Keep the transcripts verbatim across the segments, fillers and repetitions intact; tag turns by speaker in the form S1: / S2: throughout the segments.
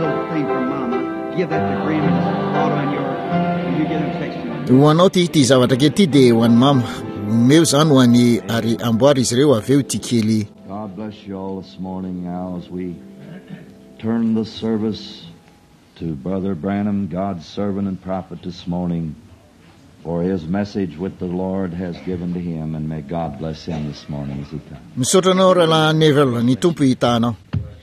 S1: little thing from Mama. Give that to Graham and just follow on your, when you get him text you.
S2: Ho anao ty ty zavatra kely ty dia ho an'ny mama. Meo zany ho an'ny ary amboary izy ireo aveo ty kely.
S3: God bless you all this morning now as we turn the service to Brother Branham, God's servant and prophet this morning, for his message which the Lord has given to him, and may God bless him this morning as he comes.
S2: Misotranao rahalahy Neville, ny tompo hitanao.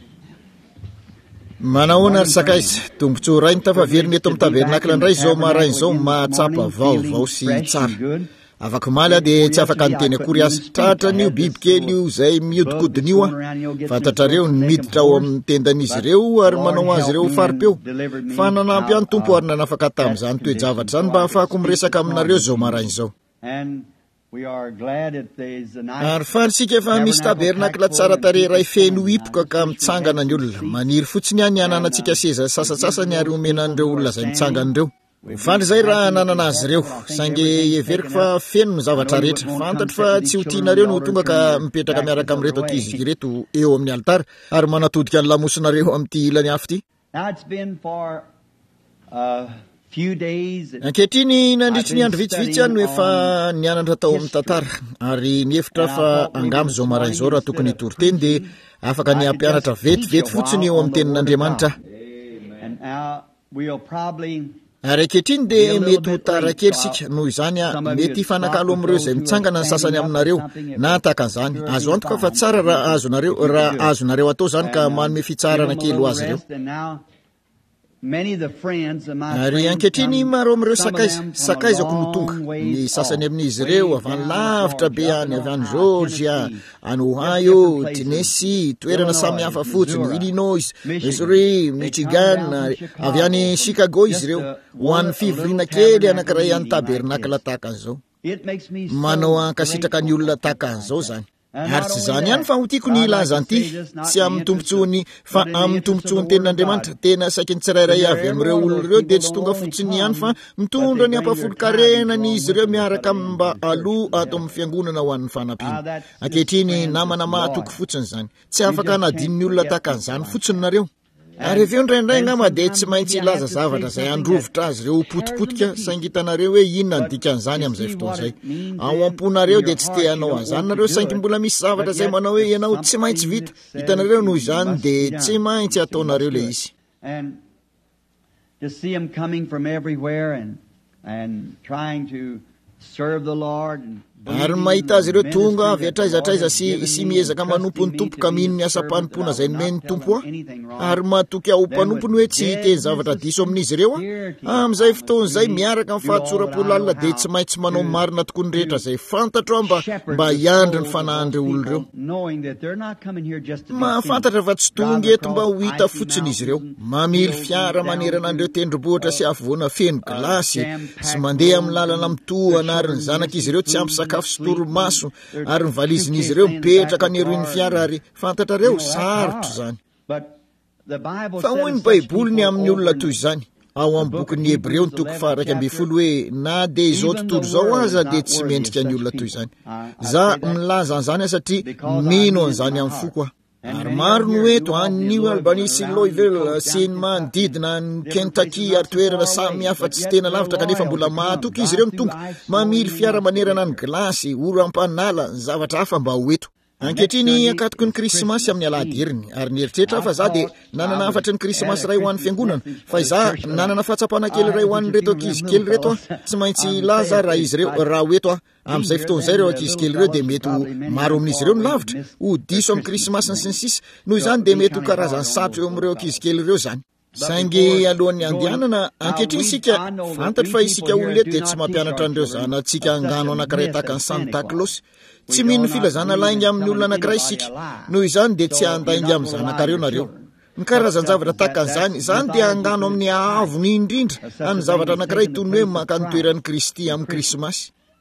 S2: Manahoana ary sakaizy, tombontsoa ray ny tafaveriny eto amin'ny tabernakla indray zao marainy zao mahatsapa vaovao sy tsara. Afaka maly dia tsy afaka nyteny akory azy. Tratran'io biby kely io izay mihodinkodin'io a. Fantatrareo ny miditra ao amin'ny tendan'izy ireo ary manao azy ireo faripeo. Fa nanampy any tompo ary nanafaka tamin'izany toe-javatra zany mba ahafahako miresaka aminareo zao marainy zao. Ary farisika efa misy tabernakla tsara tarehy iray feno hipoka ka mitsangana ny olona. Maniry fotsiny any ananantsika seza sasasasany ary omena an'ireo olona izay mitsangana ireo. Fandry zay raha nanana azy ireo, saingy everiko fa feno ny zavatra rehetra. Fantatro fa tsy ho tianareo no tonga ka mipetraka miaraka amin'ireto ankizy ireto eo amin'ny altara ary manatodika ny lamosonareo amin'ity ilany afo ity. Ankehitriny nandritry ny andro vitsivitsy ihany no efa nianatra tao amin'ny tantara ary niefitra fa angamo zao marainy zao raha tokony toriteny dia afaka ny ampianatra vetivety fotsiny eo amin'ny tenin'Andriamanitra. Ary ankehitriny dia mety ho tara kely sika noho izany a mety hifanakalo amin'ireo izay mitsangana ny sasany aminareo na tahaka an'izany. Azo antoka fa tsara raha azonareo raha azonareo atao zany ka manome fitsarana kely ho azy ireo. Ary ankehitriny maro amin'ireo sakaiza sakaizako no tonga. Ny sasany amin'izy ireo avy any lavitra be any avy any Georgia, any Ohio, Tennessee, toerana samy hafa fotsiny, Illinois, Missouri, Michigan, avy any Chicago izy ireo. Ho an'ny fivoriana kely anankiray any tabernakla tahaka an'izao. Manao ankasitraka ny olona tahaka an'izao zany. Ary tsy zany ihany fa ho tiako ny ilaza an'ity, tsy amin'ny tombotsony fa amin'ny tombotsony tenin'Andriamanitra. Tena saky ny tsirairay avy amin'ireo olona ireo dia tsy tonga fotsiny ihany fa mitondra ny ampafolo-karenany izy ireo miaraka amin'ny mba aloha ato amin'ny fiangonana ho an'ny fanampiana. Ankehitriny namana mahatoky fotsiny zany. Tsy afaka nadin'ny olona tahaka an'izany fotsiny nareo. Ary aveo indraindray angamba dia tsy maintsy ilaza zavatra izay androvitra azy ireo potipotika, saingy hitanareo hoe inona ny dikan'izany amin'izay fotoan'izay. Ao am-ponareo dia tsy te hanao an'izany nareo, saingy mbola misy zavatra izay manao hoe ianao tsy maintsy vita. Hitanareo noho izany dia tsy maintsy ataonareo ilay izy. Ary mahita azy ireo tonga avy atraizatraiza sy sy miezaka manompo ny tompo ka mino ny asa-panompona izay nomeny ny tompo a. Ary mahatoky ao mpanompony hoe tsy hiteny zavatra diso amin'izy ireo a. Amin'izay fotoan'izay miaraka amin'ny fahatsoram-polalina dia tsy maintsy manao marina tokoa ny rehetra izay fantatro mba mba hiandry ny fanahan'ireo olona ireo. Mahafantatra fa tsy tonga eto mba ho hita fotsiny izy ireo. Mamily fiara manerana an'ireo tendrombohitra sy afovoana feno gilasy sy mandeha amin'ny lalana mitohana ary ny zanak'izy ireo tsy ampy sakafo sy torimaso ary ny valizin'izy ireo mipetraka ny eroin'ny fiara ary fantatrareo sarotro zany. Fa hoy ny Baiboliny amin'ny olona toy izany ao amin'ny bokin'ny Hebreo ny toko faha raika ambin'ny folo hoe na dia izao tontolo izao aza dia tsy mendrika ny olona toy izany. Za milaza an'izany satria mino an'izany amin'ny foko aho. Ary maro no eto any New Albany sy Louisville sy ny manodidina ny Kentucky ary toerana samy hafa tsy tena lavitra kanefa mbola mahatoky izy ireo ny tonga mamily fiara manerana ny gilasy, oram-panala, ny zavatra hafa mba ho eto. Ankehitriny akatoko ny Krismasy amin'ny alahady ary nieritreritra fa za dia nanana afatry ny Krismasy iray ho an'ny fiangonana, fa iza nanana fahatsapana kely iray ho an'ny reto ankizy kely reto a. Tsy maintsy ilaza raha izy ireo raha ho eto a. Amin'izay fotoan'izay ireo ankizy kely ireo dia mety ho maro amin'izy ireo ny lavitra, ho diso amin'ny Krismasy sy ny sisa. Noho izany dia mety ho karazany sato eo amin'ireo ankizy kely ireo zany. Saingy alohan'ny andianana ankehitriny isika fantatro fa isika olona eto dia tsy mampianatra an'ireo zanantsika angano anankiray tahaka ny Santa Claus. Tsy mino filazana lainga amin'ny olona anankiray isika. Noho izany dia tsy andainga amin'ny zanakareo nareo. Ny karazan-javatra tahaka an'izany, izany dia angano amin'ny avony indrindra any zavatra anankiray toy ny hoe maka ny toeran'ny Kristy amin'ny Krismasy.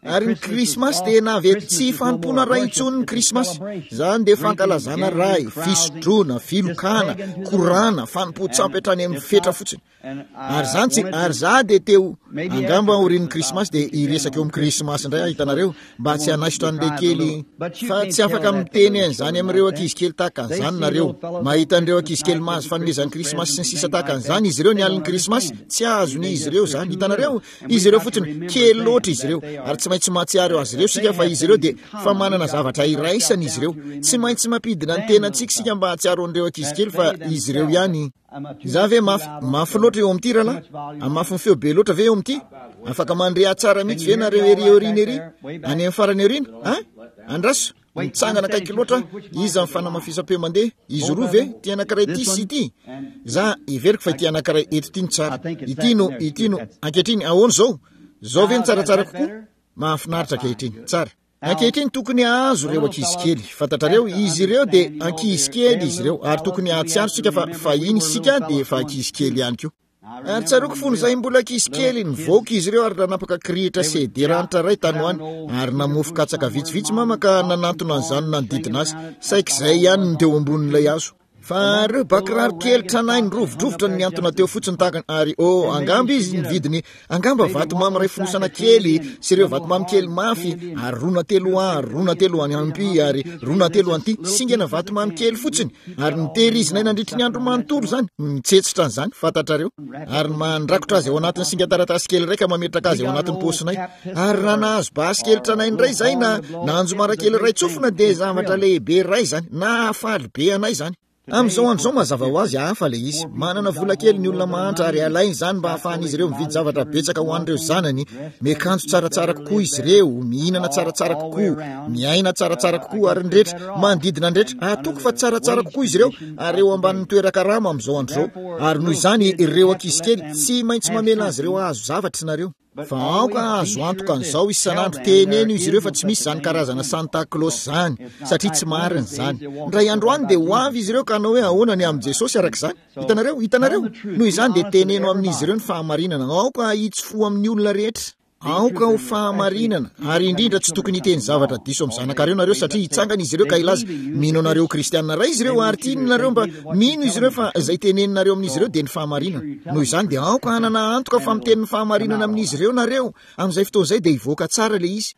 S2: ary ny krismasy dia navy tsy fanompona ray intsony ny krismasy zany dia fankalazana ray fisotroana filokana korana fanompo-tsampy hatrany amin'ny fetra fotsiny ary zany tsy ary za dia teo angamba orin'ny krismasy dia iresaka eo amin'ny krismasy indray hitanareo mba tsy hanaisotra an'ilay kely fa tsy afaka miteny an'izany amin'ireo ankizy kely tahaka an'izany nareo mahita an'ireo ankizy kely mahazo fanomezan'ny krismasy sy ny sisa tahaka an'izany izy ireo ny alin'ny krismasy tsy azony izy ireo zany hitanareo izy ireo fotsiny kely loatra izy ireo ary tsy maintsy mahatsiaro azy ireo sika fa izy ireo dia fa manana zavatra iraisany izy ireo tsy maintsy mampidina ny tenantsika sika mba hatsiaro an'ireo ankizy kely fa izy ireo ihany za ve mafy mafy loatra eo amin'ity rahalahy amafy ny feo be loatra ve eo amin'ity afaka mandrea tsara mihitsy ve nareo ery orina ery any amin'ny farany orina a andraso mitsangana kaiky loatra izy amin'ny fanamafisam-peo mandeha izy roa ve ty anankiray ity sy ity za iveriko fa ity anankiray eto ity ny tsara ity no ity no ankehitriny ahoana zao zao ve ny tsaratsara kokoa mahafinaritra ankehitriny tsara ankehitriny tokony ahazo reo ankizy kely fantatrareo izy ireo dia ankizy kely izy ireo ary tokony ahatsiaro sika fa fa iny sika dia efa ankizy kely ihany koa ary tsaroko fony zay mbola ankizy kely nivoaka izy ireo ary nanapaka krihitra sede ranitra ray tany hoany ary namofo katsaka vitsivitsy mamaka nanantona an'izany nanodidina azy saika izay ihany ny teo ambonin'ilay azo fa reo bakiraro kely tranahy ny rovodrovotra ny antona teo fotsiny tahakany ary o angamba izy ny vidiny angamba vatomamy ray fonosana kely sy ireo vatomamy kely mafy ary rona telo a rona telo any ampy ary rona telo anty singana vatomamy kely fotsiny ary nitehirizina nandritry ny andro manontolo zany mitsetsitra an'izany fantatrareo ary mandrakotra azy ao anatin'ny singa taratasy kely raika mametraka azy ao anatin'ny posinay ary raha nahazo basy kely tranahy ndray zay na nanjo mara kely ray tsofina dia zavatra lehibe ray zany na afaly be anay zany amin'izao andro zao mazava ho azy hafa le izy manana vola kely ny olona mahantra ary alainy zany mba hahafahan'izy ireo mividy zavatra betsaka ho an'ireo zanany miakanjo tsaratsara kokoa izy ireo mihinana tsaratsara kokoa miaina tsaratsara kokoa ary ndrehetra manodidina ndrehetra atoko fa tsaratsara kokoa izy ireo ary eo ambanin'ny toerakarama amin'izao andro zao ary noho izany ireo ankizy kely tsy maintsy mamela azy ireo azo zavatra nareo fa aoka azo antoka an'izao isan'andro teneno izy ireo fa tsy misy zany karazana santa claus zany satria tsy mariny zany ndray andro any dia ho avy izy ireo ka anao hoe ahoanany amin'i jesosy arak'izany hitanareo hitanareo noho izany dia teneno amin'izy ireo ny fahamarinana aoka hitsy fo amin'ny olona rehetra aoka ho fahamarinana ary indrindra tsy tokony hiteny zavatra diso amin'ny zanakareo nareo satria hitsangana izy ireo ka ilaza mino anareo kristianina ray izy ireo ary tiany nareo mba mino izy ireo fa izay teneninareo amin'izy ireo dia ny fahamarinana noho izany dia aoka hanana antoka fa mitenin'ny fahamarinana amin'izy ireo nareo amin'izay fotoana izay dia hivoaka tsara le izy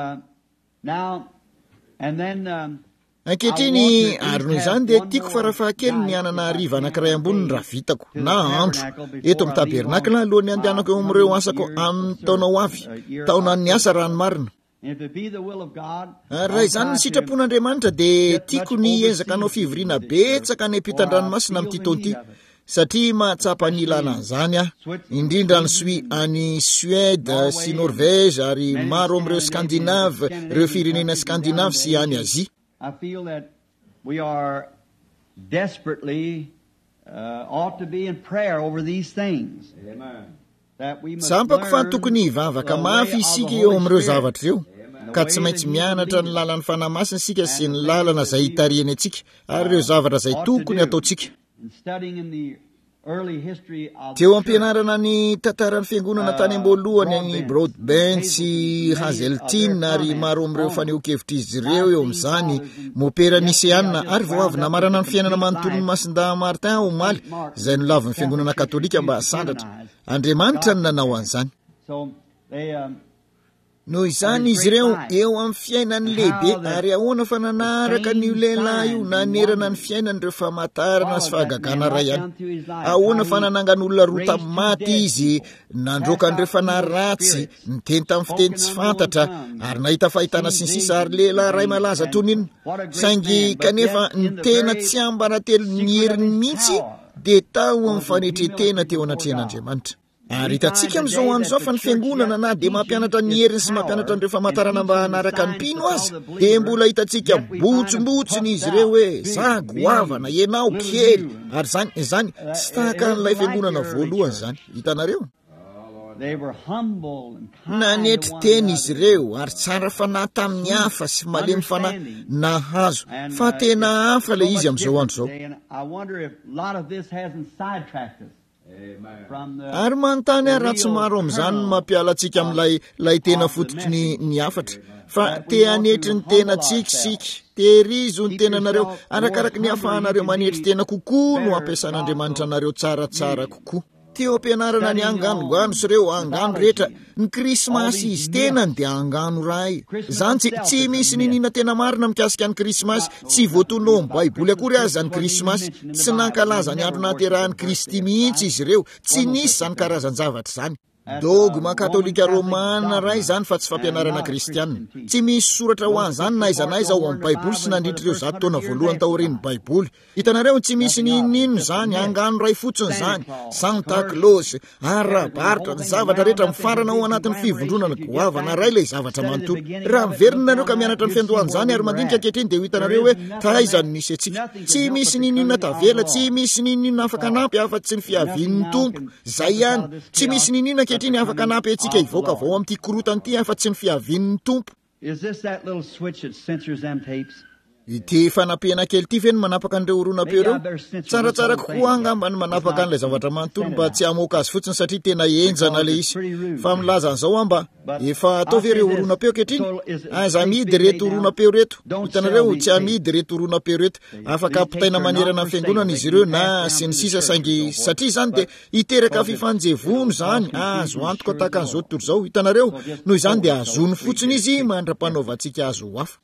S2: ankehitriny ary noho izany dia tiako farafahakely ny anana hariva anankiray amboniny raha vitako na andro eto amin'ny tabernakla alohan'ny andehanako eo amin'ireo asako amin'ny taona ho avy taona ny asa raha ny marina ary raha izany ny sitrapon'andriamanitra dia tiako ny ezaka anao fivoriana betsaka ny ampitan-dranomasina amin'ity taon'ity satria mahatsapa ny ilana an'izany ah indrindra ny sui any Suède sy Norvège ary maro amin'ireo Scandinave ireo firenena Scandinave sy any Azia
S1: I feel that we are desperately uh, ought to be in prayer over these things. Amen. That we must
S2: sampako fa tokony hivavaka mafy isika eo amin'ireo zavatra ireo ka tsy maintsy mianatra ny lalan'ny fanamasina isika sy ny lalana izay hitariany antsika ary ireo zavatra izay tokony ataontsika teo ampianarana ny tantaran'ny fiangonana tany am-boalohany any Broadbent sy Hazeltine ary maro amin'ireo faneho-kevitra izy ireo eo amin'izany mopera nisiana ary vao avy namarana ny fiainana manontolo ny masinda Martin omaly izay nolavin'ny fiangonana katolika mba hasandratra Andriamanitra ny nanao an'izany noho izany izy ireo eo amin'ny fiainany lehibe ary ahoana fa nanaraka n'io lehilahy io nanerana ny fiainan'ireo famantarana sy fahagagana ray ihany ahoana fa nanangan'olona roa tamin'ny maty izy nandroka an'ireo fanahy ratsy niteny tamin'ny fiteny tsy fantatra ary nahita fahitana sy ny sisa ary lehilahy ray malaza tony iny saingy kanefa ny tena tsy ambana telo ny heriny mihitsy dia tao amin'ny fanetretena teo anatrehan'Andriamanitra ary hitantsika amin'izao andro izao fa ny fiangonana na dia mampianatra ny heriny sy mampianatra an'ireo famantarana mba hanaraka ny mpino azy dia mbola hitantsika botsombotsiny izy ireo hoe zago avana ianao kely ary zany zany tsy tahaka n'ilay fiangonana voalohany zany hitanareo nanetry teny izy ireo ary tsara fanahy tamin'ny hafa sy malemy fanahy nahazo fa tena hafa le izy amin'izao andro izao ary manontany ary raha tsy maro amin'izany no mampiala antsika amin'ilay lay tena fototry ny ny afatra fa te hanetry ny tena tsikisika tehirizo ny tenanareo arakaraky ny hafahanareo manetry tena kokoa no ampiasan'Andriamanitra anareo tsaratsara kokoa. Teo ampianarana ny anganogano sy ireo angano rehetra ny krismasy izy tenany dia angano ray zany tsy tsy misy ninina tena marina mikasika ny krismasy tsy voatono amin'ny baiboly akory azy zany krismasy tsy nankalaza ny andro nahaterahan'ny Kristy mihitsy izy ireo tsy nisy zany karazan-javatra zany. Dogma katolika romana ray zany fa tsy fampianarana kristianina tsy misy soratra ho an'izany na iza na iza ao amin'ny baiboly sy nandritra ireo zato taona voalohany taorian'ny baiboly. Hitanareo tsy misy ninino zany angano ray fotsiny zany Santa Claus arabaritra ny zavatra rehetra mifarana ao anatin'ny fivondronana goavana ray ilay zavatra manontolo. Raha miverina nareo ka mianatra ny fiandohan'izany ary mandinika ankehitriny dia hitanareo hoe taizany nisy atsika tsy misy ninina tavela tsy misy ninina afaka anampy afa tsy ny fiavian'ny tompo zay ihany tsy misy ninina ny afaka anampy antsika hivoaka avao amin'ity korotany ity afa tsy ny fiavian'ny tompo. Ity fanampiana kely ity ve ny manapaka an'ireo oronapeo ireo tsaratsara kokoa angamba ny manapaka an'ilay zavatra manontolo mba tsy hamoaka azy fotsiny satria tena enjana le izy fa milaza an'izao amba efa atao ve ireo oronapeo kehitriny aza amidy reto oronapeo reto hitanareo tsy amidy reto oronapeo reto afaka ampitaina manerana ny fiangonana izy ireo na sy ny sisa saingy satria zany dia hiteraka fifanjevono zany azo antoka tahaka an'izao tontolo izao hitanareo noho izany dia azony fotsiny izy mandra-panaovantsika azo ho hafa.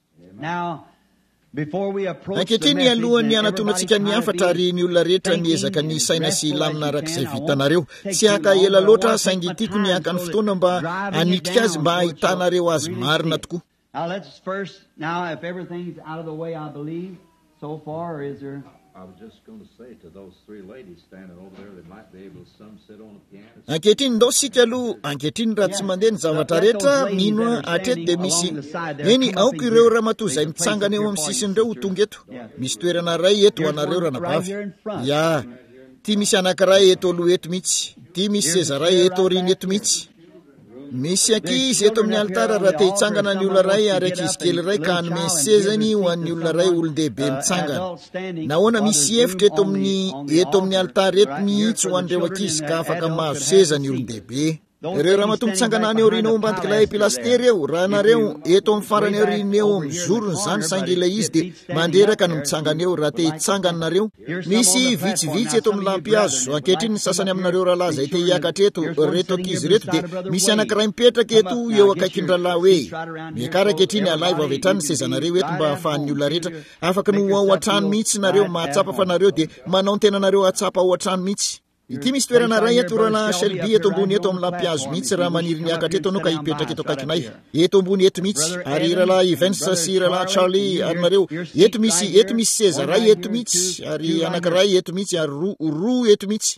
S2: Ankehitriny alohan'ny anatonantsika ny afatra ary ny olona rehetra niezaka ny saina sy lamina arak'izay vitanareo tsy haka ela loatra saingy tiako ny haka ny fotoana mba hanitrika azy mba ahitanareo azy marina tokoa. Ankehitriny ndao sika aloha ankehitriny raha tsy mandeha ny zavatra rehetra mino atreto dia misy eny aoko ireo ramatoa izay mitsangana eo amin'ny sisin'ireo ho tonga eto misy toerana ray eto ho anareo ranabavy ya ty misy anankiray eto aloha eto mihitsy ty misy seza ray eto aoriana eto mihitsy misy ankizy eto amin'ny alitara raha te hitsangana ny olona ray ary ankizy kely ray ka hanome sezany ho an'ny olona ray olon-dehibe mitsangana nahoana misy efitra eto amin'ny eto amin'ny alitara eto mihitsy ho an'ireo ankizy ka afaka mahazo sezany olon-dehibe. Ireo raha mahatonga tsangana any aoriana ao ambadik'ilay pilastera eo raha nareo eto amin'ny farany aoriana eo amin'ny zorony zany saingy ilay izy dia mandreraka no mitsangana eo raha te hitsangana nareo misy vitsivitsy eto amin'ny lampy azo ankehitriny ny sasany aminareo rahalahy izay te hiakatra eto reto ankizy reto dia misy anankiray mipetraka eto eo akaikin'ny rahalahy hoe miakara ankehitriny alaivo avy hatrany ny sezanareo eto mba ahafahan'ny olona rehetra afaka no ao an-trano mihitsy nareo mahatsapa fa nareo dia manao ny tenanareo atsapa ao an-trano mihitsy. Ity misy toerana ray eto rahalahy Shelby eto ambony eto amin'ny lampiazo mihitsy raha maniry niakatra eto anao ka hipetraka eto akaikinay eto ambony eto mihitsy ary rahalahy Evans sy rahalahy Charlie ary nareo eto misy eto misy seza ray eto mihitsy ary anankiray eto mihitsy ary roa eto mihitsy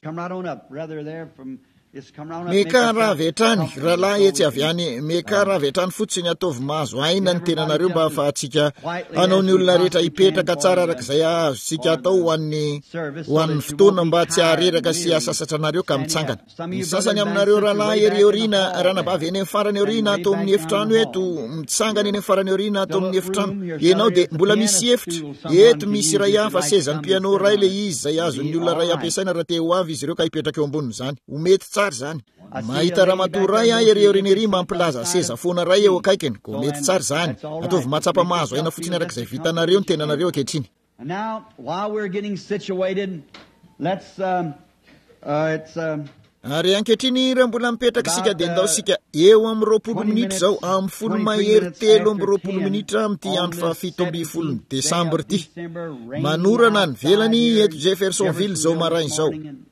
S2: meka raha avy hatrany rahalahy etsy avy any meka raha avy hatrany fotsiny ataovy mahazo aina ny tenanareo mba ahafahantsika anao ny olona rehetra hipetraka tsara arak'izay azontsika atao ho an'ny ho an'ny fotoana mba tsy hahareraka sy asasatra anareo ka mitsangana. Ny sasany aminareo rahalahy ery aoriana ranabavy eny amin'ny farany aoriana atao amin'ny efitrano eto mitsangana eny amin'ny farany aoriana atao amin'ny efitrano ianao dia mbola misy efitra eto misy ray hafa sezany piano ray le izy zay azon'ny olona ray ampiasaina raha te ho avy izy ireo ka hipetraka eo ambonin'izany ho mety tsara zany. Mahita ramatoa ray a ery aoriana ery mampilaza seza foana ray eo akaikiny ko mety tsara zany ataovy mahatsapa mahazo aina fotsiny arak'izay vitanareo ny tenanareo ankehitriny. Ary ankehitriny raha mbola mipetraka sika dia ndao sika eo amin'ny roapolo minitra zao amin'ny folo mahery telo amby roapolo minitra amin'ity andro fahafito amby folon'ny desambra ity manorana ny velany eto Jeffersonville zao marainy zao.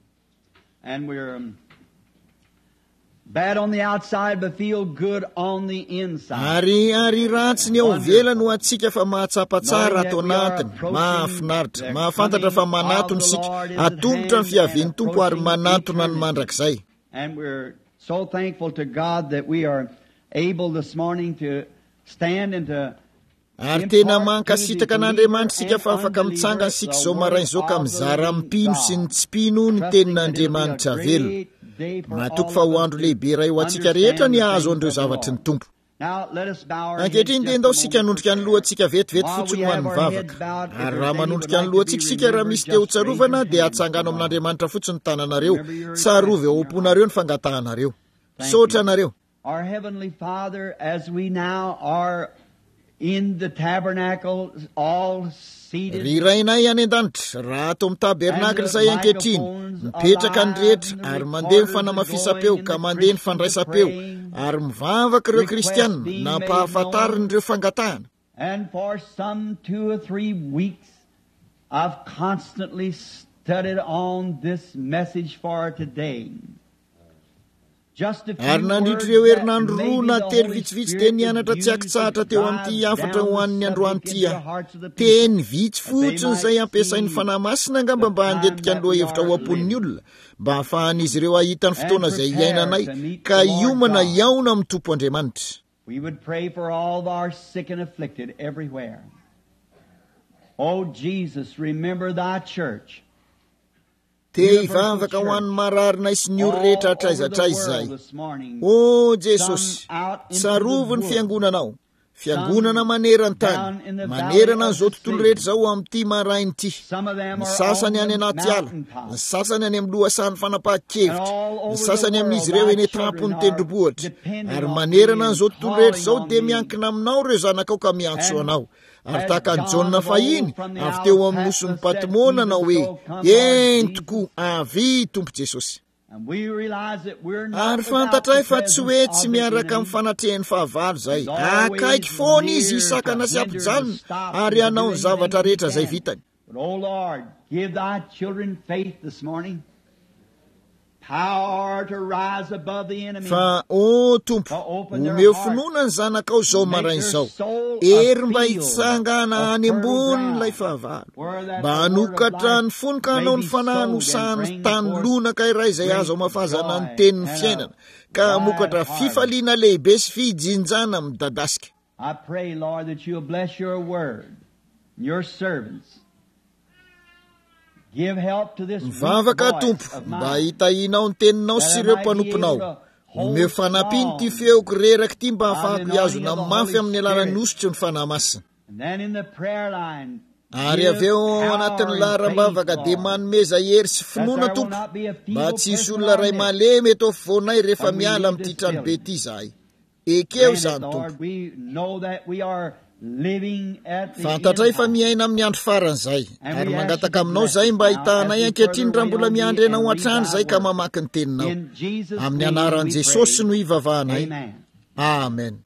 S1: Bad on the outside but feel good on the inside.
S2: Ari ari ratsy ny ao ivelany ho antsika fa mahatsapa tsara ato anatiny mahafinaritra mahafantatra fa manatony sika atombotra ny fiavian'ny tompo ary manatona ny mandrakizay.
S1: And we're so thankful to God that we are able this morning to stand and to
S2: ary tena mankasitaka an'Andriamanitra sika fa afaka mitsangana sika zao marainy zao ka mizara mipino sy ny tsy pino ny tenin'Andriamanitra velona. Matoko fa ho andro lehibe ray ho antsika rehetra ny ahazo an'ireo zavatry ny tompo. ankehitriny dia ndao sika hanondrika ny lohantsika vetivety fotsiny ho an'ny mivavaka ary raha manondrika ny lohantsika sika raha misy teo tsarovana dia atsangano amin'Andriamanitra fotsiny tananareo tsarovy ao am-ponareo ny fangatahanareo sotra anareo.
S1: Our Heavenly Father, as we now are in the tabernacle, all seated,
S2: ry rainay any an-danitra raha ato amin'ny tabernakle izay ankehitriny mipetraka ny rehetra ary mandeha ny fanamafisam-peo ka mandeha ny fandraisam-peo ary mivavaka ireo kristianina na mpahafantariny ireo fangatahana.
S1: And for some two or three weeks I've constantly studied on this message for today.
S2: Ary nandritry ireo herinandro roa na telo vitsivitsy dia nianatra tsy akitsahatra teo amin'ity hafatra ho an'ny androany ity teny vitsy fotsiny izay ampiasain'ny fanahy masina angamba mba handetika ny lohahevitra ho am-pon'ny olona mba hahafahan'izy ireo ahita ny fotoana izay iainanay ka iomana iaona amin'ny Tompo Andriamanitra.
S1: We would pray for all of our sick and afflicted everywhere. Oh Jesus, remember thy church.
S2: Te hivavaka ho an'ny mararina sy ny olo rehetra hatraizatraiza izay. O Jesosy, tsarovo ny fiangonanao, fiangonana maneran-tany, manerana an'izao tontolo rehetra zao amin'ity marainy ity. Ny sasany any anaty ala, ny sasany any amin'ny lohasan'ny fanapahan-kevitra, ny sasany amin'izy ireo eny tampon'ny tendrombohitra. Ary manerana an'izao tontolo rehetra zao dia miankina aminao ireo zanakao ka miantso anao. Ary tahaka ny Jona fahiny avy teo amin'ny noson'ny Patimona na hoe eny tokoa avy Tompo Jesosy. Ary fantatray fa tsy hoe tsy miaraka amin'ny fanatrehan'ny fahavalo izay akaiky foana izy hisakana sy ampijanona ary hanao ny zavatra rehetra izay vitany.
S1: But oh Lord, give thy children faith this morning. Power to rise above the enemy.
S2: Fa o Tompo, omeo finoana ny zanakao zao marainy zao. Ery mba hitsangana any ambony ilay fahavalo. Mba hanokatra ny fony ka hanao ny fananosahany tany lonaka iray izay azo ao mafazana ny tenin'ny fiainana ka hamokatra fifaliana lehibe sy fijinjana midadasika.
S1: I pray, Lord, that you'll bless your word, your servants.
S2: Mivavaka Tompo mba hitahinao ny teninao sy ireo mpanomponao. Omeo fanampiny ty feoko reraky ty mba hafahako hiazona mafy amin'ny alalan'ny osotry ny fanahy masina. Ary avy eo anatin'ny laharam-bavaka dia manomeza hery sy finoana Tompo mba tsy hisy olona ray malemy eto afovoanay rehefa miala amin'ity trano be ity izahay. Ekeo izany Tompo. Fantatray fa miaina amin'ny andro faran'izay ary mangataka aminao zay mba ahitahanay ankehitriny raha mbola miandry anao hatrany zay ka mamaky ny teninao. Amin'ny anaran'i Jesosy no hivavahanay. Amen.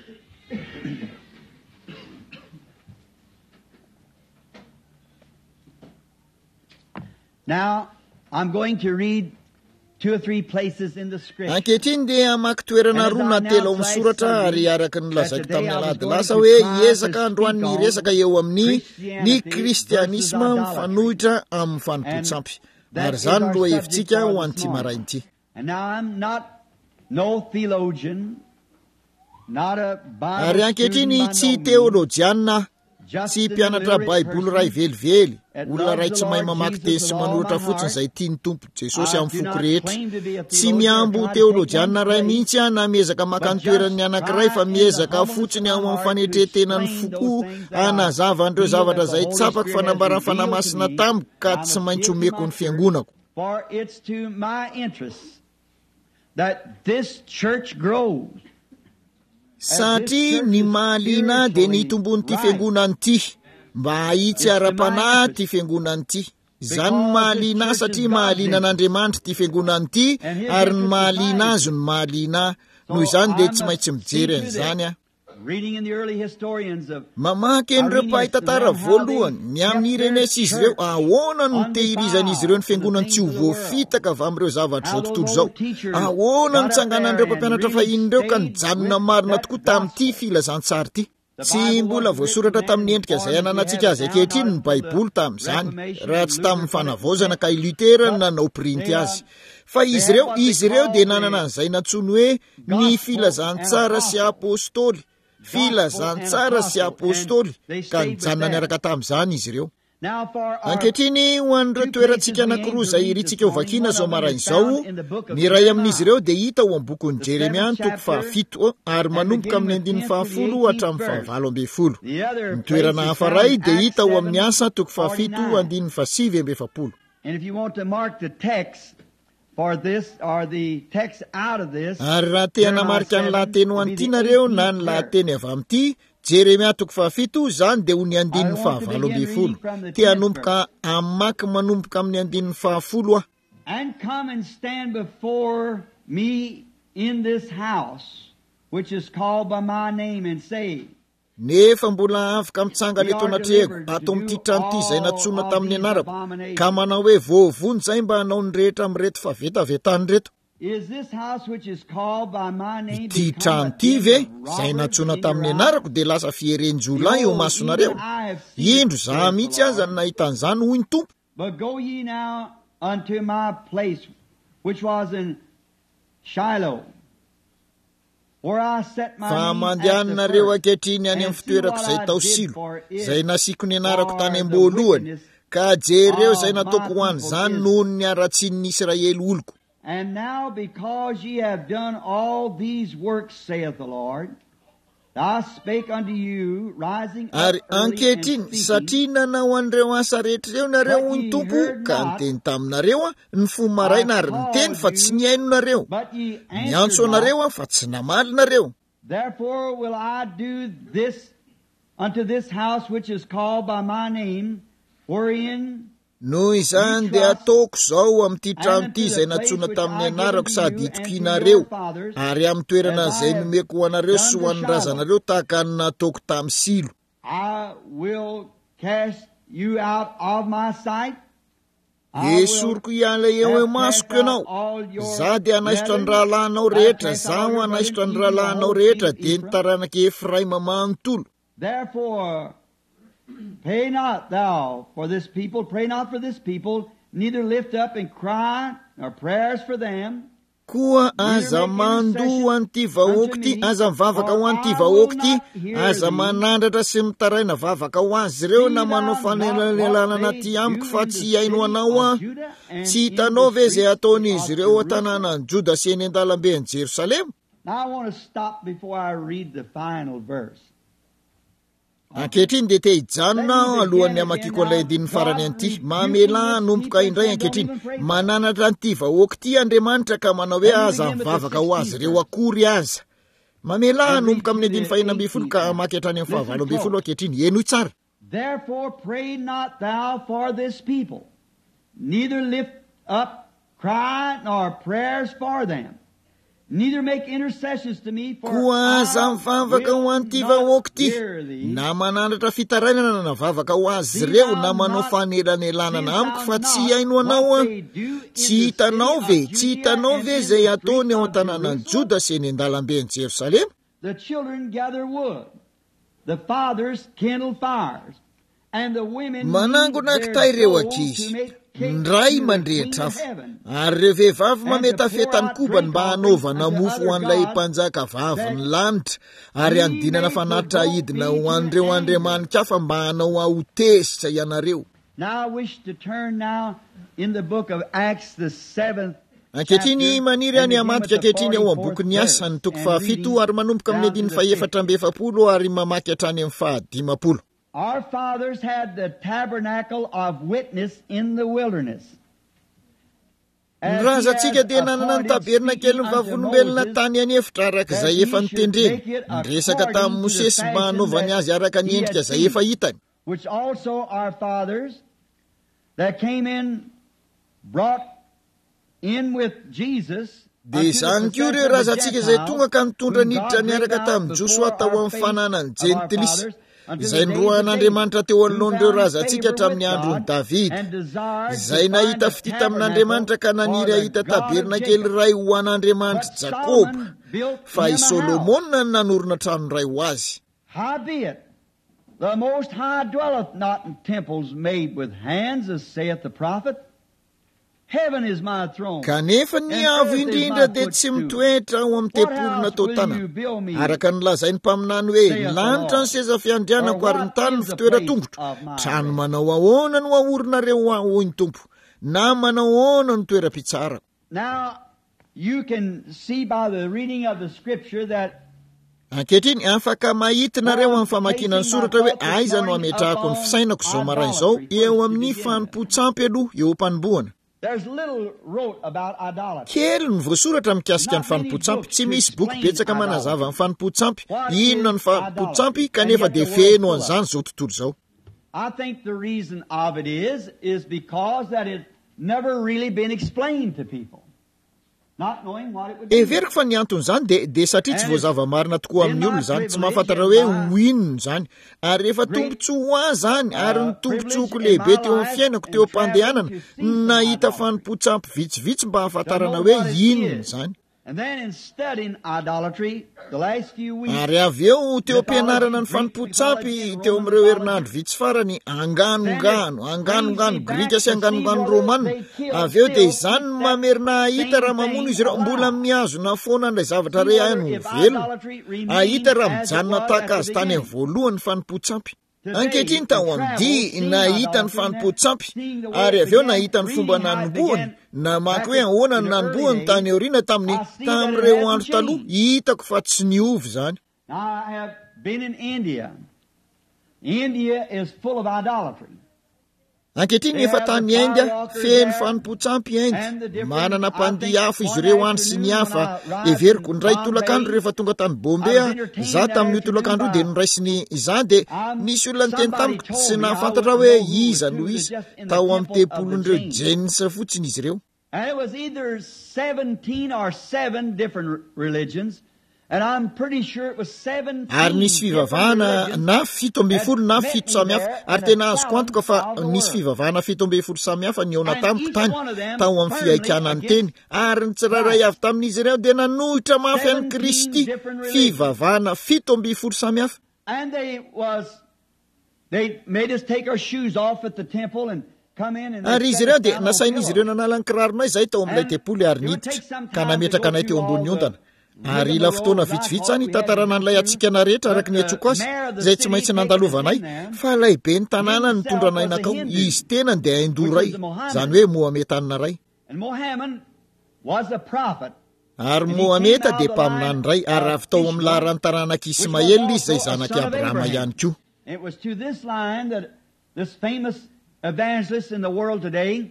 S1: Now I'm going to read two or three places in the script.
S2: Ankehitriny dia amaky toerana roa na telo ao amin'ny soratra ary araky ny lazaiko tamin'ny alahady lasa hoe hiezaka androany resaka eo amin'ny ny kristianisma mifanohitra amin'ny fanompontsampy. Ary zany loha hevitsika ho an'ity marainy ity.
S1: And now I'm not no theologian, not a Bible
S2: Ary ankehitriny tsy teolojianina, tsy mpianatra baiboly ray velively, olona ray tsy mahay mamaky teny sy manoratra fotsiny izay tiany Tompo Jesosy amin'ny foko rehetra. Tsy miambo teolojianina ray mihitsy aho na miezaka maka ny toeran'ny anankiray fa miezaka fotsiny ao amin'ny fanetretenan'ny foko hanazava an'ireo zavatra izay tsapako fanambarany fanahy masina tamiko ka tsy maintsy omeko ny fiangonako.
S1: For it's to my interest that this church grows.
S2: Satria ny mahaliana dia ny itombony ty fiangonany ty mba hahitsy ara-panahy ty fiangonany ty. Zany ny mahaliana satria mahaliana an'Andriamanitra ty fiangonany ty ary ny mahaliana azy ny mahaliana noho izany dia tsy maintsy mijery an'izany aho. Mamaky an'ireo mpahay-tantara voalohany ny amin'ny Irenesy izy ireo ahoana no tehirizan'izy ireo ny fiangonany tsy ho voafitaka avy amin'ireo zavatra zao tontolo zao. Ahoana no tsanganan'ireo mpampianatra fahiny ireo ka nijanona marina tokoa tamin'ity filazantsara ity. Tsy mbola voasoratra tamin'ny endrika izay ananantsika azy ankehitriny ny baiboly tamin'izany raha tsy tamin'ny fanavaozana ka i Lutera no nanao printy azy. Fa izy ireo izy ireo dia nanana an'izay nantsony hoe ny filazantsara sy apôstôly. Filazantsara sy apôstôly ka nijanona niaraka tamin'izany izy ireo. ankehitriny ho an'ireo toerantsika anankiroa izay iritsika ho vakiana zao marain'izao, ny ray amin'izy ireo dia hita ho amin'ny bokon'ny Jeremia ny toko fahafito ary manomboka amin'ny andininy fahafolo hatramin'ny fahavalo amby folo. Ny toerana hafa ray dia hita ho amin'ny asa toko fahafito andininy fasivy amby efapolo. Ary raha te hanamarika ny lahateny ho an'ity nareo na ny lahateny avy amin'ity, Jeremia toko fahafito zany dia ho ny andininy fahavalo amby folo. Te hanomboka amaky manomboka amin'ny andininy fahafolo ah.
S1: And come and stand before me in this house which is called by my name and say,
S2: nefa mbola afaka mitsangana eto anatrehako ato amin'ity trano ity izay natsoina tamin'ny anarako, ka manao hoe voavony zay mba hanao ny rehetra amin'reto favetavetany reto. Ity trano ity ve izay natsoina tamin'ny anarako dia lasa fierenjolay eo masonareo. Indro za mihitsy aza ny nahita an'izany hoy ny Tompo.
S1: But go ye now unto my place which was in Shiloh,
S2: fa mandehanareo ankehitriny any amin'ny fitoerako izay tao Silo, izay nasiako ny anarako tany am-boalohany, ka jereo izay nataoko ho an'izany noho ny aratsian'ny Israely oloko.
S1: And now because ye have done all these works, saith the Lord, I spake unto you, rising up
S2: ary
S1: early and
S2: ankehitriny satria nanao an'ireo asa rehetrareo nareo hoy ny Tompo, ka niteny taminareo ny fo maraina ary niteny fa tsy niaino nareo, niantso anareo fa tsy namaly nareo.
S1: Therefore will I do this unto this house which is called by my name, wherein
S2: noho izany dia ataoko zao amin'ity trano ity izay natsoina tamin'ny anarako sady itokinareo, ary amin'ny toerana izay nomeko ho anareo sy ho an'ny razanareo tahaka ny nataoko tamin'ny Silo.
S1: I will cast you out of my sight.
S2: Esoriko hiala eo e masoko ianao, za dia hanaisotra ny rahalahinao rehetra, za ho hanaisotra ny rahalahinao rehetra dia ny taranaka Efraima manontolo.
S1: Therefore pay not thou for this people, pray not for this people, neither lift up and cry nor prayers for them.
S2: Koa aza mandoa an'ity vahoaka ity, aza mivavaka ho an'ity vahoaka ity, aza manandratra sy mitaraina vavaka ho azy ireo na manao fanelanelanana ty amiko fa tsy haino anao ah. Tsy hitanao ve izay ataon'izy ireo an-tanànan'i Juda sy eny an-dalamben'i Jerusalema?
S1: Now I want to stop before I read the final verse.
S2: Ankehitriny dia te hijanona alohan'ny hamakiko an'ilay andininy farany an'ity. Mamela hanomboka indray ankehitriny, mananatra an'ity vahoaka ity Andriamanitra ka manao hoe aza mivavaka ho azy ireo akory aza. Mamela hanomboka amin'ny andininy fahaenina amby folo ka hamaky hatrany amin'ny fahavalo amby folo ankehitriny. Eno tsara.
S1: Therefore pray not thou for this people, neither lift up cry nor prayers for them, neither make intercessions to me, for
S2: koa aza mivavaka ho an'ity vahoaka ity, na manandratra fitarainana na vavaka ho azy ireo na manao fanelanelanana amiko fa tsy haino anao ah. Tsy hitanao ve, tsy hitanao ve izay ataony ao an-tanànan'i Juda sy eny an-dalamben'i Jerusalema?
S1: The children gather wood, the fathers kindle fires, and the women
S2: manangona kitay ireo ankizy, ny ray mandrehitra afo, ary ireo vehivavy mameta fetany kobany mba hanaovana mofo ho an'ilay mpanjaka vavy ny lanitra, ary andinana fanatitra ahidina ho an'ireo andriamanika hafa mba hanao ahotezitra ianareo.
S1: Now I wish to turn now in the book of Acts, the seventh
S2: ankehitriny maniry any hamadika ankehitriny ao amin'ny bokin'ny Asa ny toko fahafito ary manomboka amin'ny andininy fahaefatra amby efapolo ary mamaky hatrany amin'ny fahadimapolo.
S1: Our fathers had the tabernacle of witness in the wilderness.
S2: Ny razantsika dia nanana ny tabernakely ny vavolombelona tany any efitra araka izay efa nitendreny, niresaka tamin'ny Mosesy mba hanaovany azy araka ny endrika izay efa hitany.
S1: Which also our fathers that came in brought in with Jesus.
S2: Dia izany koa ireo razantsika izay tonga ka nitondra niditra niaraka tamin'i Joshua tao amin'ny fananany Jentilisa, izay norohan'Andriamanitra teo alohan'ireo razantsika hatramin'ny andron'i Davida, izay nahita fitita amin'Andriamanitra ka naniry ahita tabernakely ray ho an'Andriamanitra Jakoba, fa i Solomona ny nanorina trano ray ho azy.
S1: Howbeit, the Most High dwelleth not in temples made with hands, as saith the prophet. Heaven is my throne.
S2: Kanefa ny avo indrindra dia tsy mitoetra ao amin'ny tempolona tao tanàna. Araka ny lazainy mpaminany hoe lanitra ny seza fiandrianako ary ny tany ny fitoeran-tongotra. Trano manao ahoana no aorinareo hoy ny tompo, na manao ahoana no toeram-pitsara.
S1: Now you can see by the reading of the scripture that
S2: ankehitriny afaka mahitinareo amin'ny famakiana ny soratra hoe aiza no ametrahako ny fisainako izao maraina izao eo amin'ny fanompo-tsampy aloha eo am-panombohana. Kely ny voasoratra mikasika ny fanompo-tsampy, tsy misy boky betsaka manazava ny fanompo-tsampy. Inona ny fanompo-tsampy kanefa dia feno an'izany izao tontolo izao.
S1: I think the reason of it is is because that it never really been explained to people. Not knowing what it would be.
S2: Everiko fa ny antony zany de de satria tsy voazava marina tokoa amin'ny olona zany, tsy mahafantatra hoe ho inona zany. Ary rehefa tombontsoa ho azy zany ary ny tombontsoako lehibe teo amin'ny fiainako teo am-pandehanana nahita fanompo-tsampy vitsivitsy mba hahafantarana hoe inona zany.
S1: And then in studying idolatry the last few weeks,
S2: ary avy eo teo am-pianarana ny fanompo-tsampy teo amin'ireo herinandro vitsy farany anganongano anganongano grika sy anganongano romana. Avy eo dia izany mamerina ahita raha mamono izy ireo mbola mihazona foana an'ilay zavatra re any velona. Ahita raha mijanona tahaka azy tany amin'ny voalohany fanompo-tsampy. Ankehitriny tao am'dy nahita ny fanompo-tsampy ary avy eo nahita ny fomba nanombohany, namaky hoe ahoana ny nanombohany tany aoriana tamin'ny tamin'ireo andro taloha. Hitako fa tsy niovy zany.
S1: now I have been in India. India is full of idolatry.
S2: Ankehitriny efa tany India feno fanompo-tsampy Indy, manana mpandiafo izy ireo any sy ny hafa. Everiko ndray tolakandro rehefa tonga tany Bombay za tamin'io tolakandro dia niraisiny za dia nisy olona niteny tamiko tsy nahafantatra hoe iza no izy. Tao amin'ny tempolon'ireo Jains fotsiny izy ireo.
S1: And it was either seventeen or seven different religions. And I'm pretty sure it was seventeen.
S2: Ary nisy fivavahana na fito ambin'ny folo na fito samy hafa, ary tena azoko antoka fa nisy fivavahana fito ambin'ny folo samy hafa ny eo natamiko tany tao amin'ny fiaikana ny teny. Ary ny tsirairay avy tamin'izy ireo dia nanohitra mafy an'i Kristy. Fivavahana fito ambin'ny folo samy hafa.
S1: And they was they made us take our shoes off at the temple and come in and
S2: ary izy ireo dia nasain'izy ireo nanala ny kiraronay izay tao amin'ilay tempoly ary niditra ka nametraka anay teo ambony ondana. Ary ila fotoana vitsivitsy any tantarana an'ilay atsikana rehetra araka ny atsoko azy izay tsy maintsy nandalovanay, fa lehibe ny tanàna ny tondranay nakao. Izy tena dia Hindoray, zany hoe Mohameta ray.
S1: And Mohammed was a prophet.
S2: Ary Mohameta dia mpaminany ray ary avy tao amin'ny laharan'ny taranaki Ismaely izy izay zanaky Abrahama ihany koa.
S1: It was to this line that this famous evangelist in the world today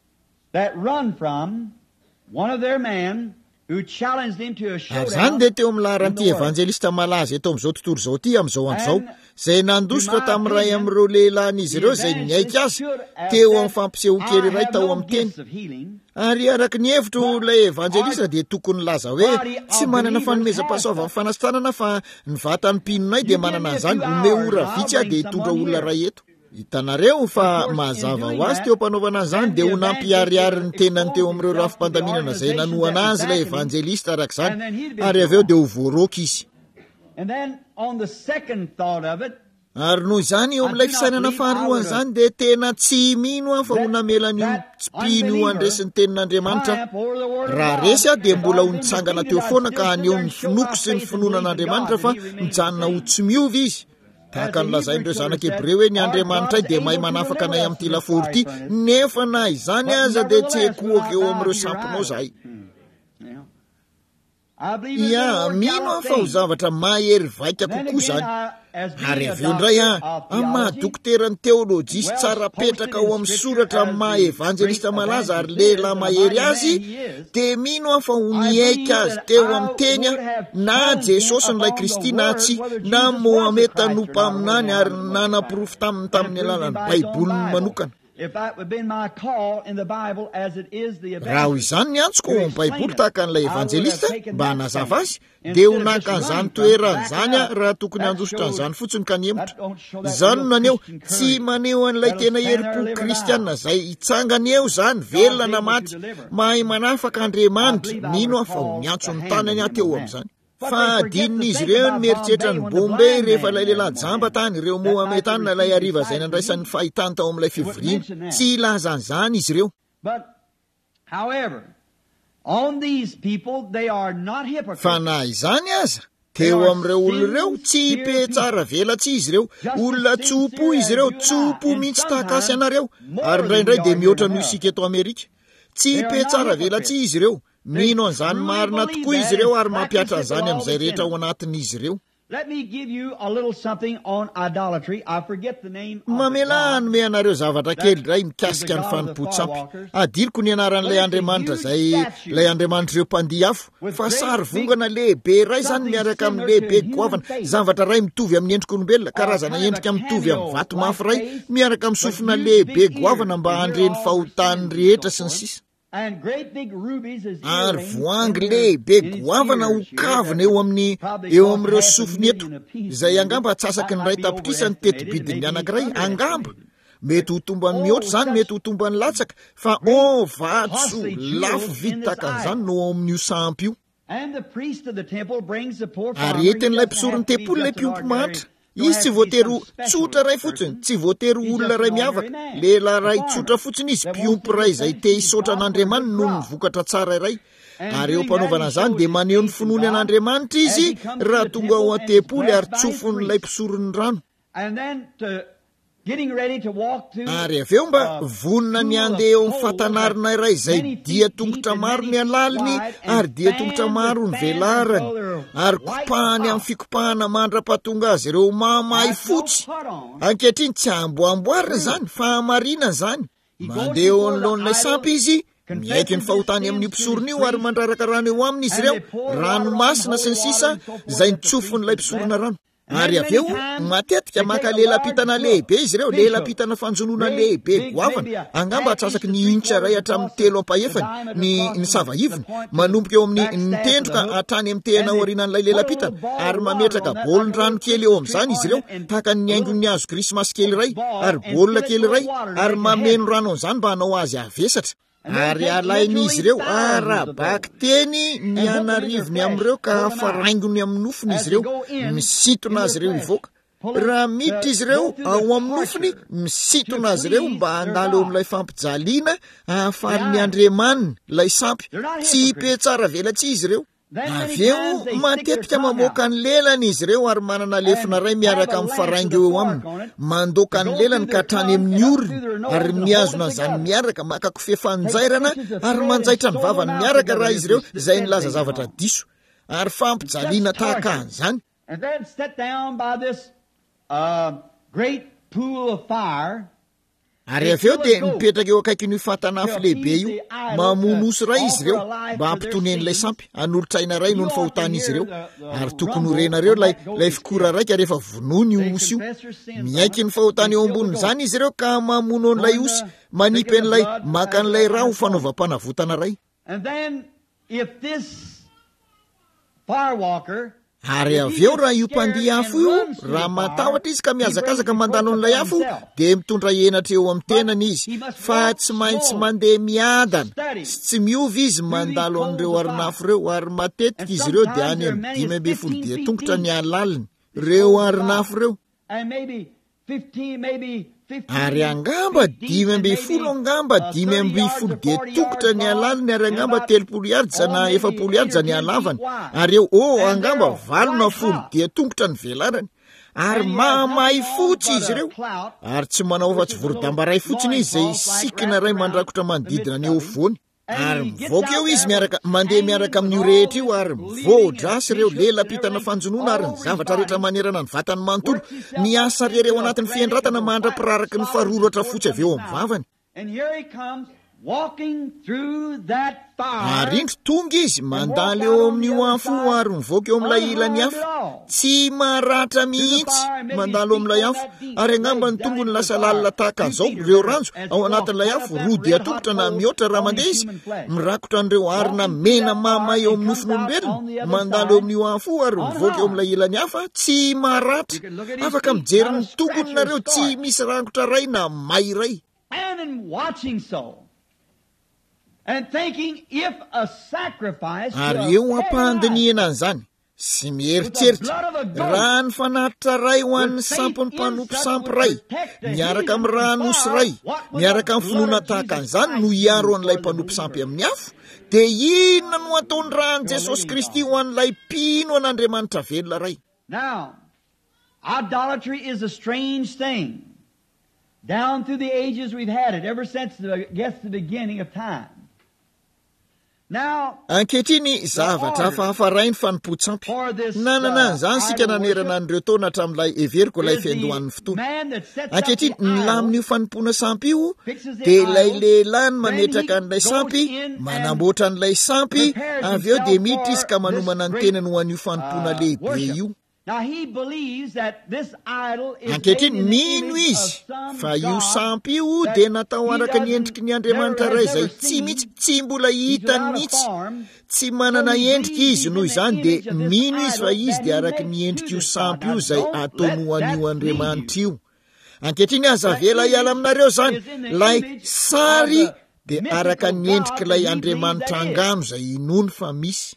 S1: that run from one of their men who challenged him to a
S2: Ary
S1: showdown.
S2: zany dia teo amin'ny laharan'ity evangelista malaza eto amin'izao tontolo izao ity amin'izao andro izao, izay nandositra tamin'iray amin'ireo lehilahin'izy ireo izay niaika azy teo amin'ny fampiseho-kely iray tao amin'ny teny. Ary araka ny hevitro ilay evangelista dia tokony laza hoe tsy manana fanomezam-pahasoava amin'ny fanasanana fa ny vatan'ny mpinonay dia manana an'izany. Ome ora vitsy aho dia hitondra olona ray eto. Hitanareo fa mazava ho azy teo mpanaovana an'izany dia ho nampiariary ny tenany teo amin'ireo rafim-pandaminana izay nanohana azy ilay evangelista araka izany. Ary avy eo dia ho voaroky izy.
S1: And then on the second thought of it,
S2: ary noho izany eo amin'ilay fisainana faharoany izany dia tena tsy mino aho fa ho namelan'io tsy mpino io andresin'ny tenin'Andriamanitra. Raha resy aho dia mbola ho nitsangana teo foana ka haneo ny finoko sy ny finoanan'Andriamanitra fa mijanona ho tsy miovy izy. Tahaka ny lazain'ireo zanaka Hebreo hoe ny Andriamanitra dia mahay manafaka anay amin'ity laforo ity, nefa na izany aza dia tsy ekohako eo amin'ireo sampinao zahay. Ia, mino aho fa ho zavatra mahery vaika kokoa zany. Ary avy eo indray aho amin'ny dokteran'ny teolojisy tsara petraka ao amin'ny soratra amin'ny maha evangelista malaza ary lehilahy mahery azy, dia mino aho fa ho niaika azy teo amin'ny teny na Jesosy nylay Kristy na tsy, na Mohameta no mpaminany ary nanapirofo taminy tamin'ny alalany Baiboliny manokana.
S1: if that would have been my call in the Bible as it is the
S2: Raha ho izany ny antsoko ao amin'ny Baiboly tahaka an'ilay evangelista mba hanazava azy, dia ho naka an'izany toerana izany raha tokony handositra an'izany fotsiny ka niemotra. Izany no naneo tsy maneho an'ilay tena herim-po kristianina izay hitsangany eo zany velona na maty, mahay manafaka Andriamanitra. Mino aho fa ho miantso ny tanany aho teo amin'izany. Fa dinin'izy ireo ny mieritreritra ny Bombay rehefa ilay lehilahy jamba tany ireo Mohameta na ilay ariva izay nandraisan'ny fahitany tao amin'ilay fivoriana. Tsy ilazany izany izy ireo.
S1: But However, on these people, they are not hypocrites.
S2: Fa na izany aza teo amin'ireo olona ireo tsy hipe-tsara velatsy izy ireo, olona tsopo izy ireo, tsopo mihitsy tahakasy anareo, ary indraindray dia mihoatra noho isika eto Amerika. Tsy hipe-tsara velatsy izy ireo, mino an'izany marina tokoa izy ireo ary mampiatra an'izany amin'izay rehetra ao anatin'izy ireo.
S1: Let me give you a little something on idolatry. I forget the name of
S2: mamela
S1: the God.
S2: anome anareo zavatra kely ray mikasika ny fanompo-tsampy. Adiloko ny anaran'ilay Andriamanitra zay ilay Andriamanitra ireo mpandihy afo, fa sary vongana lehibe ray zany miaraka amin'ny lehibe goavana, zavatra ray mitovy amin'ny endrik'olombelona, karazana endrika mitovy amin'ny vato mafy ray miaraka amin'ny sofina lehibe goavana mba handreny fahotany rehetra sy ny sisa.
S1: And great big rubies is
S2: Ary voangy lehibe goavana ho kavina eo amin'ny eo amin'ireo sofiny eto, izay angamba atsasaky ny ray tapitrisany teti-bidiny anankiray, angamba mety ho tomba ny mihoatra zany, mety ho tomba ny latsaka, fa o vatso lafo vidy takan'izany no ao amin'io sampy io.
S1: And the priest of the temple brings the poor
S2: Ary entin'ilay mpisoron'ny tempolo ilay mpiompy matra. Izy tsy voatery tsotra ray fotsiny, tsy voatery olona ray miavaka, lehilahy ray tsotra fotsiny izy, mpiompy ray izay te hisaotra an'Andriamanitra noho ny vokatra tsara iray. Ary eo mpanaovana izany dia maneho ny finoany an'Andriamanitra izy raha tonga ao an-tempoly ary tsofon'ilay mpisoron'ny rano.
S1: And then to getting ready to walk to
S2: Ary aveo mba vonina ny andeha eo amin'ny fatanarina iray izay dia tongotra maro ny alaliny ary dia tongotra maro ny velarany, ary kopahany amin'ny fikopahana mandra-pahatonga azy ireo mamay fotsy. Ankehitriny tsy amboamboarina zany fa amarinana zany. Mandeha eo anoloan'ilay sampy izy, miaiky ny fahotany amin'ny mpisorona io ary mandraraka rano eo aminy izy ireo, ranomasina sy ny sisa izay nitsofon'ilay mpisorona rano. Ary aveo matetika maka lela-pitana lehibe izy ireo, lela-pitana fanjonoana lehibe goavana, angamba atsasaky ny initra ray hatramin'ny telo ampahefany ny ny savaivony, manomboka eo amin'ny nitendroka hatrany amin'ny tehana aorianan'ilay lela-pitana, ary mametraka baolin-drano kely eo amin'izany izy ireo, tahaka ny haingon'ny hazo krismasy kely ray ary baolina kely ray, ary mameno rano an'izany mba hanao azy avesatra. Ary alain'izy ireo arabaky teny ny anarivony amin'ireo ka afaraingony amin'ny nofony izy ireo, misintona azy ireo ivoaka. Raha miditra izy ireo ao amin'ny nofony, misintona azy ireo mba handalo eo amin'ilay fampijaliana ahafahan'ny Andriamanina ilay sampy. Tsy hipe-tsara velatsy izy ireo. Aveo matetika mamoaka ny lelany izy ireo ary manana lefina ray miaraka amin'ny faraingo eo aminy, mandoaka ny lelany ka hatrany amin'ny oriny ary miazona an'izany miaraka maka kofehy fanjairana ary manjaitra ny vavany miaraka raha izy ireo izay nilaza zavatra diso ary fampijaliana tahaka an'izany.
S1: And then set down by this uh, great pool of fire.
S2: Ary aveo dia mipetraka eo akaikin'io fatanafo lehibe io, mamono osy ray izy ireo mba hampitonen'ilay sampy, hanolotraina ray noho ny fahotan'izy ireo, ary tokony horenareo lay lay fikora raika rehefa vonoiny io osy io. Miaiky ny fahotany eo ambonin'izany izy ireo ka mamono an'ilay osy, manipy an'ilay maka an'ilay rà ho fanaovam-panavotana ray.
S1: And then if this firewalker
S2: Ary aveo raha io mpandihy afo io, raha matahotra izy ka mihazakazaka mandalo an'ilay afo, dia mitondra henatra eo amin'ny tenany izy, fa tsy maintsy mandeha miadana sy tsy miovy izy mandalo an'ireo arinafo ireo, ary matetika izy ireo dia any amin'ny dimy amby folo dia tongotra ny alaliny reo arinafo ireo.
S1: and maybe fifteen, maybe
S2: Ary angamba dimy amby folo, angamba dimy amby folo dia tongotra ny alaliny, ary angamba telopolo iarja na efapolo iarja ny alavany, ary eo o angamba valo na folo dia tongotra ny velarany, ary mamay fotsy izy ireo, ary tsy manao afa-tsy vorodamba ray fotsiny izy izay sikina ray mandrakotra manodidina ny eo voany. Ary mivoaka eo izy miaraka mandeha miaraka amin'io rehetra io, ary mivoadrasy ireo lela-pitana fanjonoana ary ny zavatra rehetra manerana ny vatany manontolo, miasa rereo anatin'ny fiandratana mandra-piraraky ny faroratra fotsy avy eo amin'ny vavany.
S1: and here he comes walking through that fire.
S2: Ary indro tonga izy mandalo eo amin'io afo ary mivoaka eo amin'ilay ilany afo, tsy maratra mihitsy mandalo eo amin'ilay afo, ary angamba ny tongony lasa lalina tahaka an'izao ireo ranjo ao anatin'ilay afo, roa dia tongotra na mihoatra raha mandeha izy, mirakotra an'ireo arina mena mamay eo amin'ny nofon'olombelona, mandalo eo amin'io afo ary mivoaka eo amin'ilay ilany hafa, tsy maratra. Afaka mijery ny tongony nareo tsy misy rangotra ray na may ray.
S1: And in watching so, and thinking if a sacrifice
S2: Ary eo ampandiniana an'izany, sy mieritreritra raha ny fanatitra ray ho an'ny sampony mpanompo sampy ray miaraka amin'ny rahanosy ray miaraka amin'ny finoana tahaka an'izany no hiaro an'ilay mpanompo sampy amin'ny afo dia inona no ataony rahan'i Jesosy Kristy ho an'ilay mpino an'Andriamanitra velona ray.
S1: Now, idolatry is a strange thing. Down through the ages we've had it, ever since the, I guess the beginning of time. Now,
S2: ankehitriny zavatra hafahafarainy fanompo-tsampy nanana an'izany sika nanerana an'ireo taona hatramin'ilay everiko ilay fiandohan'ny fotoana. Ankehitriny nilamin'io fanompoana sampy io dia ilay lehilahy ny mametraka an'ilay sampy manamboatra an'ilay sampy avy eo dia miditra izy ka manomana ny tenany ho an'io fanompoana lehibe io. Ankehitriny mino izy fa io sampy io dia natao araka ny endriky ny Andriamanitra ray izay tsy mitsy tsy mbola hitany mitsy, tsy manana endrika izy noho izany dia mino izy fa izy dia araka ny endrika io sampy io izay ataony ho an'io Andriamanitra io. Ankehitriny aza vela hiala aminareo zany lay sary dia araka ny endrika ilay Andriamanitra angano izay inony fa misy.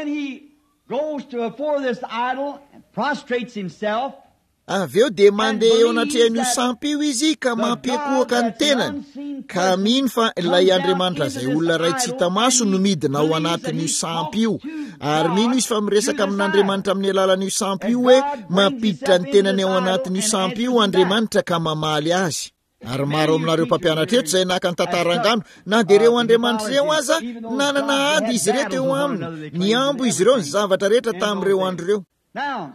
S1: Goes to before this idol and prostrates himself.
S2: Avy eo dia mandeha eo anatrehan'io sampy io izy ka mampiakohaka ny tenany ka mino fa ilay Andriamanitra izay olona ray tsy hita maso no midina ao anatin'io sampy io ary mino izy fa miresaka amin'Andriamanitra amin'ny alalan'io sampy io hoe mampiditra ny tenany ao anatin'io sampy io Andriamanitra ka mamaly azy. Ary maro aminareo mpampianatra eto izay naka ny tantarangano na dia ireo Andriamanitra ireo aza nanana ady izy ireo teo aminy niambo izy ireo ny zavatra rehetra tamin'ireo andro ireo.
S1: Now,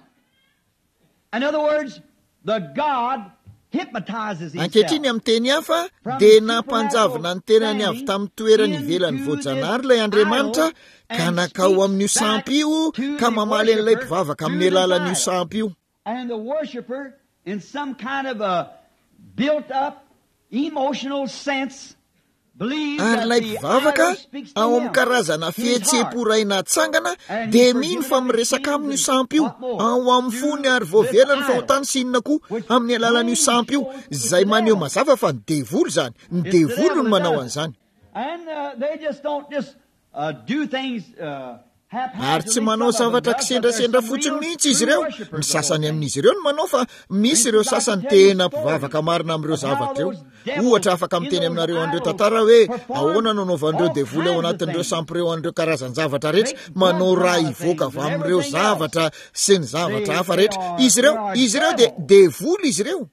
S1: in other words, the God hypnotizes himself.
S2: Ankehitriny amin'ny teny hafa dia nampanjavina ny tenany avy tamin'ny toerany ivelany voajanahary ilay Andriamanitra ka nakao amin'io sampy io ka mamaly an'ilay mpivavaka amin'ny alalan'io sampy io.
S1: And the worshipper in some kind of a built up emotional sense believes
S2: ary
S1: that
S2: ilay
S1: the
S2: mpivavaka
S1: idol speaks to
S2: ao
S1: him.
S2: amin'ny karazana fihetseham-po ray natsangana dia mino fa miresaka amin'io sampy io ao amin'ny fony ary voavelany fa ho tany sinona koa amin'ny alalan'io sampy io izay maneho mazava fa ny devoly zany ny devoly no manao an'izany.
S1: And uh, they just don't just uh, do things uh,
S2: ary tsy manao zavatra kisendrasendra fotsiny mihitsy izy ireo. Ny sasany amin'izy ireo no manao fa misy ireo sasany tena mpivavaka marina amin'ireo zavatra ireo. Ohatra afaka miteny aminareo an'ireo tantara hoe ahoana nanaovan'ireo devoly ao anatin'ireo sampy ireo an'ireo karazany zavatra rehetra manao raha ivoaka avy amin'ireo zavatra sy ny zavatra hafa rehetra. Izy ireo izy ireo dia devoly izy ireo.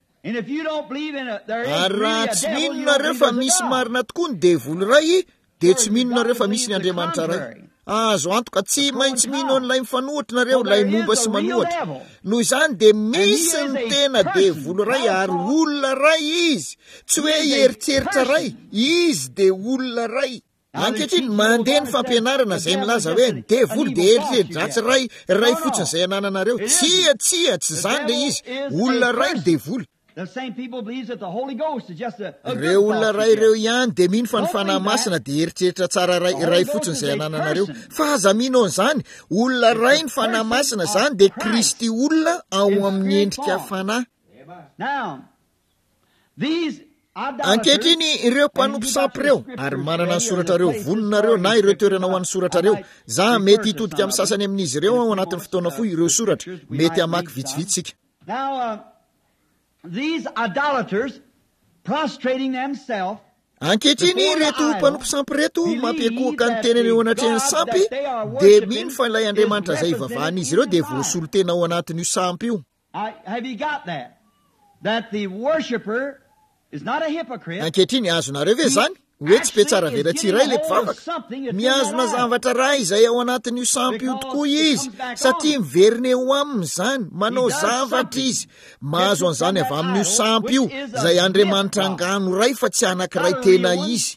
S2: Ary raha tsy minonareo fa misy marina tokoa ny devoly ray dia tsy minonareo fa misy ny Andriamanitra ray. Azo antoka tsy maintsy mino an'ilay mifanohatrareo ilay momba sy manohatra. Noho izany dia misy ny tena devoly ray ary olona ray izy, tsy hoe heritreritra ray, izy dia olona ray. Ankehitriny mandeha ny fampianarana izay milaza hoe ny devoly dia heritreritratsy ray ray fotsiny izay anananareo. Tsia tsia tsy izany ilay izy, olona ray ny devoly.
S1: The same people believes that the Holy Ghost is just a, a
S2: ireo olona ray ireo ihany dia mino fa ny fanahy masina dia heritreritra tsara ray ray fotsiny izay anananareo. Fa aza mino an'izany olona ray ny fanahy masina izany dia Kristy olona ao amin'ny endrika fanahy.
S1: Now, these
S2: ankehitriny ireo mpanompo sampy ireo ary manana ny soratra ireo vononareo na ireo toerana ho an'ny soratra ireo. Za mety hitodika amin'ny sasany amin'izy ireo ao anatin'ny fotoana fohy ireo soratra mety hamaky vitsivitsika.
S1: Now, uh, these idolaters prostrating themselves.
S2: Ankehitriny reto mpanompo sampy reto mampiakohaka ny tenany eo anatrehan'ny sampy dia mino fa ilay Andriamanitra izay ivavahan'izy ireo dia voasolo tena ao anatin'io sampy io.
S1: Have you got that? That the worshipper is not a hypocrite.
S2: Ankehitriny azonareo ve zany hoe tsy pe tsara vera tsiray ilay mpivavaka. Miazona zavatra ray izay ao anatin'io sampy io tokoa izy satria miverina eo aminy izany manao zavatra izy. Mahazo an'izany avy amin'io sampy io izay Andriamanitra angano ray fa tsy anankiray tena izy.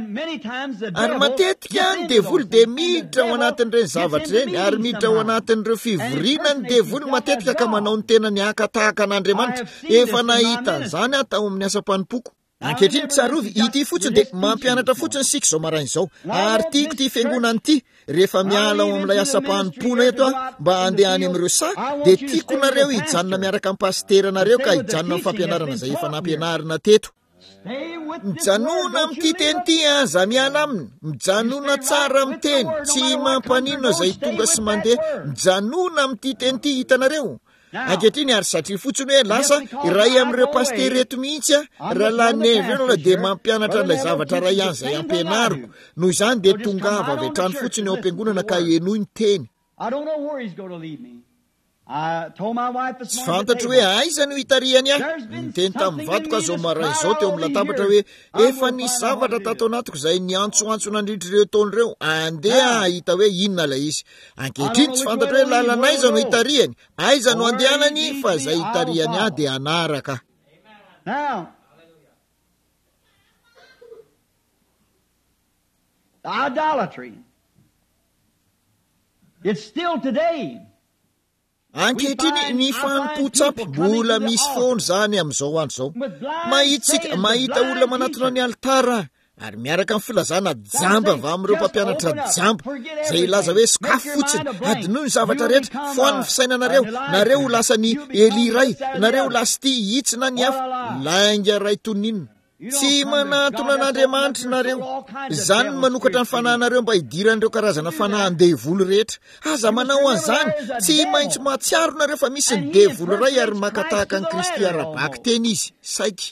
S2: Ary matetika ny devoly dia miditra ao anatin'ireny zavatra ireny ary miditra ao anatin'ireo fivoriana ny devoly matetika ka manao ny tena ny aka tahaka an'Andriamanitra. Efa nahita an'izany atao amin'ny asa-panompoko. Ankehitriny tsarovy ity fotsiny dia mampianatra fotsiny sika izao marain'izao. Ary tiako ty fiangonana ity rehefa miala ao amin'ilay asa-panompona eto a mba handeha any amin'ireo sa dia tiako nareo hijanona miaraka amin'ny pasteranareo ka hijanona amin'ny fampianarana izay efa nampianarina teto. mijanona amin'ity teny ity aza miala aminy, mijanona tsara amin'ny teny, tsy mampaninona izay tonga sy mandeha, mijanona amin'ity teny ity hitanareo. Ankehitriny ary satria fotsiny hoe lasa iray amin'ireo paster reto mihitsy a rahalanevy eo dia mampianatra an'ilay zavatra ray ihany izay ampianariko, noho izany dia tongava avy hatrany fotsiny eo am-piangonana ka enoy ny teny. Tsy fantatro hoe aiza no hitarihany ahy. Niteny tamin'ny vato ka zao maray izao teo amin'ny latabatra hoe efa nisy zavatra tato anatiko izay niantsoantso nandritrireo taon'ireo, andeha hita hoe inona ilay izy. Ankehitriny tsy fantatro hoe lalana aiza no hitarihany, aiza no andehanany, fa izay hitarihany ahy dia anaraka.
S1: Idolatry. It's still today.
S2: Ankehitriny ny fanompo-tsampy mbola misy foana zany amin'izao andro zao. Mahitsika mahita olona manatona ny altara ary miaraka amin'ny filazana jamba avy amin'ireo mpampianatra jamba izay ilaza hoe sakafo fotsiny, adinoy ny zavatra rehetra, foan'ny fisainanareo, nareo ho lasa ny Eli ray, nareo ho lasa ty hitsina ny hafa, lainga ray toninina. Tsy manatona n'Andriamanitra nareo. Izany manokatra ny fanahinareo mba hidiran'ireo karazana fanahan-devoly rehetra. Aza manao an'izany, tsy maintsy mahatsiaro nareo fa misy ny devoly ray ary makatahaka ny Kristy arabaky teny izy. Saika.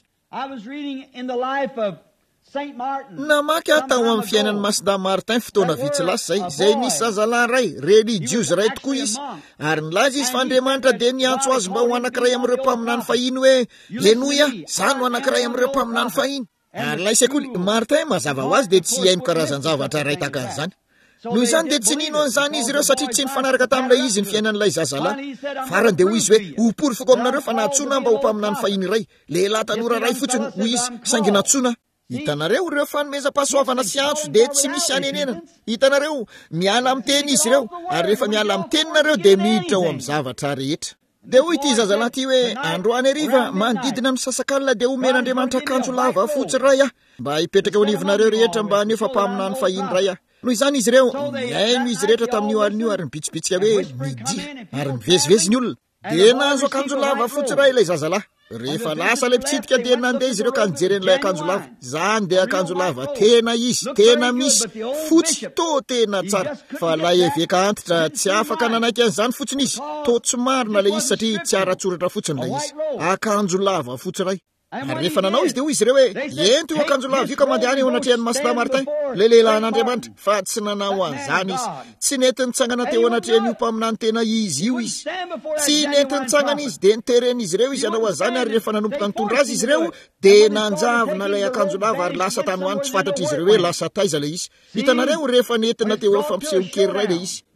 S2: Namaky aho tao amin'ny fiainan'ny Masida Martin fotoana vitsy lasa zay, izay nisy zazalahy ray, religieuse ray tokoa izy, ary nilaza izy fa Andriamanitra dia niantso azy mba ho anankiray amin'ireo mpaminany fahiny hoe enoy aho, izany ho anankiray amin'ireo mpaminany fahiny. Ary ilay sekoly Martin mazava ho azy dia tsy haino karazan-javatra ray tahaka an'izany. Noho izany dia tsy nino an'izany izy ireo satria tsy nifanaraka tamin'ilay izy ny fiainan'ilay zazalahy. Farany dia hoy izy hoe ho porofoko aminareo fa natsona mba ho mpaminany fahiny ray. Lehilahy tanora ray fotsiny hoy izy saingy natsona. Hitanareo ireo fanomeza-pahasoavana sy antso dia tsy misy anenenana. Hitanareo miala amin'ny teny izy ireo, ary rehefa miala amin'ny teninareo dia miditra ao amin'ny zavatra rehetra. Dia hoy ity zazalahy ity hoe androany hariva manodidina amin'ny sasakalina dia omen'Andriamanitra akanjo lava fotsy ray aho mba hipetraka eo anivonareo rehetra mba haneo fampaminany fahiny ray aho. Noho izany izy ireo miaino izy rehetra tamin'io alin'io ary mipitsipitsika hoe midia ary mivezivezy ny olona. Dia nahazo akanjo lava fotsy ray ilay zazalahy. Rehefa lasa ilay mpitsidika dia nandeha izy ireo ka nijeren'ilay akanjo lava. Zany dia akanjo lava tena izy, tena misy, fotsy to tena tsara. Fa lay eveka antitra tsy afaka nanaiky an'izany fotsiny izy. To tsy marina ilay izy satria tsy ara-tsoratra fotsiny ilay izy. Akanjo lava fotsy ray. Ary rehefa nanao izy dia hoy izy ireo hoe ento io akanjo lava io ka mandehany eo anatrehan'ny Masida Martin, le lehilahin'Andriamanitra, fa tsy nanao an'izany izy. Tsy nety nitsangana teo anatrehan'io mpaminany tena izy io izy. Tsy nety nitsangana izy dia niteren'izy ireo izy hanao an'izany, ary rehefa nanomboka nitondra azy izy ireo dia nanjavona ilay akanjo lava ary lasa tany hoany, tsy fantatra izy ireo hoe lasa taiza ilay izy. Hitanareo rehefa nentina teo amin'ny fampiseho kely ray ilay izy.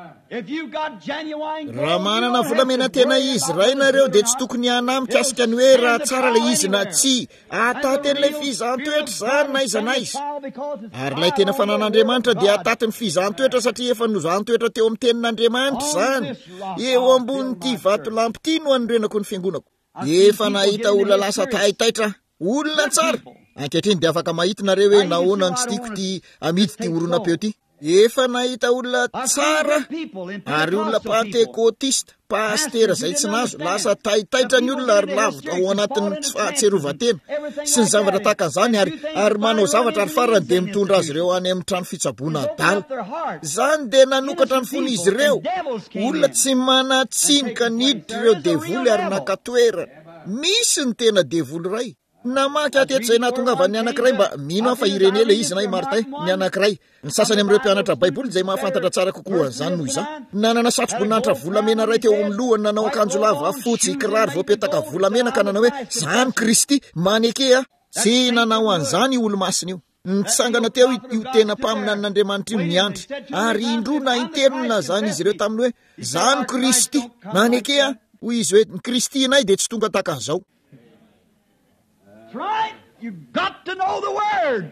S2: Raha manana volamena tena izy ray nareo dia tsy tokony hanamikasika ny hoe raha tsara ilay izy na tsy, ataten'ilay fizahanttoetra zany na iza na iza. Ary ilay tena fanan'Andriamanitra dia atatiny fizahanttoetra satria efa nozahanttoetra teo amin'ny tenin'Andriamanitra zany. Eo ambonin'ity vato lampy ity no anorenako ny fiangonako. Efa nahita olona lasa taitaitra, olona tsara. Ankehitriny dia afaka mahita nareo hoe nahoana ny tsy tiako ity amidy ity oronam-peo ity. Efa nahita olona tsara ary olona pentekotista, pastera izay tsy nazo, lasa taitaitra ny olona ary lavitra ao anatin'ny tsy fahatserovatena sy ny zavatra tahaka an'izany ary ary manao zavatra ary farany dia mitondra azy ireo any amin'ny trano fitsaboana adala. Izany dia nanokatra ny fon'izy ireo. Olona tsy manatsinika niditra ireo devoly ary nakatoerana. Misy ny tena devoly ray. Namaky ateto izay nahatongava ny anankiray mba mino aho fa Irene ilay izy na i Martin ny anankiray. Ny sasany amin'ireo mpianatra Baiboly izay mahafantatra tsara kokoa an'izany noho izany. Nanana satroboninahitra volamena ray teo amin'ny lohany, nanao akanjo lava fotsy, kiraro voapetaka volamena ka nanao hoe zany Kristy maneke a. Tsy nanao an'izany io olo-masina io. Nitsangana teo io tena mpaminan'Andriamanitra io niandry ary indrona intenona zany izy ireo taminy hoe zany Kristy maneke a. Hoy izy hoe ny Kristy anay dia tsy tonga tahaka an'izao.
S1: Right? You've got to know the word.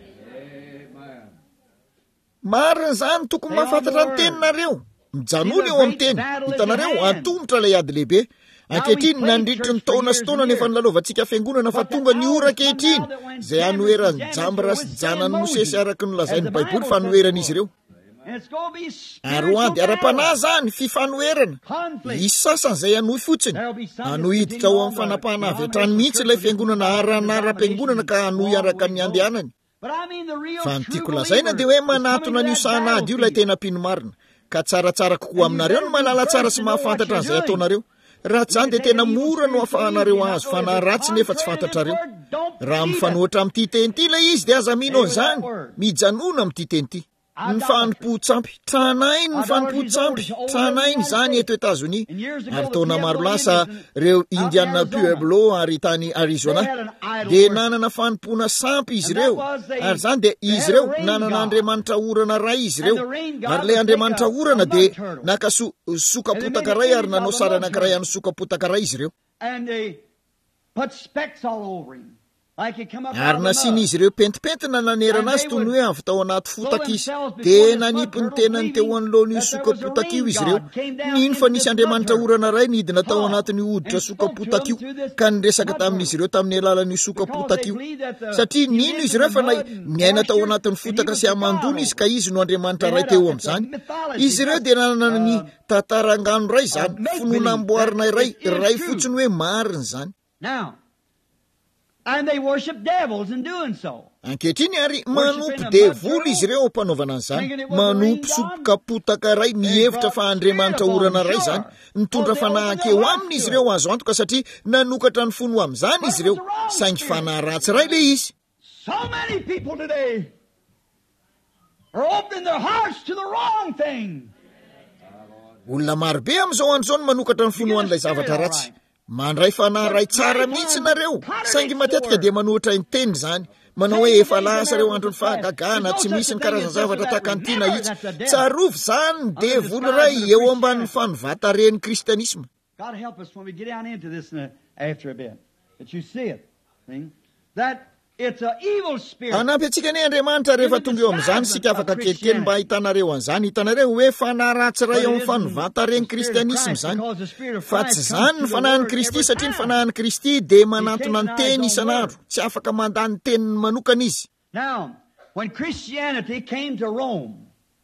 S2: Marina zany tokony mahafantatra ny teninareo. Mijanona eo amin'ny teny. Hitanareo antomotra ilay ady lehibe. Ankehitriny nandritry ny taona sy taona nefa nilalaovantsika fiangonana fa tonga ny ora ankehitriny izay anoherany jambra sy janany Mosesy araka ny lazain'ny Baiboly fa anoheran'izy ireo. ary ho ady ara-panahy zany fifanoherana isy sasan'izay anohy fotsiny anohy hiditra ao amin'ny fanapahana avy hatrany mihitsy ilay fiangonana aranara-piangonana ka anohy araka ny andehanany fa nytiako lazaina dia hoe manatona ny osahana ady io ilay tena mpino marina ka tsaratsara kokoa aminareo no malala tsara sy mahafantatra an'izay ataonareo raha tsy zany dia tena mora no afahanareo azo fanahy ratsy nefa tsy fantatrareo raha mifanoatra amin'ity teny ity ilay izy dia aza mino an'izany mijanona amin'ity teny ity ny fanompo-tsampy tranainy ny fanompo-tsampy tranainy zany eto Etazonia ary taona maro lasa reo indiana pueblo ary tany Arizona dia nanana fanompona sampy izy ireo ary zany dia izy ireo nanana andriamanitra orana ray izy ireo ary ilay andriamanitra orana dia nakaso sokapotaka ray ary nanao sary anankiray any sokapotaka ray izy ireo ary nasian'izy ireo pentipentina nanerana azy toy ny hoe avy tao anaty fotaka izy dia nanipony tenany teo anolohan'io sokapotaka io izy ireo nino fa nisy andriamanitra orana ray nidina tao anatin'ny hoditra sokapotaka io ka niresaka tamin'izy ireo tamin'ny alalan'io sokapotaka io satria nino izy ireo fa nay miaina tao anatin'ny fotaka sy amandona izy ka izy no andriamanitra ray teo amin'izany izy ireo dia nanana ny tantarangano ray zany finoana amboarina iray ray fotsiny hoe marina zany
S1: And they worship devils in doing so.
S2: Ankehitriny ary manompo devoly izy ireo mpanaovana an'izany manompo sokapotaka ray mihevitra fa andriamanitra orana ray zany nitondra fanahy-keo aminy izy ireo azo antoka satria nanokatra ny fono amin'izany izy ireo saingy fanahy ratsy ray le izy.
S1: So many people today are opening their hearts to the wrong thing.
S2: Olona marobe amin'izao andro no manokatra ny fono an'ilay zavatra ratsy. Mandray fanahy ray tsara mihitsy nareo saingy matetika dia manohitra ny teny zany manao hoe efa lasa reo androny fahagagana tsy misy ny karazana zavatra takantina hitsy tsarovy zany ny devoly ray eo ambanin'ny fanovataren'ny kristianisma.
S1: God help us when we get down into this after a bit that you see it thing that it's an evil spirit.
S2: Anampy antsika ny andriamanitra rehefa tonga eo amin'izany sika afaka kelikely mba hitanareo an'izany hitanareo hoe fanahy ratsy ray eo amin'ny fanovataren'ny kristianisma zany fa tsy zany ny fanahin'ny Kristy satria ny fanahin'ny Kristy dia manantona ny teny isan'andro tsy afaka mandany teniny manokana izy.
S1: Now when Christianity came to Rome,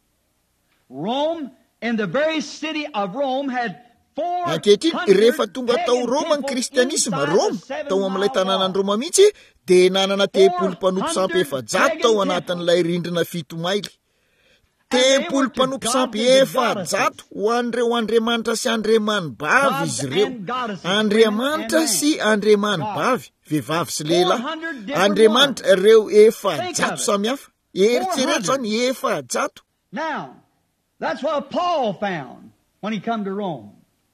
S1: Rome in the very city of Rome had
S2: ankehitriny rehefa tonga tao Roma ny kristianisma Roma tao amin'ilay tanànan'ny Roma mihitsy dia nanana tempolo mpanompo sampy efajato tao anatin'ilay rindrina fito maily tempolo mpanompo sampy efajato ho an'ireo andriamanitra sy andriamanibavy izy ireo andriamanitra sy andriamanibavy vehivavy sy lehilahy andriamanitra ireo efajato samihafa eritreretra ny efajato.
S1: Now that's what Paul found when he come to Rome.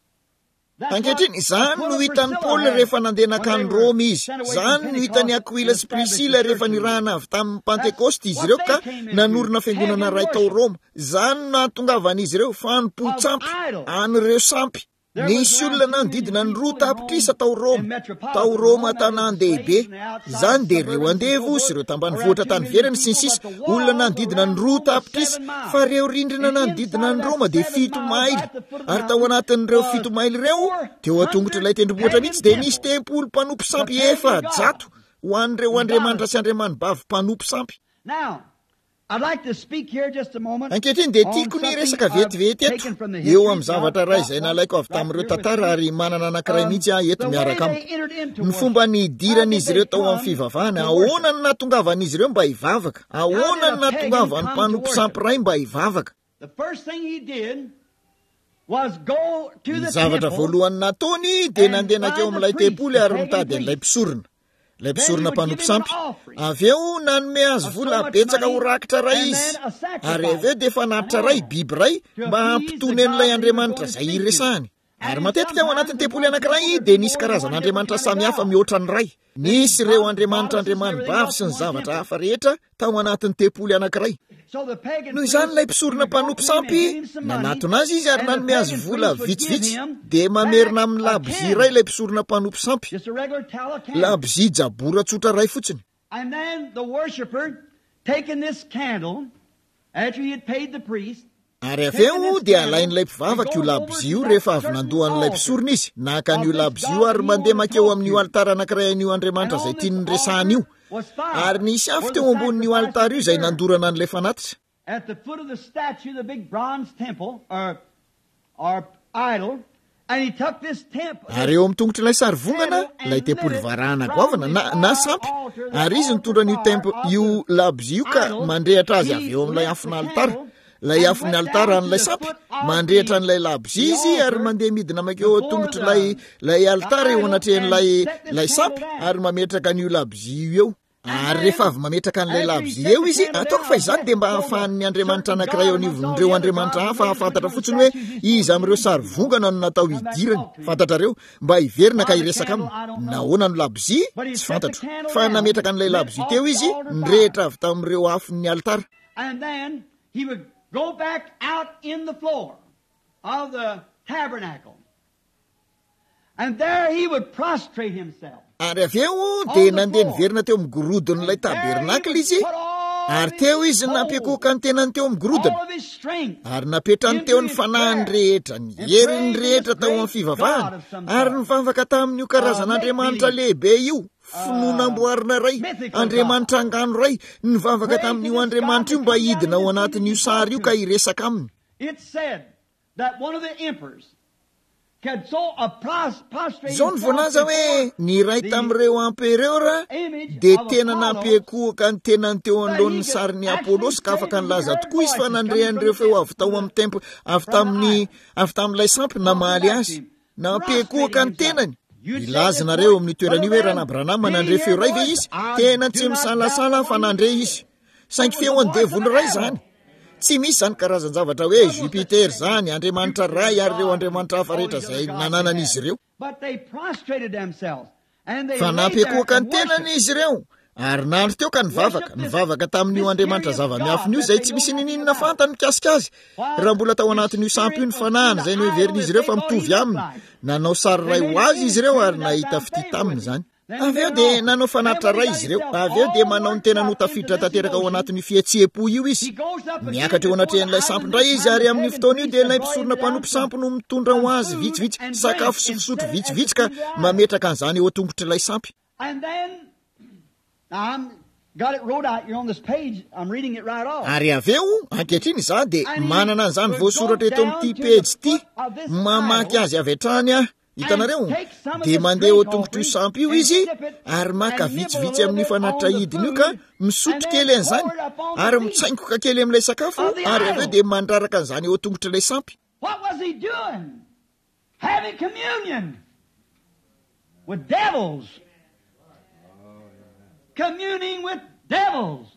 S2: Ankehitriny izany no hitan'ny Paoly rehefa nandeha nakany Roma izy zany no hitany Akwila sy Prisila rehefa nirahana avy tamin'ny Pentekoste izy ireo ka nanorina fiangonana ray tao Roma zany no nahatongavan'izy ireo fanompo-tsampy an'ireo sampy. Nisy olona nanodidina ny roa tapitrisa tao Roma tao Roma tanàn-dehibe zany dia ireo andevo sy ireo tambanivohitra tany ivelany sy ny sisa olona nanodidina ny roa tapitrisa fa ireo rindrina nanodidina ny Roma dia fito maily ary tao anatin'ireo fito maily ireo teo atongotra ilay tendrombohitra mihitsy dia nisy tempolo mpanompo sampy efajato ho an'ireo andriamanitra sy andriamanibavy mpanompo sampy.
S1: Now I'd like to speak here just a moment.
S2: Ankehitriny dia tiako ny resaka vetivety eto eo amin'ny zavatra ray izay nalaiko avy tamin'ireo tantara ary manana anankiray mihitsy aho eto miaraka amiko. Ny fomba nidiran'izy ireo tao amin'ny fivavahana ahoana ny nahatongavan'izy ireo mba hivavaka ahoana ny nahatongavan'ny mpanompo sampy ray mba hivavaka.
S1: The first thing he did was go to the
S2: zavatra voalohany nataony dia nandeha nakeo amin'ilay tempolo ary mitady an'ilay mpisorona ilay mpisorona mpanompo sampy avy eo nanome azy vola betsaka ho rakitra ray izy ary avy eo dia efa natitra ray biby ray mba hampitony an'ilay andriamanitra izay iresahany. Ary matetika ao anatin'ny tempolo anankiray dia nisy karazan'andriamanitra samihafa mihoatra ny ray nisy ireo andriamanitra andriamanibavy sy ny zavatra hafa rehetra tao anatin'ny tempolo anankiray. Noho izany ilay mpisorona mpanompo sampy nanatona azy izy ary nanome azy vola vitsivitsy dia mamerina amin'ny labozia ray ilay mpisorona mpanompo sampy labozia jabora tsotra ray fotsiny.
S1: And then the worshipper taking this candle after he had paid the priest.
S2: Ary avy eo dia alain'ilay mpivavaka io labozia io rehefa avy nandohan'ilay mpisorona izy naka an'io labozia io ary mandeha makeo amin'io alitara anankiray an'io andriamanitra izay tiany resahana io ary nisy afo teo ambonin'io alitara io izay nandorana an'ilay fanatitra
S1: at the foot of the statue, the big bronze temple, or, or idol, and he took this temple.
S2: Ary eo amin'ny tongotra ilay sary vongana, ilay tempoly varahana goavana na, na sampy, ary izy nitondra io tempo io labozia io ka mandrehatra azy avy eo amin'ilay afina alitara. Lay afin'ny alitara an'ilay sampy mandrehatra an'ilay labozia izy ary mandeha midina makeo tongotra lay lay alitara eo anatrehan'ilay lay sampy ary mametraka an'io labozia eo. Ary rehefa avy mametraka an'ilay labozia eo izy, ataoko fa izany dia mba ahafahan'ny Andriamanitra anankiray eo anivon'ireo Andriamanitra hafa ahafantatra fotsiny hoe izy amin'ireo sary vongana no natao hidirany. Fantatrareo mba hiverina ka hiresaka aminy. Nahoana no labozia? Tsy fantatro. Fa nametraka an'ilay labozia teo izy, nirehitra avy tamin'ireo afin'ny alitara.
S1: And then he would go back out in the floor of the tabernacle. And there he would prostrate himself.
S2: Ary avy eo dia nandeha niverina teo amin'ny gorodon'ilay tabernakla izy, ary teo izy napekoka ny tenany teo amin'ny gorodona, ary napetrany teo ny fanahiny rehetra, ny heriny rehetra tao amin'ny fivavahana, ary nivavaka tamin'io karazan'Andriamanitra lehibe io, finoana amboarina ray, Andriamanitra angano ray, nivavaka tamin'io Andriamanitra io mba hidina ao anatin'io sary io ka hiresaka aminy.
S1: It said that one of the emperors
S2: Zao ny voalaza hoe ny ray tamin'ireo amperera dia tena napekoaka ny tenany teo anoloan'ny sarin'ny Apôlôsy ka afaka nilaza tokoa izy fa nandrehan'ireo feo avy tao amin'ny tempo avy tamin'ny avy tamin'ilay sampy namaly azy, napekoaka ny tenany. Ilazanareo amin'ny toeran'io hoe Rana Branham nandre feo ray ve izy? Tena tsy misalasala fa nandre izy. Saingy feony devily ray zany. Tsy misy zany karazan-javatra hoe Jupiter zany, Andriamanitra ray ary ireo Andriamanitra hafa rehetra izay nananan'izy ireo. Fa napekoaka ny tenany izy ireo. Ary nandro teo ka nivavaka, nivavaka tamin'io Andriamanitra zava-miafina io izay tsy misy ninina fantany mikasika azy. Raha mbola tao anatin'io sampy io ny fanahana izay noheverin'izy ireo fa mitovy aminy. Nanao sary ray ho azy izy ireo ary nahita fitita aminy zany. Avy eo dia nanao fanatitra ray izy ireo. Avy eo dia manao ny tena notafiditra tanteraka ao anatin'ny fihetsi-po io izy. Miakatra eo anatrehan'ilay sampy ndray izy ary amin'ny fotoana io dia ilay mpisorona mpanompo sampy no mitondra ho azy vitsivitsy, sakafo sy fisotro vitsivitsy ka mametraka an'izany eo tongotr'ilay sampy. Ary avy eo ankehitriny za dia manana an'izany voasoratra eto amin'ity pejy ity, mamaky azy avy hatrany aho. Hitanareo dia mandeha ao tongotra io sampy io izy ary maka vitsivitsy amin'ny fanatitra hidiny io ka misotro kely an'izany ary mitsaingoka kely amin'ilay sakafo ary avy eo dia mandraraka an'izany ao tongotra ilay sampy.
S1: What was he doing? Having communion with devils. Communing with devils.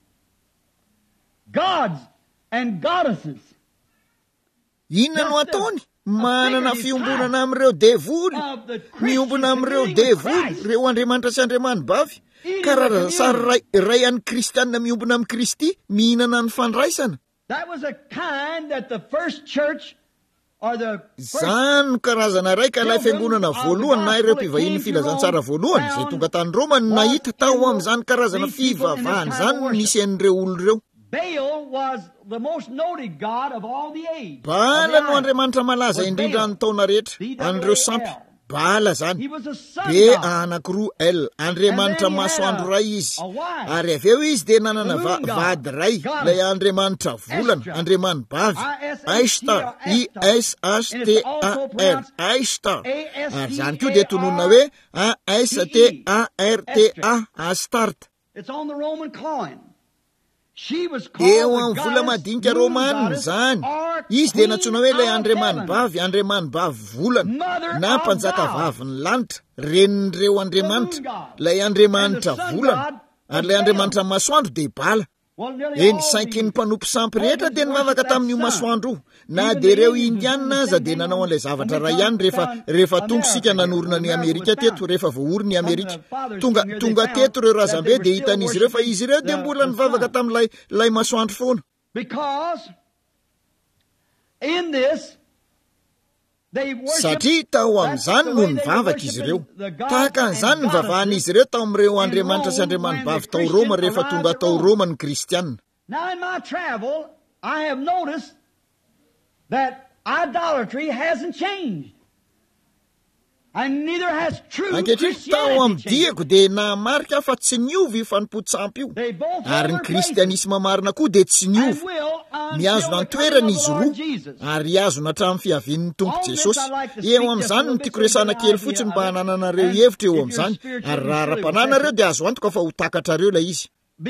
S1: Gods and goddesses.
S2: Inona no ataony? Manana fiombonana amin'ireo devoly, miombona amin'ireo devoly, ireo Andriamanitra sy Andriamanibavy, karazana sary ray, ray an'ny Kristianina miombona amin'ny Kristy, mihinana ny fandraisana.
S1: That was a kind that the first church or the
S2: Zany karazana ray ka ilay fiangonana voalohany na ireo mpivahiny filazantsara voalohany izay tonga tany Roma nahita tao amin'izany karazana fivavahana zany nisy an'ireo olona ireo.
S1: Baal was the most noted god of all the age.
S2: Baala no Andriamanitra malaza indrindra ny taona rehetra, an'ireo sampy. Baala zany. Be anankiroa El, Andriamanitra masoandro ray izy. Ary avy eo izy dia nanana vady ray, ilay Andriamanitra volana, Andriamanibavy, Ishtar, I S H T A R, Ishtar. Ary zany koa dia tononona hoe A S T A R T A, Astarte.
S1: It's on the Roman coin.
S2: Eo amin'ny vola madinika Romanina zany. Izy dia natsoina hoe ilay Andriamanibavy, Andriamanibavy volana, na mpanjaka vavy ny lanitra, renin'ireo Andriamanitra, ilay Andriamanitra volana, ary ilay Andriamanitra masoandro dia Bala. Eny sainky ny mpanompo sampy rehetra dia nivavaka tamin'io masoandro io. Na dia ireo Indiana aza dia nanao an'ilay zavatra ray ihany rehefa rehefa tonga sika nanorina ny Amerika teto, rehefa voaory ny Amerika. Tonga tonga teto ireo razambe dia hitan'izy ireo fa izy ireo dia mbola nivavaka tamin'ilay lay masoandro foana.
S1: Because in this
S2: satria tao amin'izany no nivavaka izy ireo. Tahaka an'izany nivavahan'izy ireo tao amin'ireo Andriamanitra sy Andriamanibavy tao Roma rehefa tonga tao Roma ny Kristianina.
S1: Now in my travel, I have noticed that idolatry hasn't changed.
S2: ankehitriny tao amin'ny diako dia namarika fa tsy niovy io fanompo-tsampy io ary ny kristianisma marina koa dia tsy niovy miazona ny toerana izy roa ary azona hatramin'ny fiavian'ny tompo Jesosy. Eo amin'izany no tiako resana kely fotsiny mba hanananareo hevitra eo amin'izany ary raha ra-pananareo dia azo antoka fa ho takatrareo ilay izy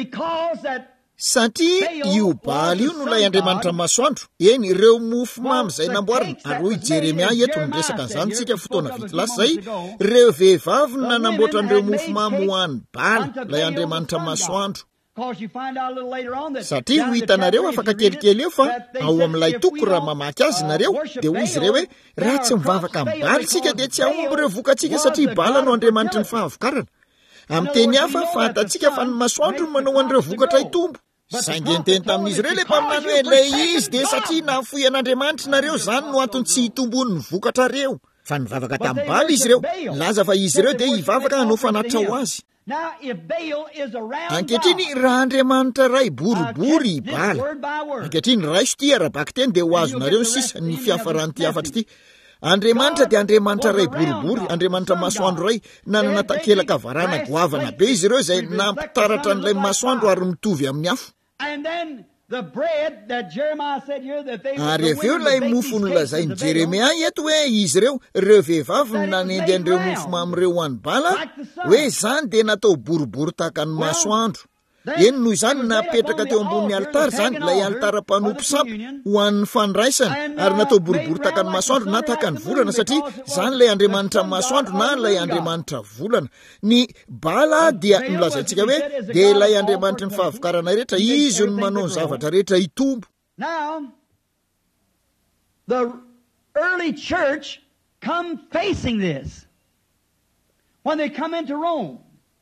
S2: satria io Baly io no lay Andriamanitra masoandro. Eny ireo mofo mamy izay namboarina ary hoy Jeremia eto ny resaka an'izany tsika fotoana vity lasa izay ireo vehivavy no nanamboatra an'ireo mofo mamy ho an'ny Baly lay Andriamanitra masoandro. Satria ho hitanareo afaka kelikely eo fa ao amin'ilay toko raha mamaky azy nareo dia hoy izy ireo hoe raha tsy mivavaka amin'ny Baly tsika dia tsy ahomby ireo vokantsika satria Baly no Andriamanitra ny fahavokarana. Amin'ny teny hafa fantatsika fa ny masoandro no manao an'ireo vokatra hitombo. Saingeniteny tamin'izy ireo ilay mpaminany hoe ilay izy dia satria nahafoy an'Andriamanitra nareo izany no antony tsy hitombony ny vokatra reo. Fa nivavaka tamin'ny Baly izy ireo, laza fa izy ireo dia hivavaka hanao fanatitra ho azy. Ankehitriny raha Andriamanitra ray boribory Baly. Ankehitriny ray sotia arabaky teny dia ho azonareo sisa ny fiafaran'ity afatra ity. Andriamanitra dia Andriamanitra ray boribory, Andriamanitra masoandro ray, nanana takelaka varana goavana be izy ireo izay nampitaratra an'ilay masoandro ary mitovy amin'ny afo. Ary aveo ilay mofo nolazainy Jeremia eto hoe izy ireo ireo vehivavy no nanendy an'ireo mofo mamy ireo ho an'ny Bala hoe izany dia natao boribory tahaka ny masoandro. Eny noho izany napetraka teo ambonin'ny alitara izany ilay alitara mpanompo sampy ho an'ny fandraisana ary natao boribory tahaka ny masoandro na tahaka ny volana satria izany ilay Andriamanitra masoandro na ilay Andriamanitra volana. Ny Bala dia nolazaintsika hoe dia ilay Andriamanitra ny fahavokarana rehetra, izy no manao ny zavatra rehetra hitombo.
S1: Now, the early church come facing this when they come into Rome.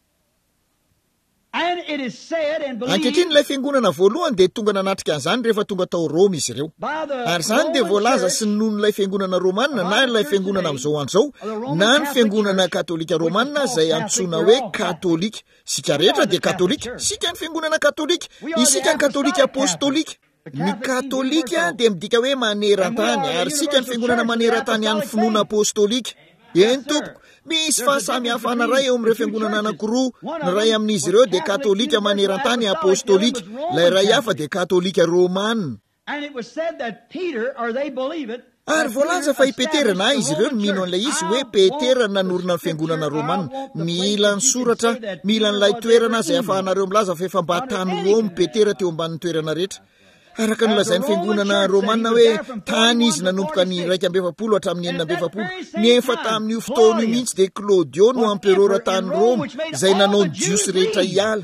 S1: And it is said and believed
S2: ankehitriny ilay fiangonana voalohany dia tonga nanatrika an'izany rehefa tonga tao Roma izy ireo. Ary izany dia voalaza sy noho n'ilay fiangonana romanina na ilay fiangonana amin'izao andro na ny fiangonana katolika romanina izay antsoina hoe katolika. Sika rehetra dia katolika, sika ny fiangonana katolika, isika ny katolika apostolika. Ny katolika dia midika hoe maneran-tany ary sika ny fiangonana maneran-tany an'ny finoana apostolika. Eny tompoko, misy fahasamihafana ray eo amin'ireo fiangonana anankiroa. Ny ray amin'izy ireo dia katolika maneran-tany apostolika, ilay ray hafa dia katolika romanina. Ary voalaza fa i Petera na izy ireo no mino an'ilay izy hoe Petera nanorina ny fiangonana romanina. Mila ny soratra, mila n'ilay toerana izay ahafahanareo milaza fa efa mba tany Roma Petera teo ambanin'ny toerana rehetra. Araka nolazain'ny fiangonana romanina hoe tany izy nanomboka ny raika amby efapolo hatramin'ny enina amby efapolo. Nefa tamin'io fotoana io mihitsy dia Claudio no amperora tany Roma izay nanao ny jiosy rehetra hiala.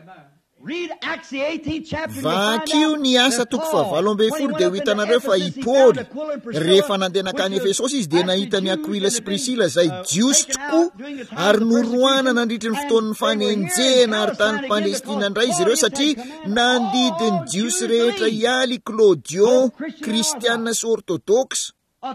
S2: Vakio ny asa toko fahavalo ambin'ny folo dia ho hitanareo fa i Paoly rehefa nandeha nakany Efesosy izy dia nahita ny Aquila sy Priscilla izay jiosy tokoa ary norohana nandritry ny fotoan'ny fanenjehana ary tany Palestina indray izy ireo satria nandidy ny jiosy rehetra hialy Claudio, kristianina sy orthodoxe.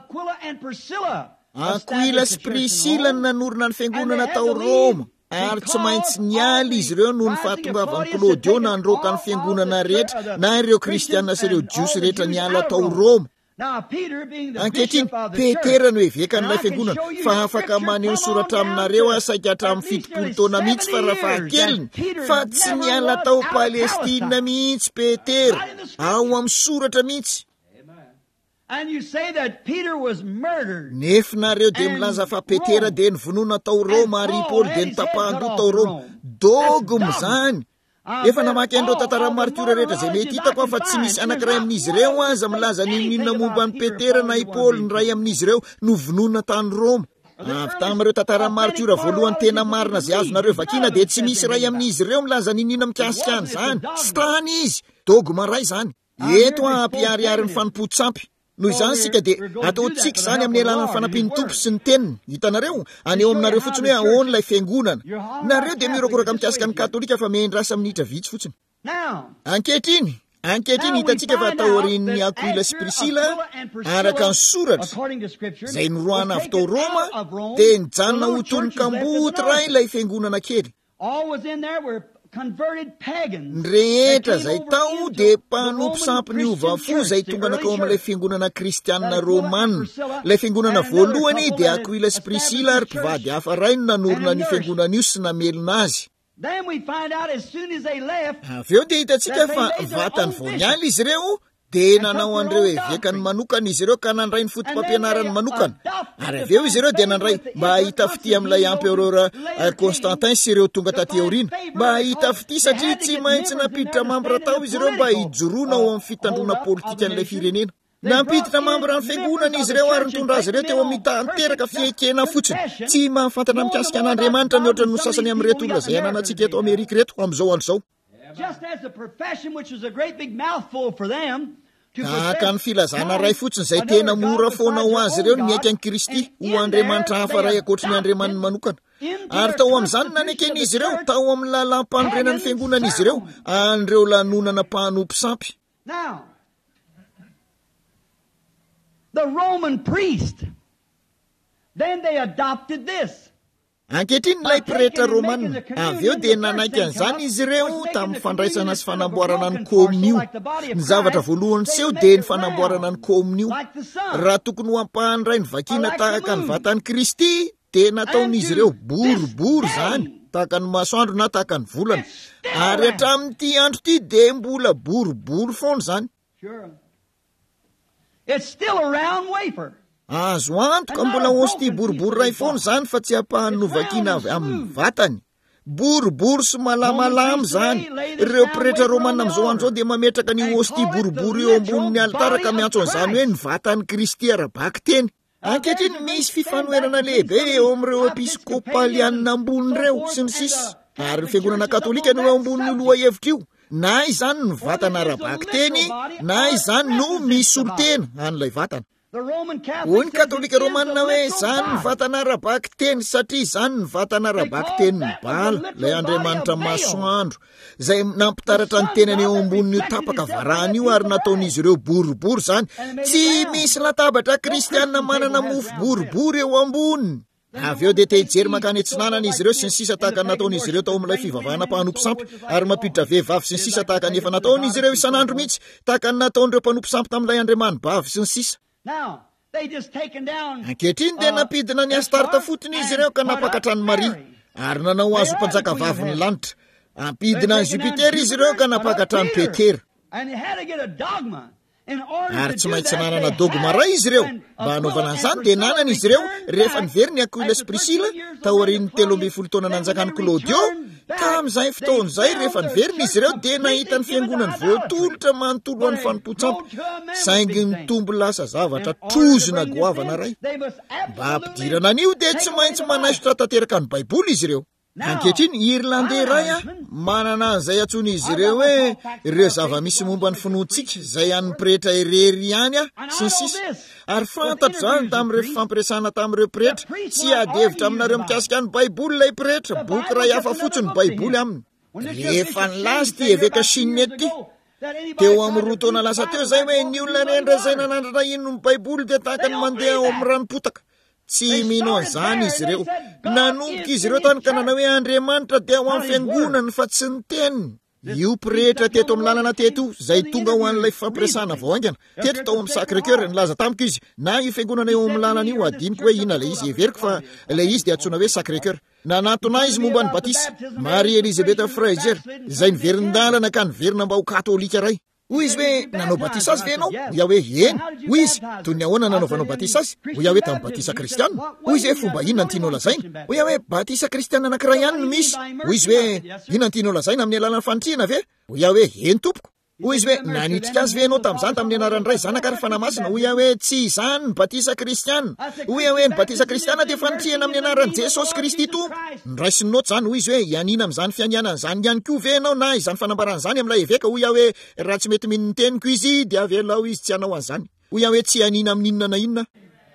S2: Aquila sy Priscilla nanorina ny fiangonana tao Roma. Ary tsy maintsy nialy izy ireo noho ny fahatongavan'ny Claudio nandroaka ny fiangonana rehetra na ireo kristianina sy ireo jiosy rehetra niala tao Roma. Ankehitriny Petera no heveka n'ilay fiangonana fa afaka maneho soratra aminareo asaika hatramin'ny fitopolo taona mihitsy fa raha fahakeliny fa tsy niala tao Palestina mihitsy Petera, ao amin'ny soratra mihitsy.
S1: And you say that Peter was murdered.
S2: Nefinareo dia milaza fa Petera dia nivonoana tao Roma ary Paul dia nitapahan-doha tao Roma. Dogma izany. Efa namaky andreo tantara martyra rehetra izay mety hitako fa tsy misy anankiray amin'izy ireo aza milaza ny ninona momba ny Petera na i Paul ny ray amin'izy ireo no vonoana tany Roma. Avy tamin'ireo tantara martyra voalohany tena marina izay azonareo vakiana dia tsy misy ray amin'izy ireo milaza ny ninona mikasika an'izany. Tsy tany izy. Dogma ray izany. Eto ampiariary ny fanompo-tsampy. Noho izany sika dia ataontsika izany amin'ny alalan'ny fanampin'ny tompo sy ny teniny. Hitanareo, aneo aminareo fotsiny hoe ahoana ilay fiangonana. Nareo dia mirokoraka mikasika ny katolika fa miandrasa minitra vitsy fotsiny. Ankehitriny, ankehitriny hitantsika fa atahorin'ny Aquila sy Priscilla araka ny soratra izay norohana avy tao Roma dia nijanona ho tony kamboty ray ilay fiangonana kely. ny rehetra zay tao de mpanompo sampy niova fo zay tonga nakao amin'ilay fiangonana kristianina romanina. Ilay fiangonana voalohany de Aquila sy Priscilla ary mpivady hafa ray no nanorona ny fiangonana io sy namelona azy. Avy eo de hitantsika fa vatany voanialy izy ireo de nanao an'ireo evekany manokana izy ireo ka nandray ny fotom-pampianarany manokana. Ary avy eo izy ireo de nandray mba hita fity amin'ilay empereur Constantin sy ireo tonga taty aoriana, mba hita fity satria tsy maintsy nampiditra mambra tao izy ireo mba hijoroana ao amin'ny fitandrona politika an'ilay firenena. Nampiditra mambra ny fiangonana izy ireo ary nitondra azy ireo teo amin'ny tanteraka fiekena fotsiny. Tsy mahafantatra mikasika an'Andriamanitra mihoatra ny sasany amin'reto olona zay ananantsika eto Amerika reto amin'izao andro zao. Tahaka ny filazana ray fotsiny zay tena mora foana ho azy ireo ny miaika ny Kristy ho Andriamanitra hafa ray akoatry ny Andriamaniny manokana. Ary tao amin'izany nanekeny izy ireo tao amin'ny lalam-panorenany fiangonana izy ireo an'ireo lanonana mpanompo sampy.
S1: The Roman priest, then they adopted this.
S2: Ankehitriny ilay pretra romanina avy eo de nanaiky an'izany izy ireo tamin'ny fandraisana sy fanamboarana ny kominio. Ny zavatra voalohany seho de ny fanamboarana ny kominio. Raha tokony ho ampahany ny vakina tahaka ny vatany Kristy de nataon'izy ireo boribory zany tahaka ny masoandro na tahaka ny volana. Ary hatramin'ity andro ity de mbola boribory foana zany.
S1: It's still a round wafer.
S2: Azo antoka mbola hosty boribory ray foana zany fa tsy ampahany no vakina avy amin'ny vatany. Boribory sy malamalamy zany. Ireo pretra romanina amin'izao andro zao de mametraka ny hosty boribory eo ambonin'ny altara ka miantso an'izany hoe ny vatany Kristy ara-baky teny. Ankehitriny misy fifanoherana lehibe eo amin'ireo episkopalianina ambonin'ireo sy ny sisa. Ary ny fiangonana katolika no eo ambonin'ny loha hevitra io. Na izany ny vatana ara-baky teny, na izany no misy olo-tena an'ilay vatana. Hoy ny katolika romanina hoe izany ny vatana ara-baky teny satria izany ny vatana ara-baky teny ny bala, ilay Andriamanitra masoandro, izay nampitaratra ny tenany eo ambonin'io tapaka varahana io ary nataon'izy ireo boribory zany. Tsy misy latabatra kristianina manana mofo boribory eo amboniny. Avy eo de te hijery makany antsinanana izy ireo sy ny sisa tahaka nataon'izy ireo tao amin'ilay fivavahana mpanompo sampy ary mampiditra vehivavy sy ny sisa tahaka ny efa nataon'izy ireo isan'andro mihitsy tahaka ny nataon'ireo mpanompo sampy tamin'ilay Andriamanibavy sy ny sisa. Ankehitriny de nampidina ny astarta fotony izy ireo ka napakatrany Maria ary nanao azo mpanjaka vavy ny lanitra. Ampidina ny Jupiter izy ireo ka napakatrany Petera. Ary tsy maintsy nanana dogma ray izy ireo mba hanaovana an'izany de nanana izy ireo rehefa nivery ny Aquila sy Priscilla tao aorian'ny telo amby folo taona nanjakany Claudio. Ka amin'izay fotoana izay rehefa niverina izy ireo de nahita ny fiangonany voatolotra manontolo an'ny fanompo-tsampy saingy nitombo lasa zavatra trozona goavana ray. Mba hampidirana an'io de tsy maintsy manaisotra tanteraka ny Baiboly izy ireo. Ankehitriny Irlandais ray a manana an'izay antsony izy ireo hoe ireo zava-misy momba ny finoantsika zay an'ny pretra irery ihany a sy ny sisa. Ary fantatro zany tamin'ireo fifampiresana tamin'ireo pretra tsy adevitra aminareo mikasika ny Baiboly ilay pretra, boky ray hafa fotsiny Baiboly aminy. Rehefa nilazy ty eveka Sinety teo amin'ny roa taona lasa teo zay hoe ny olona rendre zay nanandrana ino ny Baiboly de tahaka ny mandeha ao amin'ny ranopotaka. Tsy mino an'izany izy ireo. Nanomboka izy ireo tany ka nanao hoe Andriamanitra dia ho amin'ny fiangonany fa tsy ny teniny. Io pretra teto amin'ny lalana teto zay tonga ho an'ilay fampiresana vao aingana. Teto tao amin'ny Sacré-Cœur nilaza tamiko izy. Na io fiangonana eo amin'ny lalana io adiniko hoe ina ilay izy everiko fa ilay izy dia antsoina hoe Sacré-Cœur. Nanatona izy momba ny batisa. Marie Elisabeth Fraser zay niverin-dalana ka niverina mba ho katolika ray. Hoy izy hoe nanao batisa azy ve ianao? Hoy hoe eny. Hoy izy toy ny ahoana nanaovanao batisa azy? Hoy hoe tamin'ny batisa kristianina. Hoy izy hoe fomba inona no tianao lazaina? Hoy hoe batisa kristianina anankiray ihany no misy. Hoy izy hoe inona no tianao lazaina amin'ny alalan'ny fanontriana ve? Hoy hoe eny tompoko. Hoy izy hoe nanitrika azy ve ianao tamin'izany tamin'ny anaran'ny ray zanaka ary fanamasina? Hoy hoe tsy izany ny batisa kristianina. Hoy hoe ny batisa kristianina dia fanontriana amin'ny anaran'i Jesosy Kristy tompo. Ny ray sy ny noty zany hoy izy hoe ianina amin'izany fianianana izany ihany koa ve ianao na izany fanambarana izany amin'ilay eveka? Hoy hoe raha tsy mety mino ny teniko izy dia avelao izy tsy hanao an'izany. Hoy hoe tsy anina amin'ny inona na inona.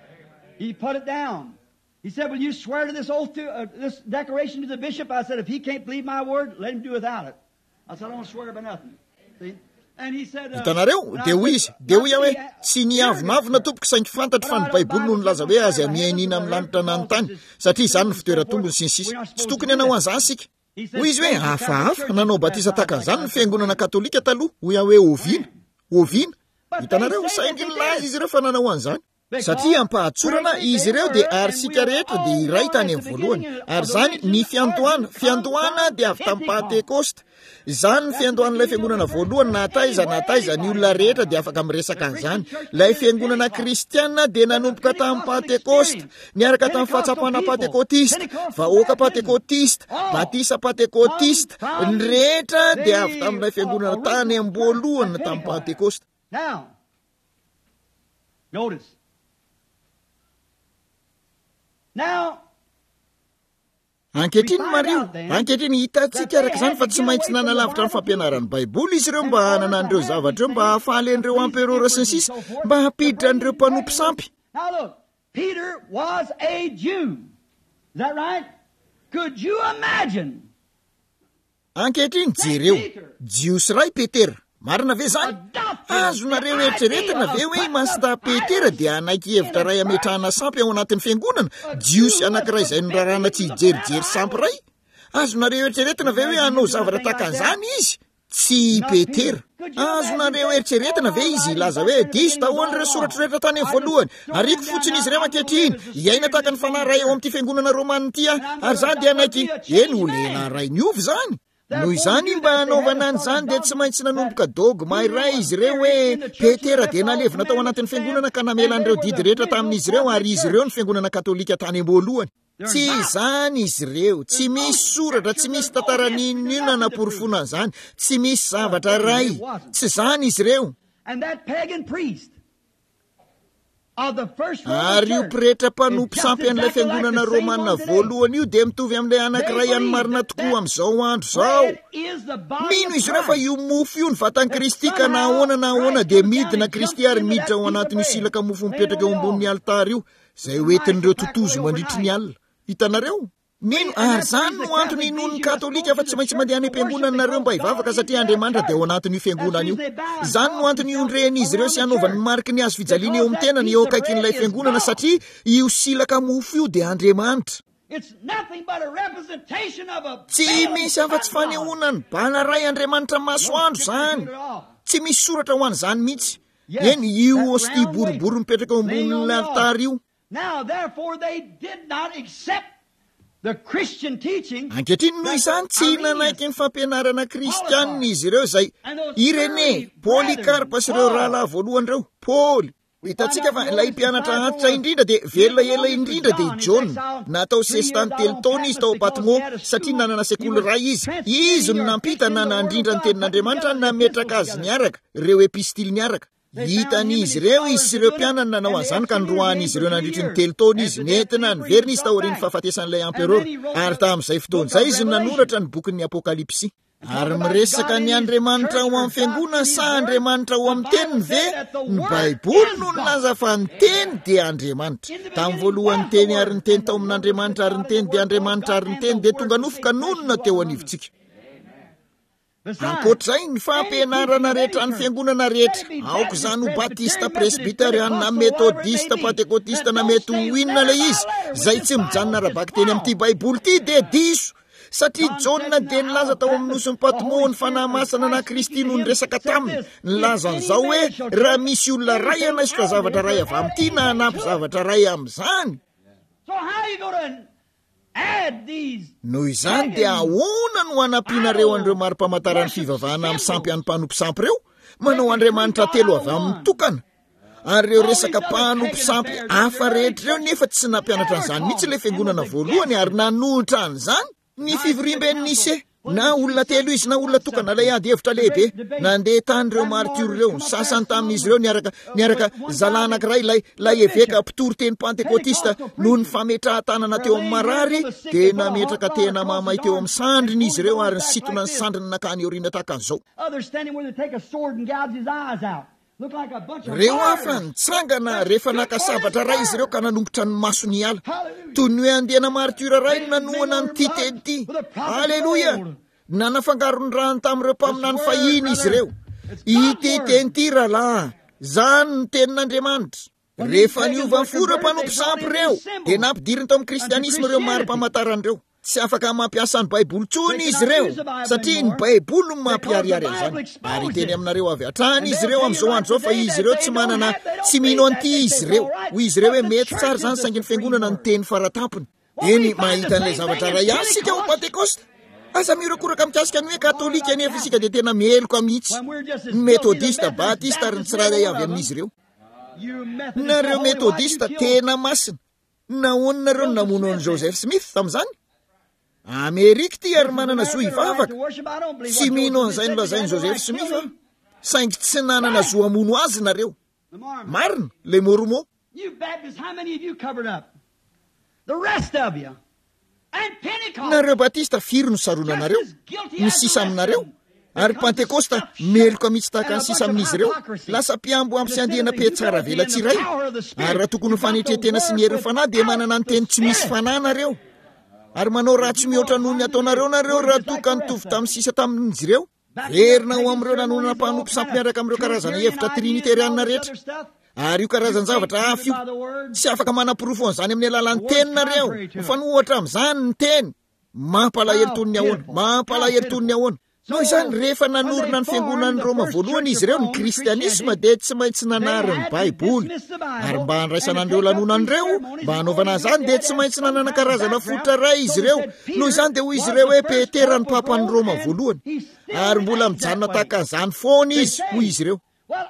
S1: He put it down. He said, will you swear to this oath, to, uh, this declaration to the bishop? I said, if he can't believe my word, let him do without it. I said, I don't swear by nothing. See?
S2: Hitanareo de hoy izy de hoy hoe tsy niavonavona tompoko saingy fantatro fa ny Baiboly no nilaza hoe azy amiainina amin'ny lanitra nanontany satria izany ny fitoeratombony sy ny sisa. Tsy tokony hanao an'izany sika. hoy izy hoe hafahafa nanao batisa takan'izany ny fiangonana katolika taloha hoy aho hoe ovina ovina hitanareo sainginy laza izy ireo fa nanao an'izany satria ampahatsorana izy ireo dia arysika rehetra dia iray tany amin'ny voalohany ary zany ny fiandohana fiandohana dia avy tamin'ny Pentekosta izany ny fiandohan'ilay fiangonana voalohany nataiza nataiza ny olona rehetra dia afaka miresaka an'izany ilay fiangonana kristiana dia nanomboka tamin'ny Pentekosta niaraka tamin'ny fahatsapana Pentekotista vahoaka Pentekotista batisa Pentekotista ny rehetra dia avy tamin'ilay fiangonana tany am-boalohany tamin'ny Pentekosta.
S1: Now, notice. Now,
S2: ankehitriny mario ankehitriny hitantsika araka izany fa tsy maintsy nanalavitra ny fampianaran'ny baiboly izy ireo mba hanana an'ireo zavatra ireo mba hahafaly an'ireo amperora sy ny sisa mba hampiditra an'ireo mpanompo sampy.
S1: Now look, Peter was a Jew. Is that right? Could you imagine?
S2: Ankehitriny jereo jiosy ray Petera marina ve zany azonareo eritreretina ve hoe masta Petera dia anaiky hevitra ray ametrahana sampy ao anatin'ny fiangonana jiosy anankiray izay nirarana tsy hijerijery sampy ray azonareo eritreretina ve hoe hanao zavatra takan'izany izy tsy Petera azonareo eritreretina ve izy ilaza hoe diso daholo ireo soratra rehetra tany amin'ny voalohany ariko fotsiny izy ireo ankehitriny iaina tahaka ny fanahy ray ao amin'ity fiangonana Romana ity ary zany dia anaiky eny ho lehilahy ray niovy zany. Noho izany mba hanaovana an'izany dia tsy maintsy nanomboka dogma iray izy ireo hoe Petera dia nalevina tao anatin'ny fiangonana ka namela an'ireo didy rehetra tamin'izy ireo ary izy ireo ny fiangonana katolika tany am-boalohany. Tsy izany izy ireo, tsy misy soratra, tsy misy tantara ninona naporofona an'izany, tsy misy zavatra ray, tsy izany izy ireo.
S1: And that pagan priest of the first
S2: ary io pretra mpanompo sampy an'ilay fiangonana Romana voalohany io dia mitovy amin'ilay anankiray any marina tokoa amin'izao andro zao. Mino izy ireo fa io mofo io ny vatany Kristy ka na ahoana na ahoana dia midina Kristy ary miditra ao anatin'io silaka mofo mipetraka eo ambonin'ny altara io izay hoentin'ireo totozo mandritry ny alina. Hitanareo? Mino ary zany no antony inon'ny katolika fa tsy maintsy mandeha any am-piangonana nareo mba hivavaka satria Andriamanitra dia ao anatin'io fiangonana io. Zany no antony iondreny izy ireo sy hanaovany mariky ny hazo fijaliana eo amin'ny tenany eo akaikin'ilay fiangonana satria io silaka mofo io dia Andriamanitra. Tsy misy afa-tsy fanehoana ny bana ray Andriamanitra masoandro zany. Tsy misy soratra ho an'izany mihitsy. Eny io hostia boribory mipetraka eo ambonin'ny altara io.
S1: Now therefore they did not accept the Christian teaching.
S2: Ankehitriny noho izany tsy nanaiky ny fampianarana kristianina izy ireo izay Irene, Polikarpa sy ireo rahalahy voalohany ireo. Paul, hitantsika fa ilay mpianatra antitra indrindra dia velona ela indrindra dia John. Natao sesitany telo taona izy tao Patmo satria nanana sekoly ray izy. Izy no nampita na nandrindra ny tenin'Andriamanitra nametraka azy niaraka, ireo epistily niaraka. Hitan'izy ireo izy sy ireo mpianana nanao an'izany ka norohan'izy ireo nandritry ny telo taona izy nentina niverina izy tao aorian'ny fahafatesan'ilay amperora ary tamin'izay fotoana izay izy nanoratra ny bokin'ny Apokalipsy. Ary miresaka ny Andriamanitra ao amin'ny fiangonana sa Andriamanitra ao amin'ny teniny ve? Ny Baiboly no nilaza fa ny teny dia Andriamanitra. Tamin'ny voalohany teny ary ny teny tao amin'Andriamanitra ary ny teny dia Andriamanitra ary ny teny dia tonga nofoka nonona teo anivontsika. Ankoatr'izay ny fampianarana rehetra ny fiangonana rehetra aoko izany ho batista, presbyteriana na metodista, pentekotista na mety ho inona ilay izy izay tsy mijanona rabaky teny amin'ity Baiboly ity dia diso satria Jona dia nilaza tao amin'ny noson'ny Patmo ny fanahy masina na Kristy no niresaka taminy. Nilaza an'izao hoe raha misy olona ray anaisoka zavatra ray avy amin'ity na hanampy zavatra ray amin'izany.
S1: So how are you going to add these?
S2: Noho izany dia ahoana no hanampinareo an'ireo mari-pamantarany fivavahana amin'ny sampy any mpanompo sampy ireo manao Andriamanitra telo avy amin'ny tokana ary ireo resaka mpanompo sampy hafa rehetra ireo nefa tsy nampianatra an'izany mihitsy ilay fiangonana voalohany ary nanohitra an'izany. Ny fivorimben'ny Nise na olona telo izy na olona tokana ilay ady hevitra lehibe nandeha tanyireo martyr ireo ny sasany tamin'izy ireo niaraka niaraka zalahy anankiray ilay lay eveka mpitory teny Pentekotista noho ny fametrahan-tanana teo amin'ny marary dia nametraka tena mamay teo amin'ny sandriny izy ireo ary ny sitona ny sandriny nakany oriana tahaka an'izao. Reo hafa nitsangana rehefa nakasabatra ray izy ireo ka nanombotra ny masony ala toy ny hoe andehana martyra ray no nanohana nyity teny ity. Aleloia! Nanafangarony rano tamin'ireo mpaminany fahiny izy ireo. Ity teny ity rahalahy, zany ny tenin'Andriamanitra. Rehefa niova ny fora mpanompo sampy ireo dia nampidiriny tao amin'ny kristianisma ireo mari-pamantaran'ireo. tsy afaka mampiasa ny baiboly tsony izy ireo satria ny baiboly no mampiariary an'izany ary teny aminareo avy hatrany izy ireo amin'izao andro zao fa izy ireo tsy manana tsy mino an'ity izy ireo hoy izy ireo hoe mety tsara zany saingy ny fiangonana ny teny faratampony eny mahita an'ilay zavatra ray ihany sika ho pentekosta aza mirokoraka mikasika ny hoe katolika nefa isika dia tena mieloka mihitsy ny metodista batista ary ny tsirairay avy amin'izy ireo nareo metodista tena masina nahoanareo ny namono an'i Joseph Smith tamin'izany Amerika ty ary manana zo ivavaka tsy mino an'izay nolazainy Joseph Smith a saingy tsy nanana zo amono azy nareo marina le Mormon nareo batista firy no sarona nareo ny sisa aminareo ary pentekosta meloka mihitsy tahaka ny sisa amin'izy ireo lasa mpiambo ampy sy andihana pe tsara vela tsiray ary raha tokony fanetretena sy ny herin'ny fanahy dia manana ny teny tsy misy fanahy nareo ary manao raha tsy mihoatra noho ny ataonareo nareo raha toka nitovy tamin'ny sisa tamin'izy ireo verina ho amin'ireo nanonana mpanompo sampy miaraka amin'ireo karazana hevitra trinitarianina rehetra ary io karazany zavatra hafa io tsy afaka manam-pirofo an'izany amin'ny alalan'ny teninareo mifanohatra amin'izany ny teny mampalahelo toy ny ahoana mampalahelo toy ny ahoana noho izany rehefa nanorina ny fiangonan'ny Roma voalohany izy ireo ny kristianisma dia tsy maintsy nanary ny baiboly ary mba handraisanan'ireo lanonan'ireo mba hanaovana izany dia tsy maintsy nanana karazana fototra ray izy ireo noho izany dia hoy izy ireo hoe Petera ny papan'ny Roma voalohany ary mbola mijanona tahaka an'izany foana izy hoy izy ireo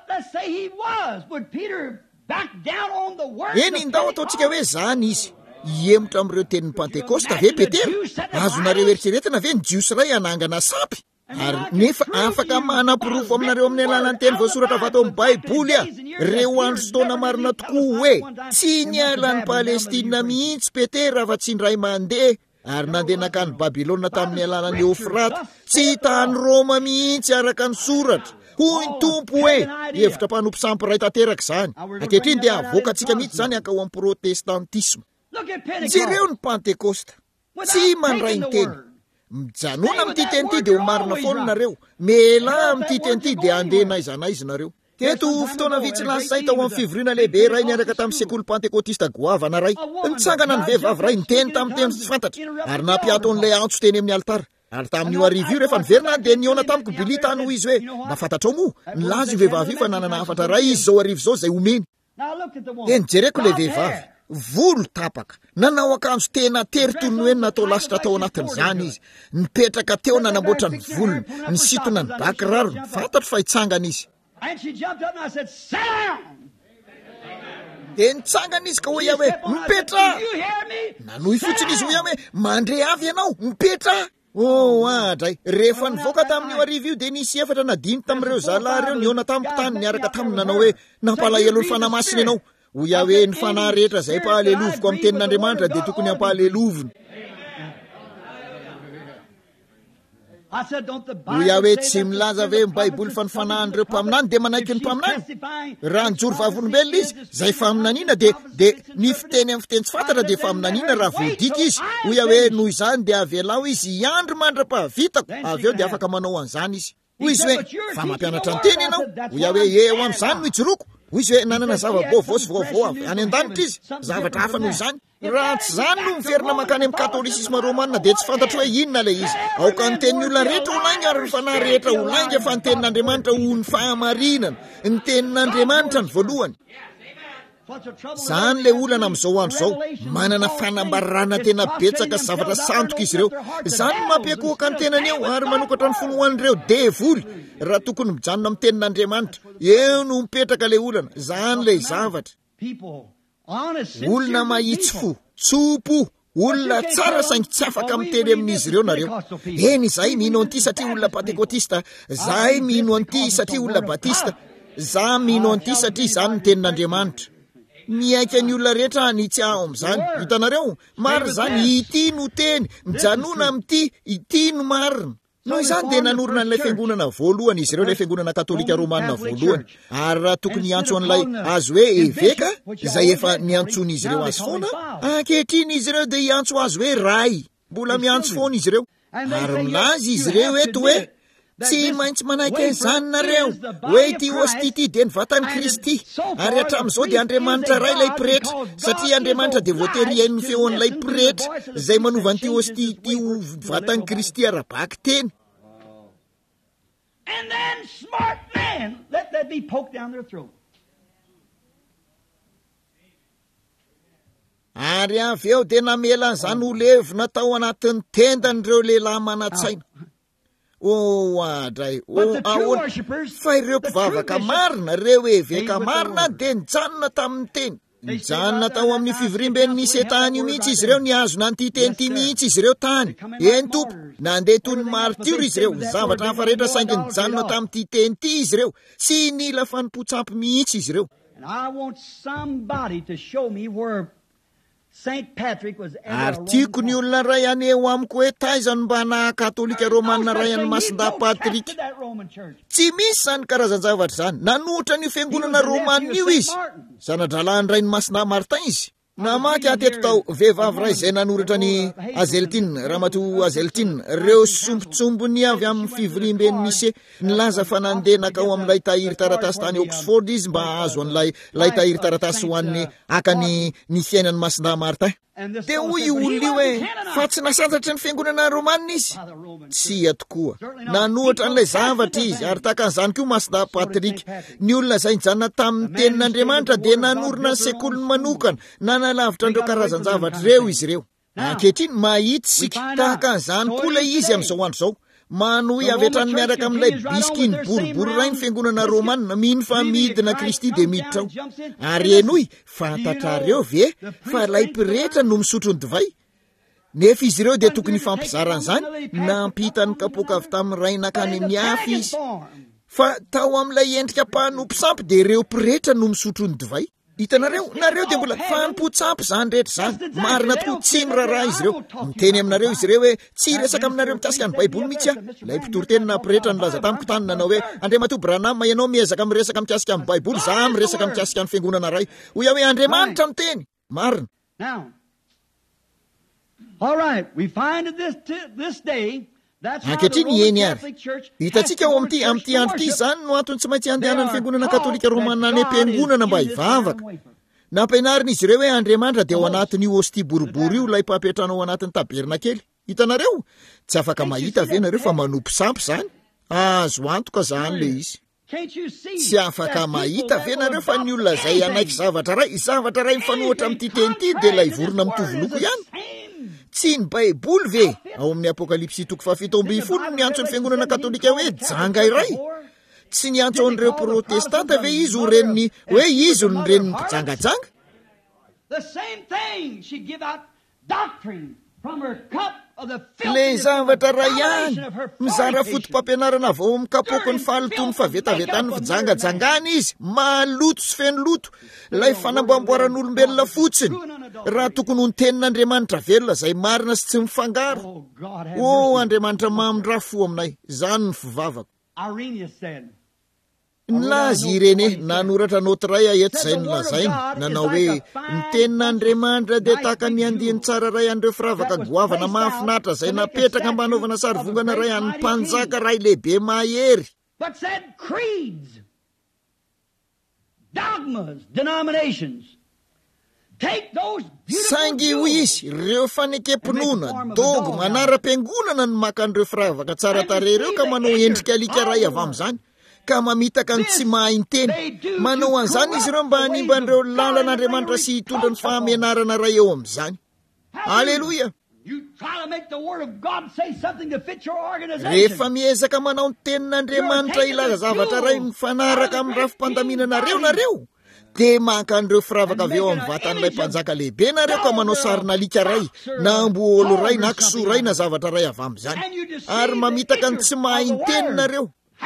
S2: eny ndao ataontsika hoe zany izy iemotra amin'ireo tenin'ny pentekosta ve Petera azonareo eritreretina ve ny jiosy ray anangana sapy ary nefa afaka manam-pirofo aminareo amin'ny alalan'ny teny voasoratra vato amin'ny baiboly a reo andro sy taona marina tokoa hoe tsy nialan'ny Palestina mihitsy Petera fa tsy ndray mandeha ary nandeha nakany Babilôna tamin'ny alalan'ny Eufrata tsy tany Roma mihitsy araka ny soratra hoy ny tompo hoe hevitra mpanompo sampy ray tanteraka izany ankehitriny dia avoaka antsika mihitsy zany anka ho amin'ny protestantisma jereo ny pentekosta tsy mandray ny teny mijanona amin'ity teny ity dia ho marina foana nareo mela amin'ity teny ity dia andeha naiza naiza nareo teto fotoana vitsy lasay tao amin'ny fivoriana lehibe ray niaraka tamin'ny sekoly pentekotista goavana ray nitsangana ny vehivavy ray ny teny tamin'ny teny tsy fantatra ary nampiato n'ilay antso teny amin'ny altara ary tamin'io arivo io rehefa niverina dia niona tamiko bilita no izy hoe mba fantatrao moa nilaza io vehivavy io fa nanana hafatra ray izy zao arivo zao zay omeny dia nijereko ilay vehivavy volo tapaka nanao akanjo tena tery toy ny hoe natao lasitra tao anatin'izany izy nipetraka teo nanamboatra ny volony nisitona ny bakiraro ny fantatro fa hitsangana izy dia nitsangana izy ka ho iaho hoe mipetra nanohy fotsiny izy ho iaho hoe mandre avy ianao mipetra oh adray rehefa nivoaka tamin'io arivo io dia nisy efatra nadimy tamin'ireo zalahy ireo niona tamiko tany niaraka taminy nanao hoe nampalahelo ny fanahy masina ianao ho iaho hoe ny fanahy rehetra zay mpahaleloviko amin'ny tenin'Andriamanitra dia tokony hampahaleloviny ho iaho hoe tsy milaza ve ny baiboly fa ny fanahin'ireo mpaminany dia manaiky ny mpaminany raha nyjoro vavolombelona izy zay faminaniana dia dia ny fiteny amin'ny fiteny tsy fantatra dia faminaniana raha voadika izy ho iaho hoe noho izany dia avelao izy iandro mandra-pahavitako avy eo dia afaka manao an'izany izy hoy izy hoe fa mampianatra ny teny ianao ho iaho hoe eo amin'izany no ijoroko hoy izy hoe nanana zava-baovao sy vaovao avy any an-danitra izy zavatra hafa noho izany raha tsy zany no miverina makany amin'ny katolisisma romanina dia tsy fantatro hoe inona ilay izy aoka ny tenin'ny olona rehetra ho lainga ary ny fanahy rehetra ho lainga fa ny tenin'Andriamanitra ho ny fahamarinana ny tenin'Andriamanitra ny voalohany zany le olana amin'izao andro zao manana fanambarana tena betsaka zavatra santoka izy ireo zany mampiakohaka ny tenany eo ary manokatra ny fonohan'ireo devoly raha tokony mijanona amin'ny tenin'Andriamanitra eo no mipetraka le olana zany le zavatra olona mahitsy fo tsopo olona tsara saingy tsy afaka miteny amin'izy ireo nareo eny izahay mino an'ity satria olona pentekotista zahay mino an'ity satria olona batista za mino an'ity satria izany ny tenin'Andriamanitra miaika ny olona rehetra nitsy aho amin'izany hitanareo maro zany ity no teny mijanona amin'ity ity no marina noho izany dia nanorina n'ilay fiangonana voalohany izy ireo ilay fiangonana katolika romanina voalohany ary raha tokony niantso an'ilay azy hoe eveka izay efa niantsony izy ireo azy foana ankehitriny izy ireo dia hiantso azy hoe ray mbola miantso foana izy ireo ary milaza izy ireo eto hoe tsy maintsy manaiky izany nareo hoe ity hostia ity dia ny vatan'i Kristy, ary hatramin'izao dia Andriamanitra ray ilay pretra, satria Andriamanitra dia voatery hainy feon'ilay pretra izay manova an'ity hostia ity ho vatan'i Kristy ara-baky teny.
S1: And then smart men, let that be poked down their throat.
S2: Ary avy eo dia namela an'izany olevina tao anatin'ny tendan'ireo lehilahy manan-tsaina. O adray, o ahoana, fa ireo mpivavaka marina, ireo eveka marina dia nijanona tamin'ny teny. Nijanona tao amin'ny fivoriam-ben'ny Setany io mihitsy izy ireo, niazona an'ity teny ity mihitsy izy ireo tany. Eny tompo, nandeha toy ny martiora izy ireo, zavatra hafa rehetra saingy nijanona tamin'ity teny ity izy ireo, tsy nila fanompotsapy mihitsy izy ireo.
S1: And I want somebody to show me where Saint Patrick was ever
S2: Ary tiako ny olona ray aneo amiko hoe taizany mba na-katolika romanina ray any Masinda Patrika. Tsy misy zany karazan-javatra zany. Nanotra ny fiangonana romanina io izy. Zanadralany ray ny Masinda Martin izy. Namaky ateto tao vehivavy ray izay nanoratra ny Azeltine, Ramatoa Azeltine, ireo sombotsombony avy amin'ny fivoriam-ben'ny Nice, nilaza fa nandeha nakao amin'ilay tahiry taratasy tany Oxford izy mba azo an'ilay lay tahiry taratasy ho an'ny akany ny fiainan'ny Masinda Martin. Dia hoy io olona io hoe fa tsy nasanjatra ny fiangonana romanina izy. Tsy tokoa. Nanoatra an'ilay zavatra izy, ary takan'izany koa Masinda Patrika. Ny olona izay nijanona tamin'ny tenin'Andriamanitra dia nanorina ny sekoliny manokana, na nalavitra an'ireo karazan-javatra ireo izy ireo. Ankehitriny mahita sika takan'izany koa ilay izy amin'izao andro izao. Manohy avy hatrany miaraka amin'ilay bisky ny boribory ray ny fiangonana romanina, mino fa midina Kristy dia miditra ao. Ary enoy fantatrareo ve fa ilay pretra no misotro ny divay? Nefa izy ireo dia tokony fampizaran' izany, nampita ny kapoaka avy tamin'ny ray nakany amin'ny hafa izy. Fa tao amin'ilay endrika mpanompo-tsampy dia ireo pretra no misotro ny divay. Hitanareo, nareo dia mbola fanompo-tsampy zany rehetra zany. Marina tokoa tsy miraharaha izy ireo. Miteny aminareo izy ireo hoe tsy resaka aminareo mikasika ny Baiboly mihitsy a. Ilay mpitoriteny pretra nilaza tamin'ny tany nanao hoe Andriamatoa Branham, ianao miezaka miresaka mikasika ny Baiboly, za miresaka mikasika ny fiangonana ray. Hoy hoe Andriamanitra miteny. Marina.
S1: Now, all right, we find this this day.
S2: Ankehitriny eny ary. Hitantsika ao amin'ity amin'ity andro ity zany no antony tsy maintsy andehanan'ny fiangonana katolika romanina any am-piangonana mba hivavaka. Nampianarina izy ireo hoe Andriamanitra dia ao anatin'io hostia boribory io ilay mpapetrana ao anatin'ny tabernakely. Hitanareo? Tsy afaka mahita ve nareo fa manompo sampy zany? Azo antoka zany le izy. Tsy afaka mahita ve nareo fa ny olona izay anaiky zavatra ray, zavatra ray mifanohitra amin'ity teny ity dia ilay vorona mitovy loko ihany. Tsy ny Baiboly ve ao amin'ny Apokalipsy toko fahafito ambin'ny folo no niantso ny fiangonana katolika hoe janga iray. Tsy niantso an'ireo protestanta ve izy ho reniny hoe izy ho ny reniny mpijangajanga? Le zavatra ray ihany mizara fotom-pampianarana vao amin'ny kapoaka ny fahalotony fahavetavetan'ny fijangajangana izy, maloto sy feno loto, ilay fanamboamboaran'olombelona fotsiny. Raha tokony ho ny tenin'Andriamanitra velona izay marina sy tsy mifangaro. O Andriamanitra mamindra fo aminay, izany ny fivavako. Nilaza Irene nanoratra notiray eto izay nilazainy, nanao hoe ny tenin'Andriamanitra dia tahaka ny andihany tsara ray an'ireo firavaka goavana mahafinaritra izay napetraka mba hanaovana sarivongana ray an'ny mpanjaka ray lehibe mahery.
S1: But said creeds, dogmas, denominations.
S2: Saingy ho izy ireo fanekempinoana dogo manara-piangonana ny maka an'ireo firavaka tsara tarehy ireo ka manao endrika alika ray avy amin'izany, ka mamitaka ny tsy mahay ny teny. Manao an'izany izy ireo mba hanimba an'ireo lalan'Andriamanitra sy hitondra ny fahamenarana ray eo amin'izany. Aleluia. Rehefa miezaka manao ny tenin'Andriamanitra ilaza zavatra ray mifanaraka amin'ny rafim-pandaminana reo nareo, dia maka an'ireo firavaka avy eo amin'ny vatan'ilay mpanjaka lehibe nareo ka manao sarina alika ray, na amboolo ray, na kisoa ray, na zavatra ray avy amin'izany, ary mamitaka ny tsy mahay ny teny nareo.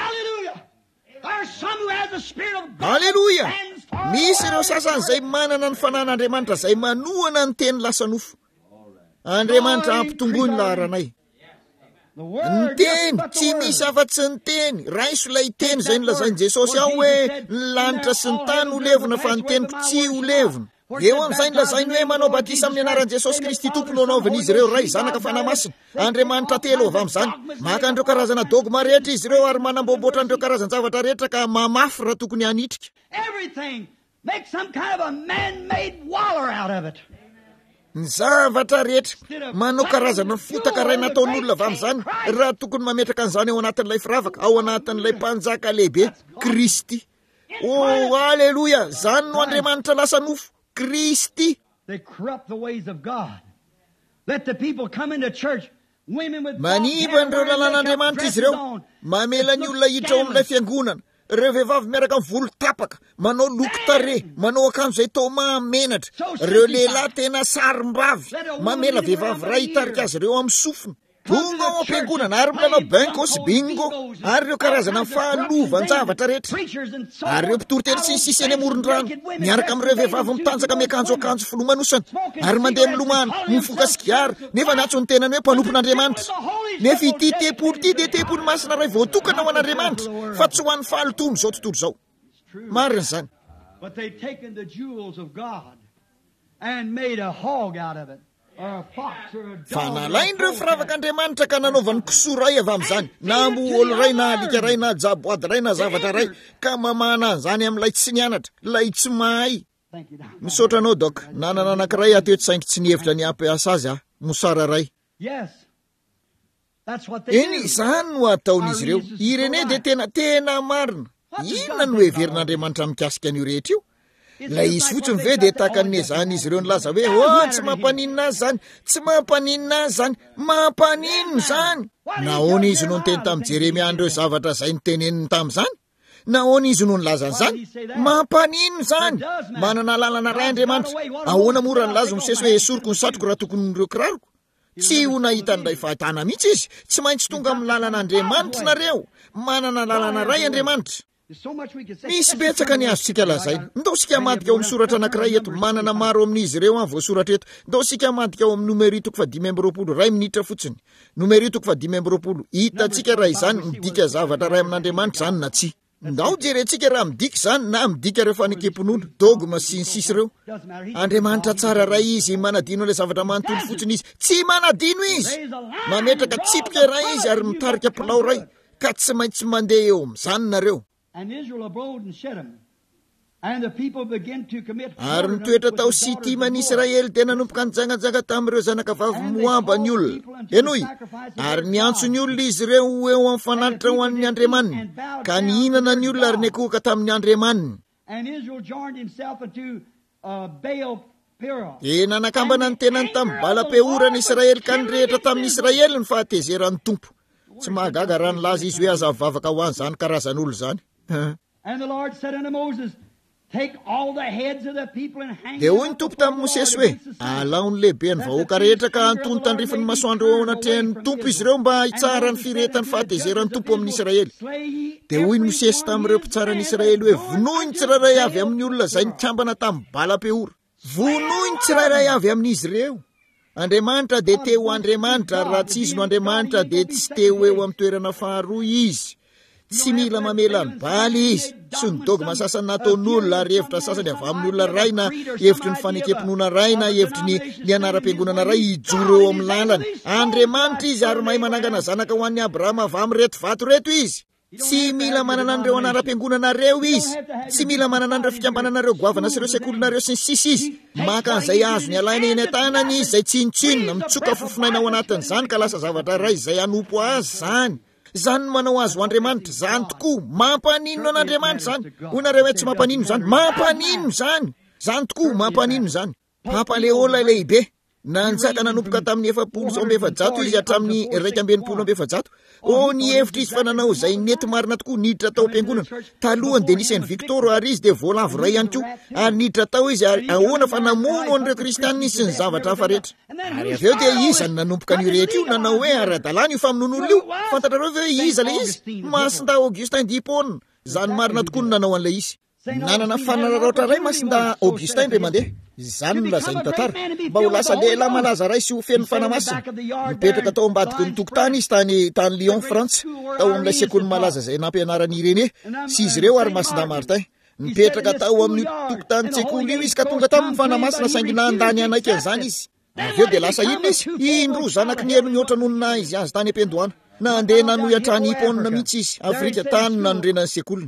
S2: Aleluia! Misy ireo sasany izay manana ny fanan'Andriamanitra izay manohana ny teny lasa nofo. Andriamanitra ampitongony laharanay. ny teny tsy misy afa-tsy ny teny raiso ilay teny izay nolazainy Jesosy ao hoe ny lanitra sy ny tany ho levona fa ny teniko tsy ho levona. Eo amin'izay nolazainy hoe manao batisa amin'ny anaran'i Jesosy Kristy tompony ho anaovany izy ireo ray zanaka fanahy masina. Andriamanitra telo avy amin'izany. Maka an'ireo karazana dogma rehetra izy ireo ary manamboamboatra an'ireo karazan-javatra rehetra ka mamafy raha tokony hanitrika.
S1: Everything. Make some kind of a man-made waller out of it.
S2: Ny zavatra rehetra manao karazana fotaka ray nataon'olona avy amin'izany raha tokony mametraka an'izany ao anatin'ilay firavaka, ao anatin'ilay mpanjaka lehibe Kristy. Oh, alleluia! Zany no Andriamanitra lasa nofo. Kristy.
S1: They corrupt the ways of God. Let the people come into church. Women with
S2: maniba an'ireo lalàn'Andriamanitra izy ireo. Mamela ny olona hiditra ao amin'ilay fiangonana. Ireo vehivavy miaraka amin'ny volo tapaka, manao loko tare, manao akanjo izay tao mamenatra. Ireo lehilahy tena sarim-bavy, mamela vehivavy ray hitarika azy ireo amin'ny sofina. Tonga ao am-piangonana ary milalao banko sy bingo, ary ireo karazana fahalovan-javatra rehetra. Ary ireo mpitoroteny sy ny sisa eny amoron-drano, miaraka amin'ireo vehivavy mitanjaka miakanjo akanjo filomanosana, ary mandeha milomano, mifoka sigara, nefa natso ny tenany hoe mpanompon'Andriamanitra. Nefa ity tempolo ity dia tempolo masina ray voatokana ho an'Andriamanitra, fa tsy ho an'ny fahalotono izao tontolo izao. Marina izany.
S1: But they've taken the jewels of God and made a hog out of it.
S2: Fa nalain'ireo firavak'Andriamanitra ka nanaovany kisoa ray avy amin'izany, na amboolo ray na alika ray na jaboady ray na zavatra ray, ka mamana an'izany amin'ilay tsy nianatra, ilay tsy mahay. Misaotra anao doka, nanana anankiray ato eto saingy tsy nihevitra ny ampiasa azy ah, mosara ray. Eny izany no ataon'izy ireo. Irene dia tena tena marina. Inona no heverin'Andriamanitra mikasika an'io rehetra io? Lay izy fotsiny ve dia tahaka ny izany izy ireo nilaza hoe oh tsy mampaninina azy zany, tsy mampaninina azy zany, mampanino zany. Nahoana izy no niteny tamin'ny Jeremia an'ireo zavatra izay niteneniny tamin'izany? Nahoana izy no nilaza an'izany? Mampanino zany. Manana lalana ray Andriamanitra. Ahoana mora nilaza misesy hoe esoriko ny satroko raha tokony ireo kiraroko? Tsy ho nahita n'ilay fahatana mihitsy izy. Tsy maintsy tonga amin'ny lalan'Andriamanitra nareo. Manana lalana ray Andriamanitra. Misy betsaka ny azontsika lazaina. Ndao sika madika ao amin'ny soratra anankiray eto, manana maro amin'izy ireo an voasoratra eto. Ndao sika madika ao amin'ny numero toko fadimy amby roapolo, ray minitra fotsiny. Numero toko fadimy amby roapolo. Hitantsika raha izany midika zavatra ray amin'Andriamanitra zany na tsy. Ndao jerentsika raha midika zany na midika ireo fanekempon'olo, dogma sy ny sisa ireo. Andriamanitra tsara ray izy manadino ilay zavatra manontolo fotsiny izy. Tsy manadino izy. Mametraka tsipika ray izy ary mitarika pilao ray, ka tsy maintsy mandeha eo amin'izany nareo.
S1: And Israel abode in Shittim. And the people began to commit
S2: ary nitoetra tao Sitima ny Israely dia nanomboka nijangajaga tamin'ireo zanaka vavy moamba ny olona. Enoy, ary niantso ny olona izy ireo eo amin'ny fanalitra ho an'ny Andriamaniny, ka nihinana ny olona ary nikohoka tamin'ny Andriamaniny.
S1: And Israel joined himself unto uh, Baal Peor.
S2: E nanakambana ny tenany tamin'ny Bala Peora ny Israely ka nirehitra tamin'ny Israely ny fahatezeran'ny tompo. Tsy mahagaga raha nilaza izy hoe azavavaka ho an'izany karazan'olo zany.
S1: And the Lord said unto Moses, take all the heads of the people and hang
S2: dia hoy ny tompo tamin'ny Mosesy hoe alao ny lehibe ny vahoaka rehetra ka antony tandrifin'ny masoandro ao anatrehan'ny tompo izy ireo mba hitsara ny firetan'ny fahatezeran'ny tompo amin'ny Israely. Dia hoy ny Mosesy tamin'ireo mpitsara ny Israely hoe vonohy ny tsirairay avy amin'ny olona izay nikambana tamin'ny Bala Peora. Vonohy ny tsirairay avy amin'izy ireo. Andriamanitra dia te ho Andriamanitra, raha tsy izy no Andriamanitra dia tsy te ho eo amin'ny toerana faharoa izy. Tsy mila mamela ny baly izy. Sy ny dogma sasany nataon'olona ary hevitra sasany avy amin'ny olona ray na hevitry ny fanekemponona ray na hevitry ny, ny anaram-piangonana ray hijoro eo amin'ny lalany. Andriamanitra izy ary mahay manangana zanaka ho an'ny Abrahama avy amin'ny reto vato reto izy. Tsy mila manana an'ireo anaram-piangonana reo izy. Tsy mila manana an'ireo fikambananareo goavana sy ireo sekolinareo sy ny sisa izy. Maka an'izay azo ny alaina eny an-tanany izy izay tsinotsinona mitsoka fofinaina ao anatin'izany ka lasa zavatra ray izay hanompo azy zany. Zany manao azy ho Andriamanitra zany tokoa. Mampanino an'Andriamanitra zany. Onareo hoe tsy mampanino zany. Mampanino zany. Zany tokoa mampanino zany. Papa Leola lehibe nanjaka nanomboka tamin'ny efapolo sy amby efajato izy hatramin'ny iraika amby enimpolo amby efajato. O ny hevitra izy fa nanao izay nety marina tokoa niditra tao am-piangonana. Talohany dia nisy an'i Victor ary izy dia voalavo ray ihany koa. Ary niditra tao izy ary ahoana fa namono an'ireo kristianina izy sy ny zavatra hafa rehetra. Ary avy eo dia izy ny nanomboka an'io rehetra io nanao hoe ara-dalàna io famonoan'olona io. Fantatrareo ve hoe iza ilay izy? Masinda Augustin d'Hippone. Zany marina tokoa no nanao an'ilay izy. Nanana fanararaotra ray masinda Augustin indray mandeha. izany no lazainy tantara mba ho lasa lehilahy malaza ray sy ho feno fanamasina mipetraka tao ambadiky ny tokotany izy tany tany Lyon Frantsa tao amin'ilay sekoly malaza izay nampianarany Irene sy izy ireo ary Masina Martin mipetraka tao amin'ny tokotany tsekoly io izy ka tonga tamin'ny fanamasina saingy nandany anaiky an'izany izy avy eo dia lasa inona izy indro zanaky ny hery mihoatra nohonona izy azy tany ampendohana na andeha nanohatra ny hiponina mihitsy izy Afrika tany nanorenany sekoliny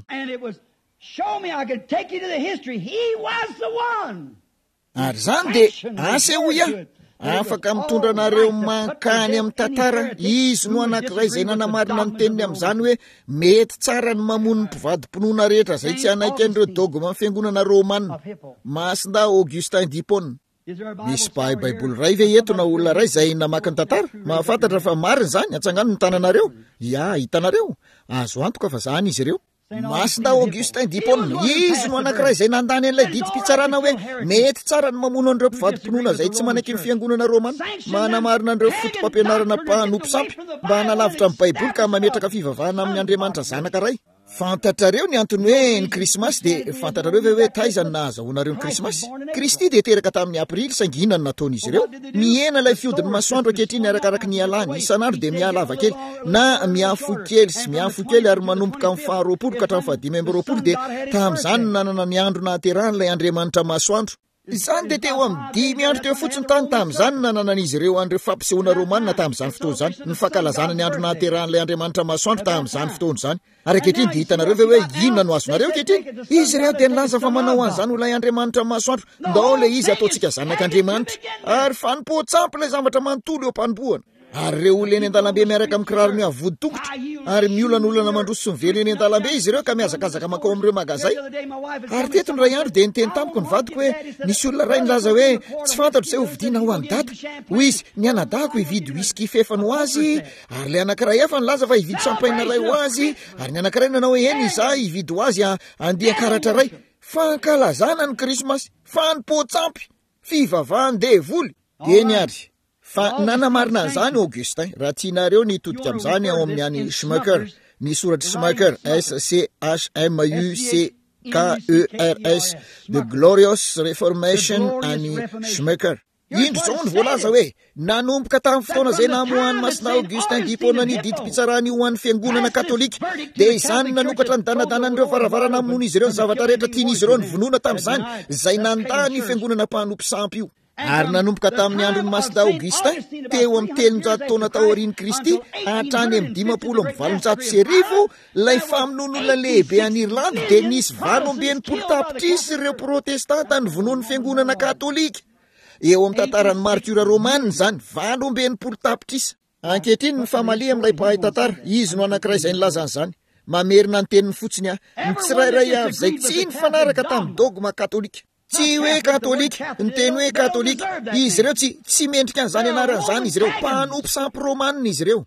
S2: ary zany dia asa ho ia afaka mitondra anareo mankany amin'ny tantara izy no anankiray izay nanamarina ny teniny amin'izany hoe mety tsara ny mamono ny mpivady-pinoana rehetra izay tsy anaiky an'ireo dogma amin'ny fiangonana Romanina Masinda Augustin d'Hippone. Misy bahay baiboly ray ve eto na olona ray izay namaky ny tantara mahafantatra fa marina zany atsangano ny tananareo ia hitanareo azo antoka fa zany izy ireo Masinda Augustin d'Hippone izy no anankiray izay nandany an'ilay didim-pitsarana hoe mety tsara ny mamono an'ireo mpivady-pinoana izay tsy manaiky ny fiangonana Romana manamarina an'ireo fotom-pampianarana mpanompo sampy mba hanalavitra amin'ny baiboly ka mametraka fivavahana amin'ny Andriamanitra zanaka ray. Fantatrareo ny antony hoe ny krismasy dia fantatrareo ve hoe taizany nahazahoanareo ny krismasy Kristy dia teraka tamin'ny aprily saingy inona no nataon'izy ireo miena ilay fiodin'ny masoandro ankehitriny arakaraka ny alany isan'andro dia mialava kely na miafo kely sy miafo kely ary manomboka amin'ny faharoapolo ka hatramin'ny fahadimy amby roapolo dia tamin'izany nanana ny andro nahaterahan'ilay Andriamanitra masoandro izany dia teo amin'ny dimy andro teo fotsiny tany tamin'izany nananan'izy ireo andro fampisehoana Romanina tamin'izany fotoana izany ny fankalazana ny andro nahaterahan'ilay Andriamanitra masoandro tamin'izany fotoana izany ary ankehitriny dia hitanareo ve hoe inona no azonareo ankehitriny izy ireo dia nilaza fa manao an'izany ho ilay Andriamanitra masoandro ndao ilay izy ataontsika zanak'Andriamanitra ary fanompoatsampy ilay zavatra manontolo eo am-panombohana ary ireo olona eny an-dalambe miaraka amin'ny kirarony avody tongotra ary miolanolana mandroso sy mivelo eny an-dalambe izy ireo ka miazakazaka makao amin'ireo magazay ary teto ny ray andro dia niteny tamiko ny vadiko hoe nisy olona ray nilaza hoe tsy fantatro izay ho vidiana ho an'ny data hoy izy ny anadahako hividy whisky fefany ho azy ary ilay anankiray hafa nilaza fa hividy champagne ray ho azy ary ny anankiray nanao hoe eny izaho hividy ho azy andeha karatra ray fankalazana ny krismasy fanompoatsampy fivavahan-devoly dia niary fa nanamarina an'izany Augustin raha tianareo nitodika amin'izany ao amin'ny any Schmecker ny soratra Schmecker S C H M U C K E R S The Glorious Reformation any Schmecker indro zao ny voalaza hoe nanomboka tamin'ny fotoana izay namohan'ny Masina Augustin d'Hippone ny didim-pitsarany ho an'ny fiangonana katolika dia izany nanokatra ny danadanan'ireo varavarana amono izy ireo ny zavatra rehetra tian'izy ireo ny vonoana tamin'izany izay nandany fiangonana mpanompo sampy io ary nanomboka tamin'ny andron'ny Masina Augustin teo amin'ny telonjato taona taorian'i Kristy hatrany amin'ny dimapolo amby valonjato sy arivo ilay famonoan'olona lehibe any Irlandy dia nisy valo amby enimpolo tapitrisy ireo protestanta ny vonoan'ny fiangonana katolika eo amin'ny tantaran'ny martyra Romanina izany valo amby enimpolo tapitrisa ankehitriny ny famalia amin'ilay mpahay tantara izy no anankiray izay nilazan'izany mamerina ny teniny fotsiny a ny tsirairay avy izay tsy nifanaraka tamin'ny dogma katolika tsy hoe katolika ny teny hoe katolika izy ireo tsy tsy mendrika an'izany anaran'izany izy ireo mpanompo sampy Romanina izy ireo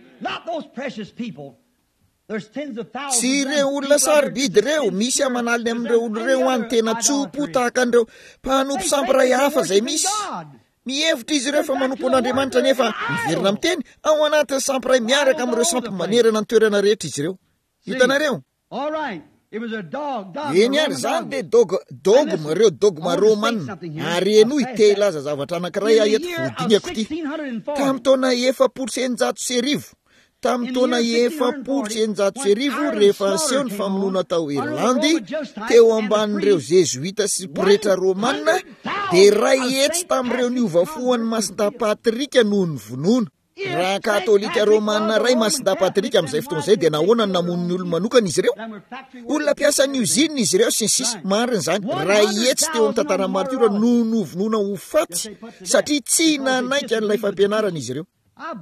S2: tsy ireo olona sarobidy ireo misy amanaliny amin'ireo olona ireo any tena tsopo tahaka an'ireo mpanompo sampy ray hafa izay misy mihevitra izy ireo fa manompo an'Andriamanitra nefa miverina amin'ny teny ao anatin'ny sampy ray miaraka amin'ireo sampy manerana ny toerana rehetra izy ireo hitanareo eny ary zany dia dogma ireo dogma Romanina ary eno ite ilaza zavatra anankiray aeto vodiniako ity tamin'ny taona efapolo sy eninjato sy arivo tamin'ny taona efapolo sy eninjato sy arivo rehefa aseho ny famonoana tao Irlandy teo ambanin'ireo jezuita sy pretra Romanina dia ray etsy tamin'ireo niovafoan'ny Masinda Patrika noho ny vonoana raha katolika Romanina ray Masinda Patrika amin'izay fotoana izay dia nahoana ny namono ny olona manokana izy ireo olona mpiasa ny usine izy ireo sy ny sisa marina izany ray etsy teo amin'ny tantaran'ny martyra noho ny vonoana ho faty satria tsy nanaiky an'ilay fampianarana izy ireo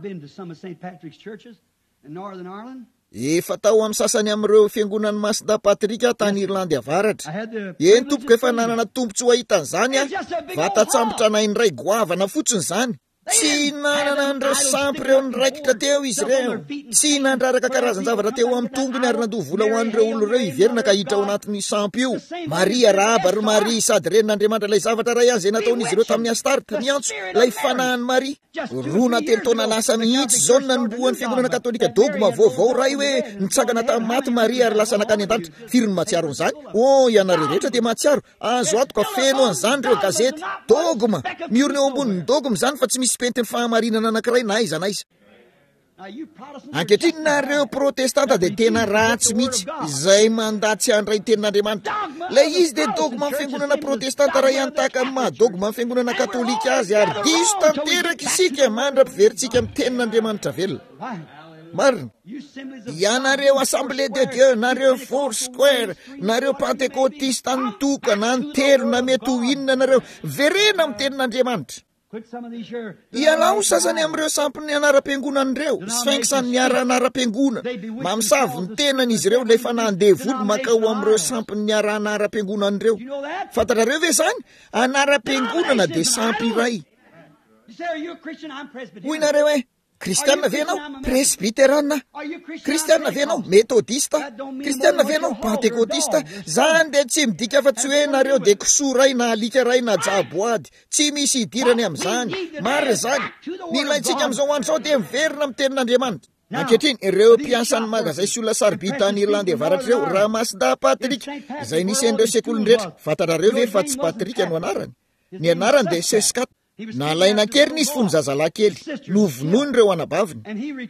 S2: efa tao amin'ny sasany amin'ireo fiangonan'ny Masinda Patrika tany Irlandy avaratra eny tompoko efa nanana tompo tsy ho ahitan'izany a vatatsambotra nainy ray goavana fotsiny izany tsy nanana an'ireo sampy reo nyraikitra teo izy reo, tsy nandraraka karazan-javatra teo amin'ny tongony ary nandoha vola ho an'ireo olona reo hiverina ka hiditra ao anatin'ny sampy io. Maria Rahaba ry Maria sady renin'Andriamanitra ilay zavatra ray any izay nataon'izy ireo tamin'ny astarta miantso ilay fanahany Maria. Roa na telo taona lasa mihitsy zao nanomboan'ny fiangonana katolika dogma vaovao ray hoe nitsangana tamin'ny maty Maria ary lasa nakany an-danitra. Firy ny mahatsiaro an'izany? O ianareo rehetra dia mahatsiaro. Azo ato ka feno an'izany reo gazety. Dogma miorina eo ambonin'ny dogma izany fa tsy misy pentin'ny fahamarinana anankiray na aiza na aiza. Ankehitriny nareo protestanta dia tena ratsy mihitsy izay mandatsy andray tenin'Andriamanitra. Ilay izy dia dogma amin'ny fiangonana protestanta ray any tahaka amin'ny maha dogma amin'ny fiangonana katolika azy ary diso tanteraka isika mandra-piveritsika amin'ny tenin'Andriamanitra velona. Marina, ianareo Assemblée de Dieu, nareo Four Square, nareo Pentecôtista nitoka na ntelo na mety ho inona nareo, verena amin'ny tenin'Andriamanitra. Ialao sasany amin'ireo sampiny anaram-piangonan'ireo, Sphinx ny ara-anaram-piangona. Mamosavy ny tenan'izy ireo ilay fanandevoly makao amin'ireo sampiny ny ara-anaram-piangonan'ireo. Fantatrareo ve zany? Anaram-piangonana dia sampy iray. Hoy nareo e, kristianina ve ianao? Presbyterana? Kristianina ve ianao? Metodista? Kristianina ve ianao? Pentekôtista? Zany dia tsy midika fa tsy hoe nareo dia kisoa ray na alika ray na jaboady. Tsy misy idirany amin'izany. Marina zany. Ny ilaintsika amin'izao andro zao dia miverina amin'ny tenin'Andriamanitra. Ankehitriny ireo mpiasan'ny magazay sy olona saribita any Irlandy avaratra ireo, Ramasda Patrika, izay nisy an'ireo sekoliny rehetra. Fantatrareo ve fa tsy Patrika no anarany? Ny anarany dia Seskat. Nalaina keriny izy fony zazalahy kely, novonoiny ireo anabaviny.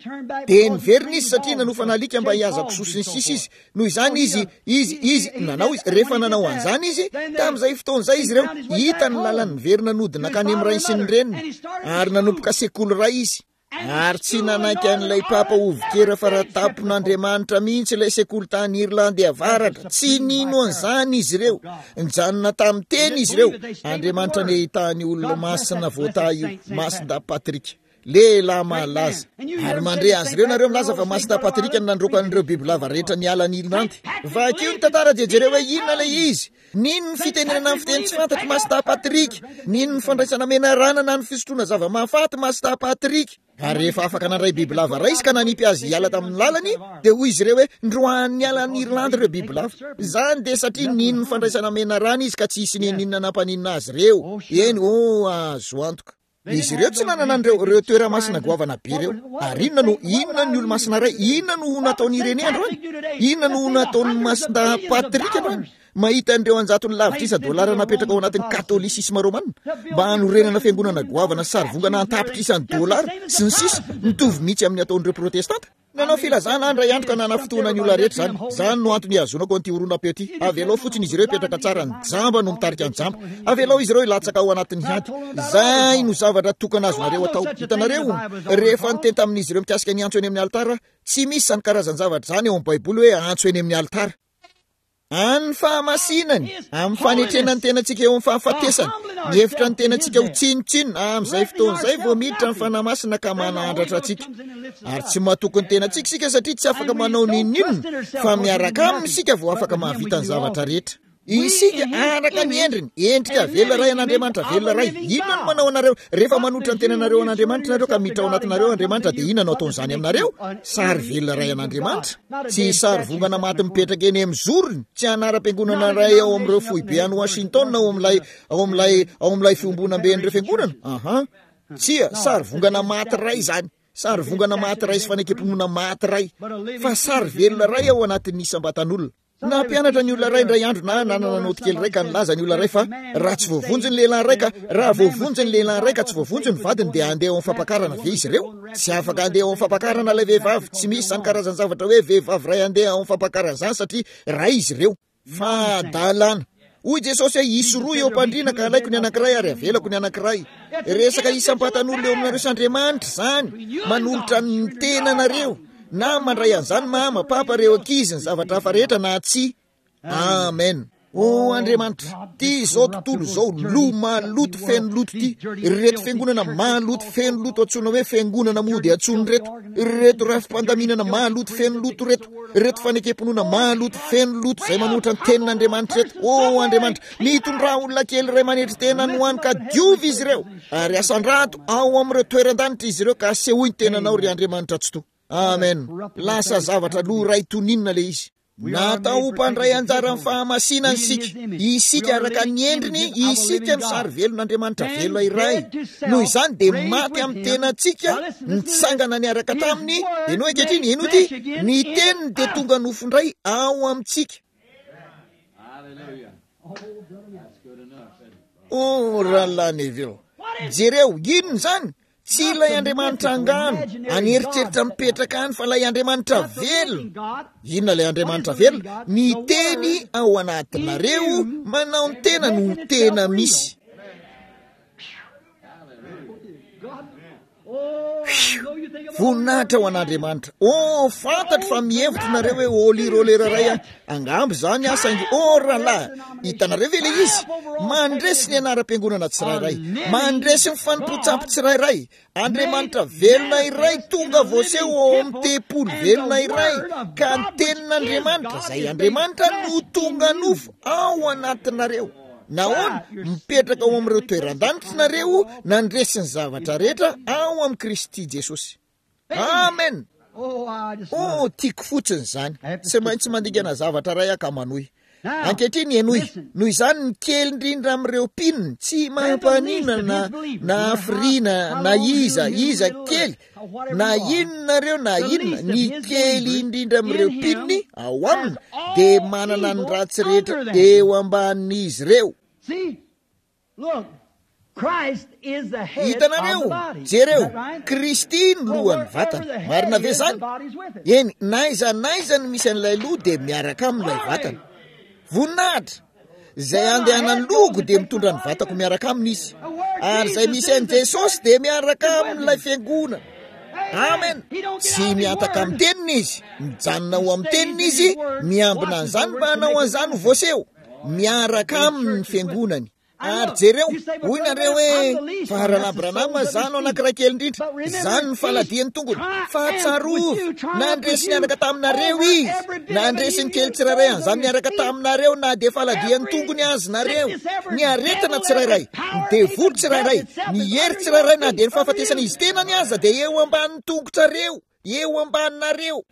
S2: Dia niverina izy satria nanofana alika mba hiaza kisosiny sisa izy. Noho izany izy, izy, izy, nanao izy, rehefa nanao an'izany izy, tamin'izay fotoan'izay izy ireo, hita ny lalany miverina nodina ka any amin'ny rainy sy ny reniny, ary nanomboka sekoly ray izy. Ary tsy nanaiky an'ilay papa ovikera fa raha tampon'Andriamanitra mihitsy ilay sekoly tany Irlandy avaratra. Tsy nino an'izany izy ireo. Nijanona tamin'ny teny izy ireo. Andriamanitra ny ahitany olona masina voata io, Masda Patrika. Lehilahy malaza. Ary mandre azy ireo nareo milaza fa Masda Patrika ny nandroka an'ireo bibilava rehetra ny ala ny Irlandy. Vakio ny tantara jejereo hoe inona ilay izy. Nino ny fitenenana amin'ny fiteny tsy fantatry Masda Patrika. Nino ny fandraisana menarana na ny fisotroana zava-mahafaty Masda Patrika. Ary rehefa afaka nandray bibilava ray izy ka nanipy azy hiala tamin'ny lalany, dia hoy izy ireo hoe ndroan'ny ala ny Irlandy ireo bibilava. Izany dia satria nino ny fandraisana menarana izy ka tsy hisy neninona nampaninina azy ireo. Eny, o azo antoka. Izy ireo tsy nanana an'ireo ireo toera-masina goavana be ireo. Ary inona no inona ny olo-masina ray? Inona no nataony Irénée androany? Inona no nataony Masda Patrika androany? Mahita an'ireo anjaton'ny lavitrisa dolara napetraka ao anatin'ny katolisisma romanina mba hanorenana fiangonana goavana sarivongana antapitra isan'ny dolara sy ny sisa mitovy mihitsy amin'ny ataon'ireo protestanta. Nanao filazana andray andro ka nanafotoana ny olona rehetra zany. Zany no antony azonako an'ity oroana-peo ity. Avelao fotsiny izy ireo hipetraka tsara ny jamba no mitarika ny jamba. Avelao izy ireo hilatsaka ao anatin'ny hady. Zay no zavatra tokana azonareo atao. Hitanareo, rehefa niteny tamin'izy ireo mikasika ny antso eny amin'ny altara, tsy misy zany karazany zavatra zany eo amin'ny baiboly hoe antso eny amin'ny altara. Any fahamasinany, amin'ny fanetrenany tenantsika eo amin'ny fahafatesany, ny hevitra ny tenantsika ho tsinotsinona amin'izay fotoan'izay vao miditra ny fanamasina ka manahandratra antsika. Ary tsy mahatoky ny tenantsika sika satria tsy afaka manao ninonina, fa miaraka aminy sika vao afaka mahavita ny zavatra rehetra. Isika araka ny endriny, endrika velona ray an'Andriamanitra velona ray. Inona no manao anareo rehefa manotra ny tenanareo an'Andriamanitra nareo ka miditra ao anatinareo Andriamanitra dia inona no ataon'izany aminareo? Sary velona ray an'Andriamanitra. Tsy sary vongana maty mipetraka eny amin'ny zorony, tsy anaram-piangonana ray ao amin'ireo foibe any Washington na ao amin'ilay ao amin'ilay ao amin'ilay fiombonam-be an'ireo fiangonana. Aha. Tsia sary vongana maty ray zany. Sary vongana maty ray sy fanekam-pinoana maty ray. Fa sary velona ray ao anatin'ny isam-batan'olona. Na mpianatra ny olona ray ndray andro na nanana noty kely ray ka nilaza ny olona ray fa raha tsy voavonjy ny lehilahy ray ka raha voavonjy ny lehilahy ray ka tsy voavonjy ny vadiny dia andeha ao amin'ny fampakarana ve izy ireo? Tsy afaka andeha ao amin'ny fampakarana ilay vehivavy. Tsy misy zany karazany zavatra hoe vehivavy ray andeha ao amin'ny fampakarana zany satria ray izy ireo. Fadalana. Hoy Jesosy hoe isy roa eo mpandrina ka alaiko ny anankiray ary avelako ny anankiray. Resaka isam-batan'olona eo aminareo s'Andriamanitra zany, manolotra ny tenanareo. Na mandray an'izany mama, papa, reo ankizy ny zavatra hafa rehetra na tsy. Amen. o Andriamanitra, ty zao tontolo zao lo maloto feno loto ty, reto fiangonana maloto feno loto atsoina hoe fiangonana mody atsony reto, reto rafi-pandaminana maloto feno loto reto, reto fanekemponona maloto feno loto zay manohitra ny tenin'Andriamanitra reto. O Andriamanitra, mitondra olona kely ray manetry tena nohany ka diovy izy ireo, ary asan-drato ao amin'ireo toeran-danitra izy ireo ka asehoiny tenanao ry Andriamanitra tsoto. Amen. Lasa zavatra lo ray toninina le izy. Natao mpandray anjara amin'ny fahamasinany sika, isika araka ny endriny, isika no sary velon'Andriamanitra velona iray. Noho izany dia maty amin'ny tenantsika, nitsangana ny araka taminy, dia no ankehitriny ino ity, ny teniny dia tonga nofondray ao amintsika. O rahalahy Neville, jereo inona zany? Tsy ilay Andriamanitra angano aneritseritra mipetraka any fa ilay Andriamanitra velona. Inona ilay Andriamanitra velona? Ny teny ao anatinareo manao ny tena no tena misy. Voninahitra ho an'Andriamanitra. O fantatro fa mihevitra nareo hoe olirolera ray angambo zany asangy. O rahalahy, hitanareo ve le izy mandresy ny anaram-piangonana tsirairay, mandresy ny fanompotsapy tsirairay. Andriamanitra velona iray tonga voaseho ao amin'ny tempolo velona iray, ka ny tenin'Andriamanitra zay Andriamanitra no tonga nofo ao anatinareo. Nahoana mipetraka ao amin'ireo toeran-danitra nareo, nandresy ny zavatra rehetra ao amin'ny Kristy Jesosy. Amen. O tiako fotsiny zany, tsy maintsy mandingana zavatra ray aka manohy. Ankehitriny enoy, noho izany ny kely indrindra amin'ireo mpininy tsy mampaninana na afrina na iza iza kely na inonareo na inona, ny kely indrindra amin'ireo mpininy ao aminy dia manana ny ratsy rehetra eo ambanin'izy ireo. Hitanareo, jereo, Kristy ny lohan'ny vatana. Marina ve zany? Eny, naiza naiza ny misy an'ilay loha dia miaraka amin'ilay vatana. Voninahitra zay andehanany logo dia mitondra ny vatako miaraka amin'izy, ary zay misy an'i Jesosy dia miaraka amin'ilay fiangonana. Amen. Tsy miataka amin'ny teniny izy, mijanona ho amin'ny teniny izy, miambina an'izany mba hanao an'izany ho voaseho, miaraka amin'ny fiangonany. Ary jereo, hoy nareo hoe Farala Branama zano anankiray kely indrindra, zany ny faladiany tongony. Fa tsarovy, nandresy niaraka taminareo izy, nandresy ny kely tsirairay an'izany niaraka taminareo, na dia faladiany tongony azy nareo, ny aretina tsirairay, ny devoly tsirairay, ny hery tsirairay, na dia ny fahafatesana izy tena ny aza dia eo ambanin'ny tongotrareo, eo ambaninareo.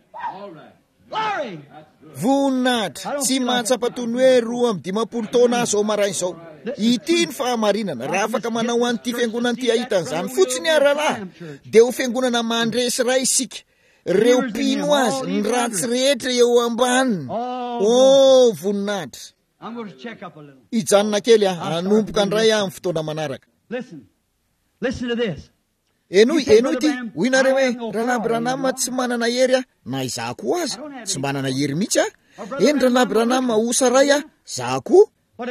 S2: Voninahitra tsy mahatsapatony hoe roa amby dimampolo taona zao maraina izao. Ity ny fahamarinana, raha afaka manao an'ity fiangonana ity ahitan'izany fotsiny aralahy, dia ho fiangonana mandresy ray isika, reo mpino azy, ny ratsy rehetra eo ambaniny. O voninahitra, hijanona kely ah, hanomboka andray ah amin'ny fotoana manaraka. Enoy, enoy ty, hoy nareo hoe Rahalahy Branama tsy manana hery ah, na izaho koa aza tsy manana hery mihitsy ah. Eny Rahalahy Branama osa ray ah, zaho koa.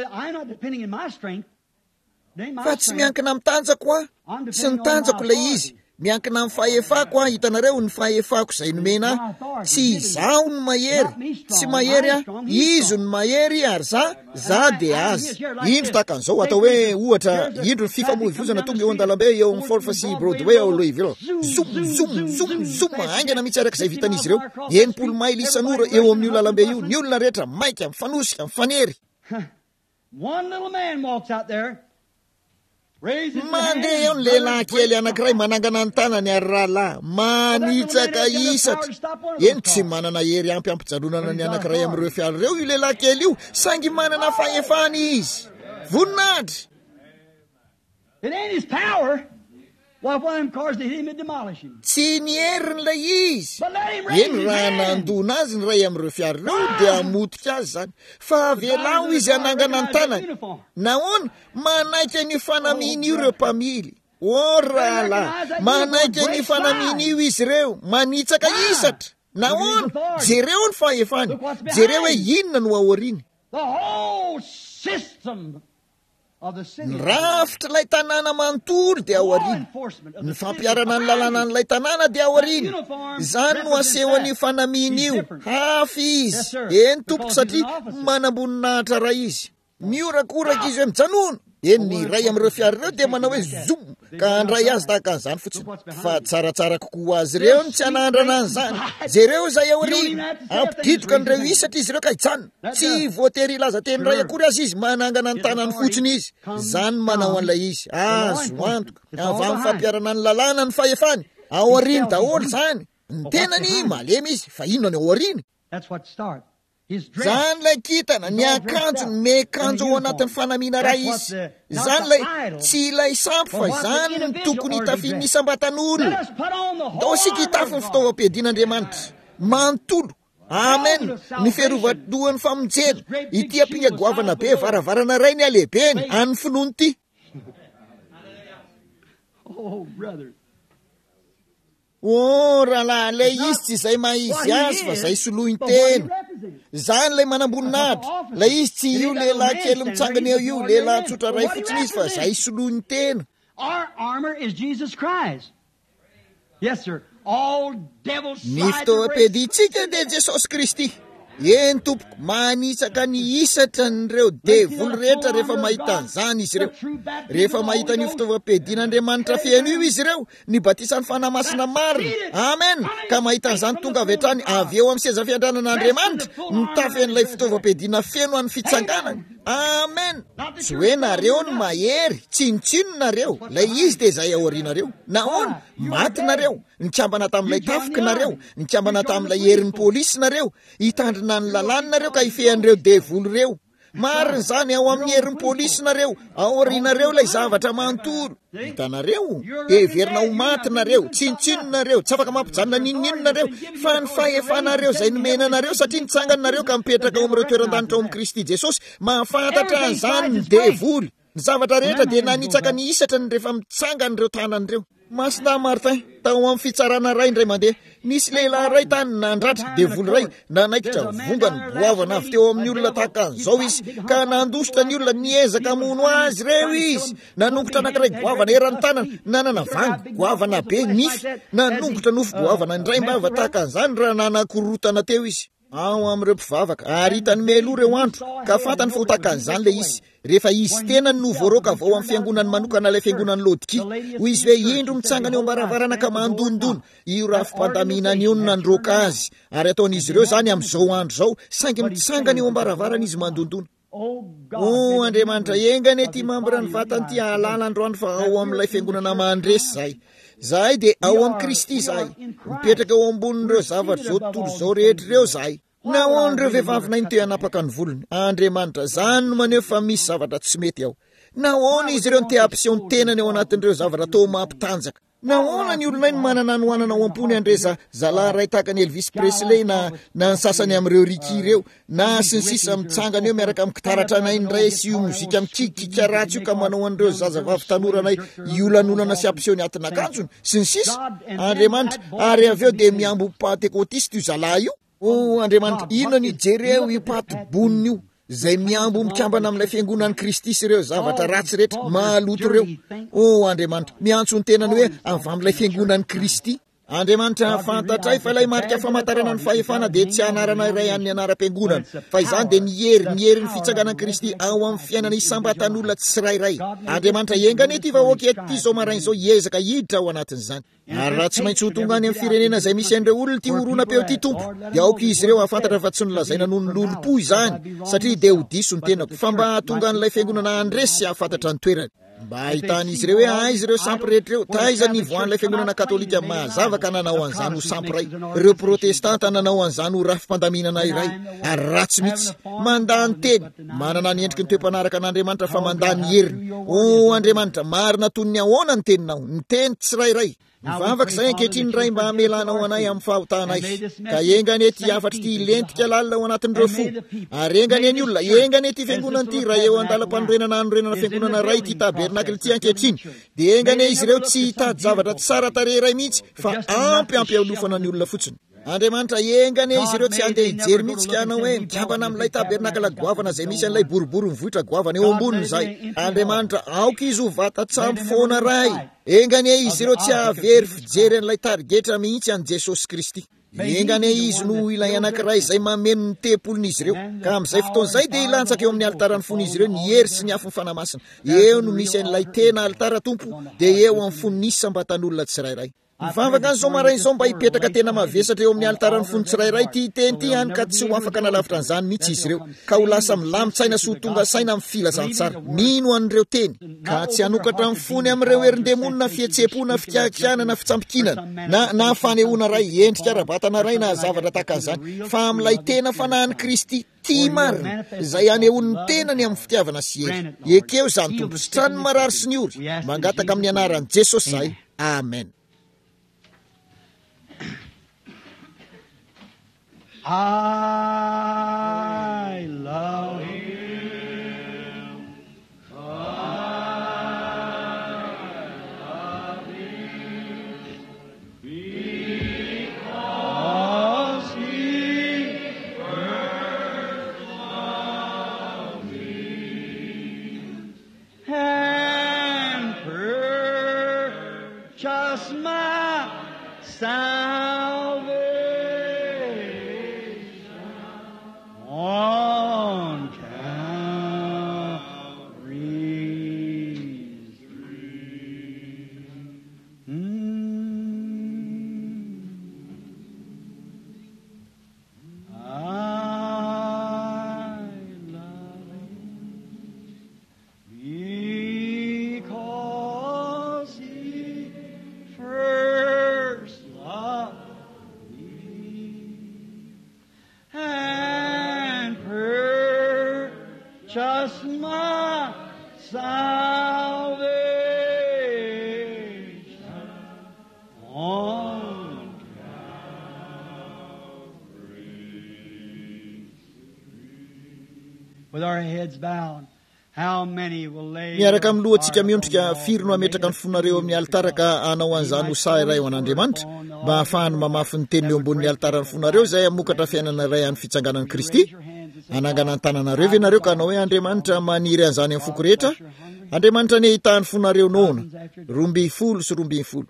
S2: Fa tsy miankina amin'ny tanjako ah, sy ny tanjako ilay izy, miankina amin'ny fahefako ah. Hitanareo ny fahefako izay nomena ah, tsy izaho ny mahery, tsy mahery ah, izy ny mahery ary za, za dia azy. Indro takan'izao atao hoe ohatra indro ny fifamoivoizana tonga eo an-dalambe eo amin'ny Forfasy Broadway ao Louisville, zoom zoom zoom zoom aingana mihitsy araka izay vitan'izy ireo, enimpolo maily isan'ora eo amin'io lalambe io, ny olona rehetra maika mifanosika mifanery.
S1: One little man walks out there, raises his
S2: mandeha eo ny lehilahy kely anankiray manangana ny tanany ary rahalahy manitsaka isatra. Eny tsy manana hery ampy ampijanonana ny anankiray amin'ireo fiara ireo io lehilahy kely io, saingy manana fahefany izy. Voninahitra.
S1: It ain't his power. Well, one of them cars, they hit him and demolish him.
S2: Tsy ny herin'ilay izy.
S1: But let him raise
S2: Eny
S1: his
S2: raha
S1: hand.
S2: nandona azy ny ray amin'ireo fiara ireo dia amotika azy zany. Fa avelao izy anangana ny tanany. Nahoana manaiky ny fanamiana io ireo mpamily. O rahalahy, manaiky ny fanamiana io izy ireo, manitsaka isatra. Nahoana jereo ny fahefany, jereo hoe inona no aoriany.
S1: The whole system
S2: nyrafitra ilay tanàna manontolo dia ao ariny ny fampiarana ny lalàna n'ilay tanàna dia ao ariny izany no asehoan'io fanamiana io hafa izy eny tompoko satria manamboninahitra ray izy miorakoraka izy hoe mijanono eny ny ray amin'ireo fiara ireo dia manao hoe zoom ka handray azy tahaka an'izany fotsiny fa tsaratsara kokoa azy ireo ny tsy hanandrana an'izany jereo izay ao ariny ampididoka an'ireo izy satria izy ireo ka hijanona tsy voatery ilaza teny ray akory azy izy manangana ny tanany fotsiny izy izany manao an'ilay izy azo antoka avy amin'ny fampiarana ny lalàna ny fahefany ao ariny daholo izany ny tenany malemy izy fa inona ny ao ariny zany lay kitana ny akanjo ny mekanjo ao anatin'ny fanamiana ray izy izany lay tsy ilay sampy fa izany ny tokony hitafiany isambatan'olona dao sika hitafy ny fitaovam-piadian'Andriamanitra manontolo amen ny fiarovadohan'ny famonjena ity ampingagoavana be varavarana ray ny alehibeny any finoany ity oh rahalahy lay izy tsy izay maizy azy fa izay soloiny tena izany lay manamboninahitra lay izy tsy io lehilahy kely mitsangana eo io lehilahy tsotra ray fotsiny izy fa izay soloiny tena ny fitaovam-piadintsika dia Jesosy Kristy eny tompoko manitsaka ny isatra n'ireo devoly rehetra rehefa mahita an'izany izy ireo rehefa mahita ny fitaovam-piadian'Andriamanitra feno io izy ireo ny batisan'ny fanamasina marina amen ka mahita an'izany tonga avy hatrany avy eo amin'ny seza fiandranan'Andriamanitra mitafy an'ilay fitaovam-piadiana feno an'ny fitsanganany amen tsy hoe nareo ny mahery tsinitsino nareo lay izy dia izay ao aorianareo nahoana maty nareo nikambana tamin'ilay tafiky nareo nikambana tamin'ilay herin'ny polisy nareo hitandrina ny lalàninareo ka ifehan'ireo devoly reo marina izany ao amin'ny herin'ny polisy nareo ao aorianareo lay zavatra manontolo hitanareo heverina ho maty nareo tsinitsino nareo tsy afaka mampijanona ninonino nareo fa ny fahefanareo izay nomenanareo satria nitsangana nareo ka mipetraka ao amin'ireo toeran-danitra ao amin'ny Kristy Jesosy mahafantatra an'izany ny devoly ny zavatra rehetra dia nanitsaka ny isatra ny rehefa mitsangana ireo tanan'ireo masina Martin tao amin'ny fitsarana ray indray mandeha nisy lehilahy ray tany nandratra devoly ray nanaikitra vonga ny boavana avy teo amin'ny olona tahaka an'izao izy ka nandositra ny olona niezaka mono azy reo izy nanongotra anankiray goavana eran'ny tanana nanana vangy goavana be nify nanongotra nofo goavana indray mbava tahaka an'izany raha nanakorotana teo izy ao amin'ireo mpivavaka ary hitany meloha reo andro ka fantany fa ho tahaka an'izany le izy rehefa izy tena ny novoaroka avao amin'ny fiangonany manokana ilay fiangonany Lodiki hoy izy hoe indro mitsangana eo ambaravarana ka mandondono io raha fimpandaminany io no nandroka azy ary ataon'izy ireo zany amin'izao andro zao saingy mitsangana eo ambaravarana izy mandondono o Andriamanitra engany ety mambra ny vatany ty ahalala androany fa ao amin'ilay fiangonana mandresy zay zahay dia ao amin'ny Kristy zahay mipetraka eo ambonin'ireo zavatra zao tontolo zao rehetra ireo zahay nahoan'ireo vehivavy nainy teo hanapaka ny volony Andriamanitra zany no maneho fa misy zavatra tsy mety ao nahoana izy ireo ny te ampiseho ny tenany ao anatin'ireo zavatra tao mampitanjaka nahoana ny olona iny manana ny hoanana ao am-pony andreza zalahy ray tahaka ny Elvis Presley na na ny sasany amin'ireo Ricky ireo na sy ny sisa mitsangana eo miaraka amin'ny kitaratra nay ndray sy io mozika mikikika ratsy io ka manao an'ireo zazavavy tanoranay io lanonana sy ampiseho ny atina akanjony sy ny sisa Andriamanitra ary avy eo dia miambo pentekotista io zalahy io o Andriamanitra inona ny jereo io patiboniny io zay miambo mikambana amin'ilay fiangonan'ny Kristy sy ireo zavatra ratsy rehetra maloto ireo o Andriamanitra miantso ny tenany hoe avy amin'ilay fiangonan'ny Kristy Andriamanitra fantatray fa ilay marika famantarana ny fahefana dia tsy anarana iray amin'ny anaram-piangonana fa izany dia nihery nihery ny fitsanganan'i Kristy ao amin'ny fiainana isambatan'olona tsirairay Andriamanitra engany ety vahoaka ety izao maraina izao hiezaka hiditra ao anatin'izany ary raha tsy maintsy ho tonga any amin'ny firenena izay misy an'ireo olona ty horona peo ty tompo dia aoka izy ireo hafantatra fa tsy nolazaina noho ny lolo-po izany satria dia ho diso ny tenako fa mba tonga an'ilay fiangonana andresy sy hafantatra ny toerany mba hahitan'izy ireo hoe aizy ireo sampy rehetra ireo taiza ny voan'ilay fiangonana katolika mazavaka nanao an'izany ho sampy ray ireo protestanta nanao an'izany ho rafi-pandaminana iray ary ratsy mihitsy mandany teny manana ny endriky ny toe-panaraka an'Andriamanitra fa mandany heriny o Andriamanitra marina toy ny ahoana ny teninao ny teny tsirairay mivavaka izay ankehitriny ray mba hamelanao anay amin'ny fahotanay ka engany ety afatra ty lentika lalina ao anatin'ireo fo ary engany eny olona engany ety fiangonana ity raha eo andalam-panorenana anorenana fiangonana ray ty tabernakly ty ankehitriny dia engany izy ireo tsy hitady zavatra tsara tarehy ray mihitsy fa ampy ampy aolofana ny olona fotsiny Andriamanitra engany izy ireo tsy andeha hijery mihitsy anao hoe mikambana amin'ilay tabernakala goavana izay misy an'ilay boribory mivohitra goavana eo amboniny izay. Andriamanitra aoka izy ho vatatsambo foana ray. Engany izy ireo tsy havery fijery an'ilay tarigetra mihitsy an' Jesosy Kristy. Engany izy no ilay anankiray izay mameno ny tempolon'izy ireo. Ka amin'izay fotoan'izay dia ilantsaka eo amin'ny altarany fon'izy ireo ny hery sy ny afo ny fanamasina. Eo no misy an'ilay tena altara Tompo dia eo amin'ny fon'ny sambatan'olona tsirairay. Mivavaka an'izao maraina izao mba hipetraka tena mavesatra eo amin'ny altarany fon'ny tsirairay ty teny ty hany ka tsy ho afaka nalavitra an'izany mihitsy izy ireo. Ka ho lasa milamin-tsaina sy ho tonga saina amin'ny filazantsara. Mino an'ireo teny ka tsy hanokatra amin'ny fony amin'ireo herin-demonina fihetsepo-na fikahikihana fitsampikinana na na fanehoana ray endrika ara-batana ray na zavatra tahaka an'izany fa amin'ilay tena fanahin'i Kristy tia marina izay hanehoan'ny tenany amin'ny fitiavana sy hery. Ekeo izany Tompo sitrany ny marary sy ny ory. Mangataka amin'ny anaran'i Jesosy izahay. Amen.
S1: I love him. I love him because he first loved me and purchased my salvation. On Calvary's tree. Mm. I love him because he first loved me and just my salvation on Calvary. With our heads bowed, how many will lay
S2: miaraka amin'ny lohantsika miondrika firy no ametraka ny fonareo amin'ny altara ka anao an'izany ho sahy iray ho an'Andriamanitra mba hahafahany mamafy ny teniny eo ambonin'ny altarany fonareo izay hamokatra fiainana iray an'ny fitsanganan'i Kristy. Anangana ny tananareo ve nareo ka anao hoe Andriamanitra maniry an'izany amin'ny foko rehetra. Andriamanitra ny ahitany fonareo noana rombin'ny folo sy rombin'ny folo.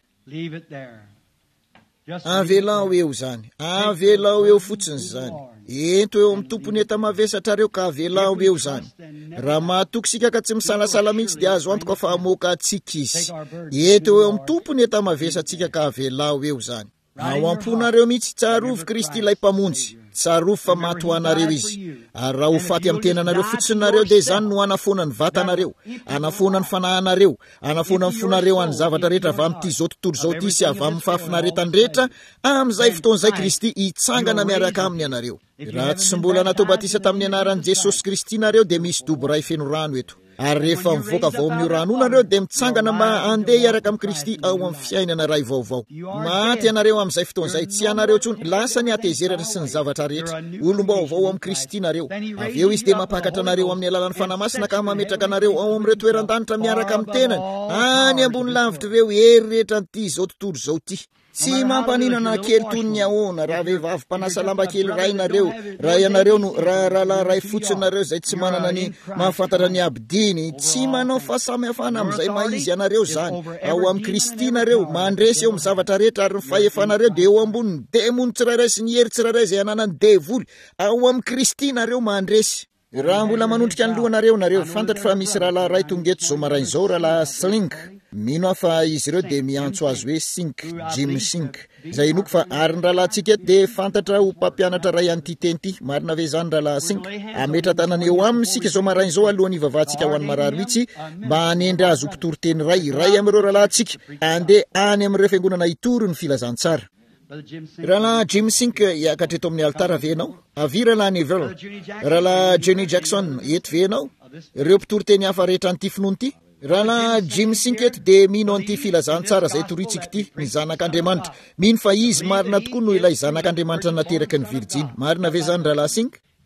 S2: Avelao eo izany, avelao eo fotsiny izany. Ento eo amin'ny tompony eta mavesatra ka avelao eo izany. Raha mahatoky sika ka tsy misalasala mihitsy dia azo antoka fa hamoaka antsika izy. Ento eo amin'ny tompony eta mavesatsika ka avelao eo izany. Ao amponareo mihitsy tsarovy Kristy ilay mpamonjy. Tsarovy fa maty ho anareo izy. Ary raha ho faty amin'ny tenanareo fotsiny nareo dia izany no anafoana ny vatanareo, anafoana ny fanahinareo, anafoana ny fonareo any zavatra rehetra avy amin'ity zao tontolo zao ity sy avy amin'ny fahafinaretany rehetra amin'izay fotoan'izay Kristy hitsangana miaraka aminy anareo. Raha tsy mbola natao batisa tamin'ny anaran'i Jesosy Kristy nareo dia misy dobo iray feno rano eto. Ary rehefa mivoaka avao amin'io rano nareo dia mitsangana mba andeha hiaraka amin'ny Kristy ao amin'ny fiainana iray vaovao. Maty ianareo amin'izay fotoan'izay tsy anareo tsony lasa ny atezeratra sy ny zavatra rehetra. Olom-baovao amin'ny Kristy nareo. Avy eo izy dia mampakatra anareo amin'ny alalan'ny fanamasina ka mametraka anareo ao amin'ireo toeran-danitra miaraka amin'ny tenany. Any ambony lavitra ireo hery rehetra an'ity zao tontolo zao ity. Tsy mampaninana kely toy ny ahoana raha vehivavy mpanasa lamba kely ray nareo, raha ianareo no raha raha ray fotsiny nareo izay tsy manana ny mahafantatra ny abidiny, tsy manao fahasamihafana amin'izay maizy ianareo zany. Ao amin'ny Kristy nareo mandresy eo amin'ny zavatra rehetra ary ny fahefanareo dia eo amboniny demony tsirairay sy ny hery tsirairay izay ananany devoly. Ao amin'ny Kristy nareo mandresy. Raha mbola manondrika ny lohanareo nareo fantatra fa misy rahalahy ray tonga eto zao maraina izao rahalahy Slink. Mino aho fa izy ireo dia miantso azy hoe Sink, Jim Sink. Izay inoko fa ary ny rahalantsika eto dia fantatra ho mpampianatra ray an'ity teny ity. Marina ve zany rahalahy Sink? Ametra tanana eo aminy sika zao maraina izao alohan'ny ivavahantsika ho an'ny marary mihitsy mba hanendry azy ho mpitory-teny ray iray amin'ireo rahalahintsika andeha any amin'ireo fiangonana hitory ny filazantsara. Rahalahy Jim Sink hiakatra eto amin'ny altara ve ianao? Avy rahalahy Neville. Rahalahy Jenny Jackson eto ve ianao? Ireo mpitory-teny hafa rehetra an'ity finoana ity. Rahalahy Jim Sink eto dia mino an'ity filazantsara izay toritsika ity ny zanak'Andriamanitra. Mino fa izy marina tokoa no ilay zanak'Andriamanitra nateraka ny Virjiny. Marina ve zany rahalahy Sink?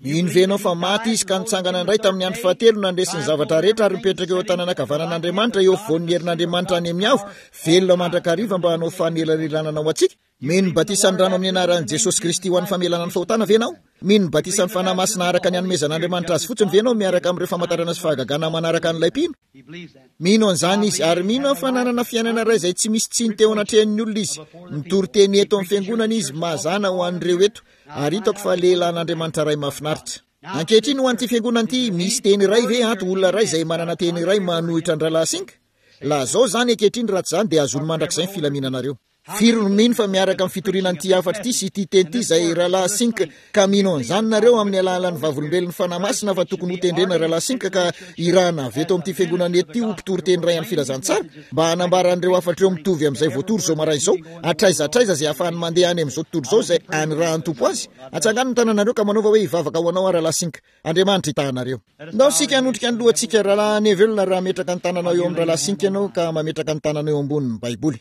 S2: mino venao fa maty izy ka nitsangana indray tamin'ny andro fahatelo nandresiny zavatra rehetra ary mipetraka eo an-tanàna kavanan'Andriamanitra eo fovoan'ny herin'Andriamanitra any amin'ny avo velona mandrakariva mba hanao fanelarelanana ao antsika. Mino batisan'ny rano amin'ny anaran'i Jesosy Kristy ho an'ny famelana ny fahotana venao. Mino batisan'ny fanahy masina araka ny hanomezan'Andriamanitra azy fotsiny venao miaraka amin'ireo famantarana sy fahagagana manaraka an'ilay mpino. Mino an'izany izy ary mino amin'ny fananana fiainana iray izay tsy misy tsiny teo anatrehan'ny olona izy. Mitory-teny eto amin'ny fiangonana izy mazana ho an'ireo eto ary hitako fa lehilahin'Andriamanitra ray mahafinaritra. Ankehitriny ho an'ity fiangonana ity misy teny iray ve ato olona iray izay manana teny iray manohitra ny rahalasinga? La zao zany ankehitriny raha tsy zany dia azony mandrakizay ny filaminanareo. Firy no mino fa miaraka amin'ny fitoriana ity afatra ity sy ity teny ity izay rahalasinga ka mino an'izany nareo amin'ny alalan'ny vavolombelon'ny fanahy masina fa tokony ho tendrena rahalasinga ka irahana avy eto amin'ity fiangonana ety ho mpitory teny ray amin'ny filazantsara mba hanambaran'ireo afatreo mitovy amin'izay voatory zao maray izao atraizatraiza izay ahafahany mandeha any amin'izao tontolo izao izay anirahan'ny tompo azy atsangany ny tananareo ka manaova hoe hivavaka ho anao rahalasinga. Andriamanitra hitahanareo. Ndao sika hanolotra ny lohantsika rahalahy Nevelona raha metraka ny tananao eo amin'ny rahalasinga ianao ka mametraka ny tananao eo ambonin'ny Baiboly.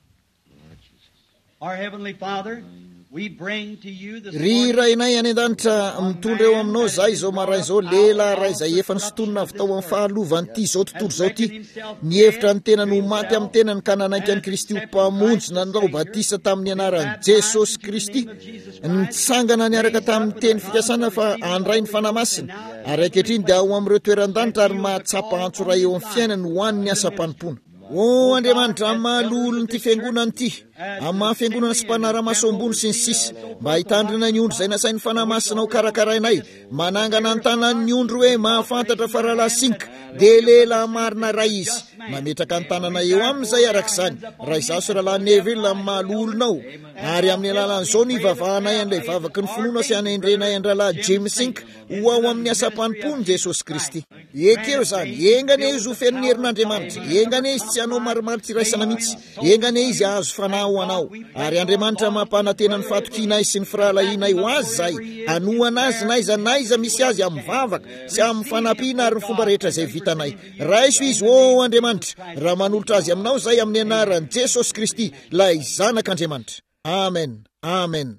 S1: Our Heavenly Father, we bring to you this
S2: ry rainay any an-danitra mitondra eo aminao zay izao maray izao lehilahy ray izay efa nisontonina avy tao amin'ny fahalovanyity izao tontolo izao ity nihevitra ny tena no maty amin'ny tenany ka nanaiky an'i Kristy ho mpamonjy nanao batisa tamin'ny anaran'i Jesosy Kristy nitsangana niaraka tamin'ny teny fikasana fa andray ny fanahy masina ary ankehitriny dia ao amin'ireo toeran-danitra ary mahatsapa antso ray eo amin'ny fiainany ho an'ny asa-panompona. O Andriamanitra mahalolo nyity fiangonana ity amin'ny mahafiangonana sy mpanara-maso ambony sy ny sisa mba hitandrina ny ondro izay nasain'ny fanahy masina ho karakarainay manangana ny tanan'ny ondro hoe mahafantatra fa rahalasinga dia lehilahy marina ray izy mametraka ny tanana eo amin'izay arak'izany raha izaho sy rahalahy Nevelona amin'ny mahalolonao ary amin'ny alalan'izao ny ivavahanay an'ilay vavaky ny finoana sy hanendrenay any rahalahy Jamesinka ho ao amin'ny asa-panompony Jesosy Kristy. Ekeo zany engane izy ho fen'ny herin'Andriamanitra engane izy tsy hanao maromaro tsy raisana mihitsy engane izy azo fanahy ho anao ary Andriamanitra mampanantena ny fatokianay sy ny firalahinay ho azy zay anohana azy naiza naiza misy azy amin'ny vavaka sy amin'ny fanampiana ary ny fomba rehetra izay vitanay raiso izy o Andriamanitra raha manolotra azy aminao zay amin'ny anaran'i Jesosy Kristy lay zanak'Andriamanitra. Amen. Amen.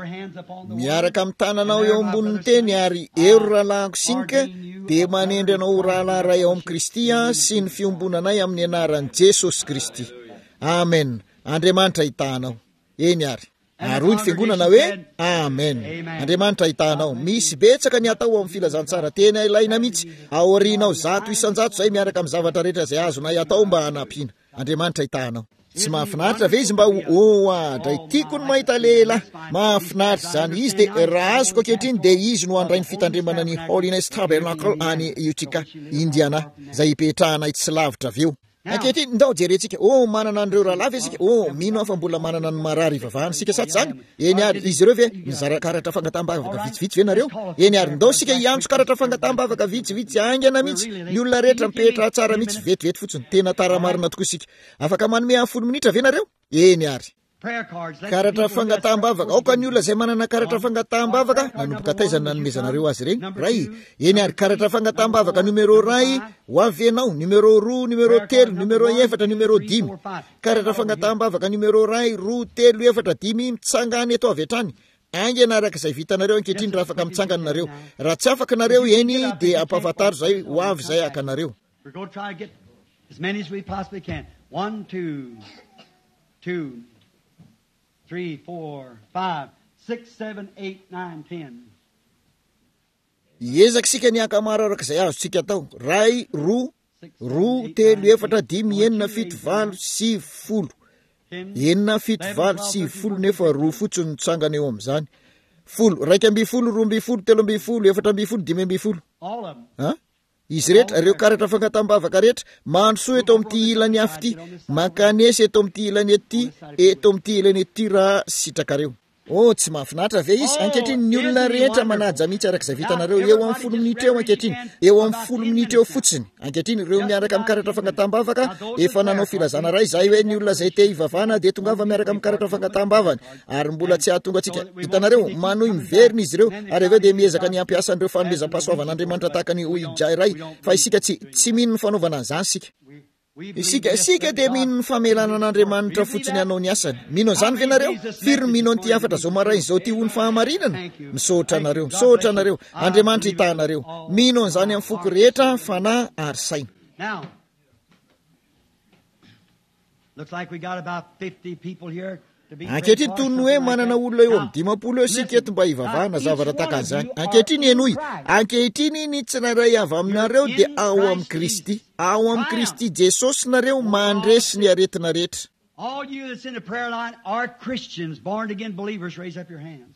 S2: Miaraka amin'ny tananao eo ambonin'ny teny ary eo rahalahiko sinka dia manendry anao rahalahy ray ao amin'ny Kristy sy ny fiombonanay amin'ny anaran'i Jesosy Kristy. Amen. Andriamanitra hitahanao. Eny ary. Aroy ny fiangonana hoe amen. Andriamanitra hitahanao. Misy betsaka ny atao amin'ny filazantsara tena ilaina mihitsy aorianao zato isan-jato izay miaraka amin'ny zavatra rehetra izay azonay atao mba hanampiana. Andriamanitra hitahanao. Tsy mahafinaritra ve izy mba o adray tiako ny mahita lehilahy mahafinaritra zany izy dia raha azoko ankehitriny dia izy no andray ny fitandremana ny Holiness Tabernacle any Utica, Indiana izay hipetrahanay tsy lavitra avy eo. Ankehitriny ndao jerentsika o manana an'ireo rahalahy ve isika o mino aho fa mbola manana ny marary ivavahana sika saty zany eny ary izy ireo ve mizara karatra fangatambavaka vitsivitsy ve nareo eny ary ndao sika hiantso karatra fangatambavaka vitsivitsy aingana mihitsy ny olona rehetra mipetra tsara mihitsy vetivety fotsiny tena taramarina tokoa sika afaka manome folo minitra ve nareo eny ary karatra fangatambavaka aoka ny olona izay manana karatra fangatambavaka nanomboka taizana nanomezanareo azy reny ray eny ary karatra fangatambavaka numero ray ho avy ianao numero roa numero telo numero efatra numero dimy karatra fangatambavaka numero ray roa telo efatra dimy mitsangany eto avy hatrany aingana araka izay vitanareo ankehitriny raha afaka mitsangana nareo raha tsy afaka nareo eny dia ampahafataro zay ho avy zay akanareo.
S1: Three, four, five, six, seven, eight, nine, ten.
S2: Iezaka sika ny akamaro araka izay azo tsika atao ray roa roa telo efatra dimy enina fito valo sivy folo enina fito valo sivy folo nefa roa fotsiny nitsangana eo amin'izany folo raika amby folo roa amby folo telo amby folo efatra amby folo dimy amby folo ha izy rehetra ireo karatra fangatambavaka rehetra mandrosoa eto amin'ity ilany afy ity makanesy eto amin'ity ilany ety eto amin'ity ilany ety raha sitrakareo. O tsy mahafinaritra ve izy ankehitriny ny olona rehetra manaja mihitsy araka izay vitanareo eo amin'ny folo minitra eo ankehitriny eo amin'ny folo minitra eo fotsiny ankehitriny ireo miaraka amin'ny karatra fangatambavaka efa nanao filazana ray zay hoe ny olona izay te hivavahana dia tongava miaraka amin'ny karatra fangatambavany ary mbola tsy ahatonga atsika hitanareo manohy miverina izy ireo ary aveo dia miezaka ny ampiasa an'ireo fanomezam-pahasoavan'Andriamanitra tahaka ny hoy jay ray fa isika tsy tsy mino ny fanaovana an'izany sika. isika isika dia mino ny famelana an'Andriamanitra fotsiny hanao ny asany. Mino an'izany ve nareo? Firy mino an'ity afatra zao maraina izao ty ho ny fahamarinana? Misaotra anareo, misaotra anareo, Andriamanitra hitanareo. Mino an'izany amin'ny foko rehetra, fanahy ary saina.
S1: Now, looks like we got about fifty people here.
S2: Ankehitriny toy ny hoe manana olona eo amin'ny dimampolo eo isika eto mba hivavahana zavatra tahaka an'izany. Ankehitriny enoy, ankehitriny ny tsirairay avy aminareo dia ao amin'ny Kristy. Ao amin'ny Kristy Jesosy nareo mandresy ny aretina rehetra.
S1: All you that's in the prayer line are Christians, born again believers. Raise up your hands.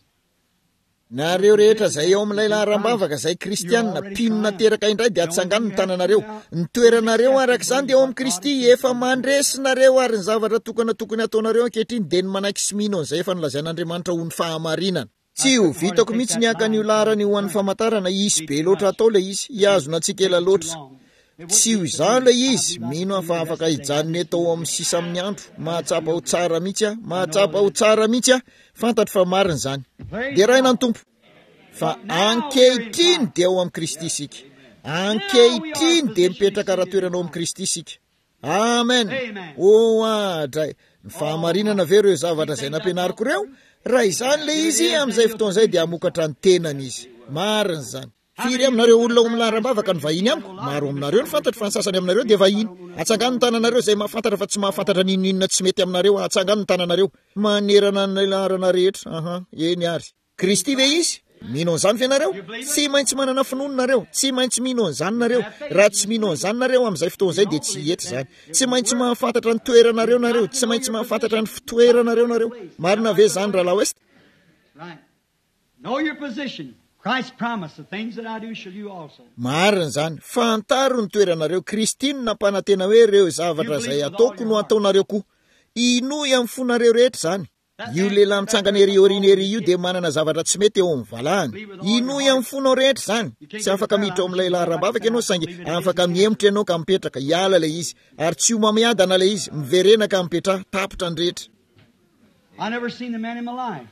S2: Nareo rehetra zay eo amin'ny lehilahy rambavaka zay kristianina pinona teraka indray dia atsangano ny tananareo. Ny toeranareo arak'izany dia eo amin'ny Kristy efa mandresy nareo ary ny zavatra tokana tokony ataonareo ankehitriny dia ny manaiky sy mino an'izay efa nolazain'Andriamanitra ho ny fahamarinana. Tsy ho vitako mihitsy ny aka ny olarany ho an'ny famantarana isy be loatra atao le izy, hiazona tsikela loatra. Tsy ho izany le izy, mino afa afaka hijanony atao amin'ny sisa amin'ny andro, mahatsapa ho tsara mihitsy a, mahatsapa ho tsara mihitsy a, fantatro fa marina izany. Dia raina ny tompo. Fa ankehitriny dia ao amin'ny Kristy isika. Ankehitriny dia mipetraka raha toerana ao amin'ny Kristy isika. Amen. O adray, ny fahamarinana ve ireo zavatra izay nampianariko ireo? Raha izany le izy amin'izay fotoan'izay dia hamokatra ny tenany izy. Marina izany. Firy aminareo olona ao amin'ny laharambavaka ny vahiny amiko? Maro aminareo ny fantatro fa ny sasany aminareo dia vahiny. Atsangano ny tananareo izay mahafantatra fa tsy mahafantatra ninonina tsy mety aminareo. Atsangano ny tananareo. Manerana ny laharana rehetra. Aha, eny ary. Kristy ve izy? Mino an'izany ve nareo? Tsy maintsy manana finoana nareo. Tsy maintsy mino an'izany nareo. Raha tsy mino an'izany nareo amin'izay fotoan'izay dia tsy hety izany. Tsy maintsy mahafantatra ny toeranareo nareo. Tsy maintsy mahafantatra ny fitoeranareo nareo. Marina ve izany rahalahy West?
S1: Right. Know your position. Christ promised the things that I do shall you also.
S2: Marina izany. Fantaro ny toeranareo. Kristy no nampanantena hoe ireo zavatra izay ataoko no ataonareo koa. Inoy amin'ny fonareo rehetra izany. Io lehilahy mitsangana ery oriny ery io dia manana zavatra tsy mety eo amin'ny valahany. Inoy amin'ny fonao rehetra izany. Tsy afaka miditra ao amin'ny lehilahy rambavaka ianao saingy afaka miemotra ianao ka mipetraka. Hiala le izy. Ary tsy ho mamiadana le izy. Miverena ka mipetraha. Tapitra ny rehetra.
S1: I never seen the man in my life.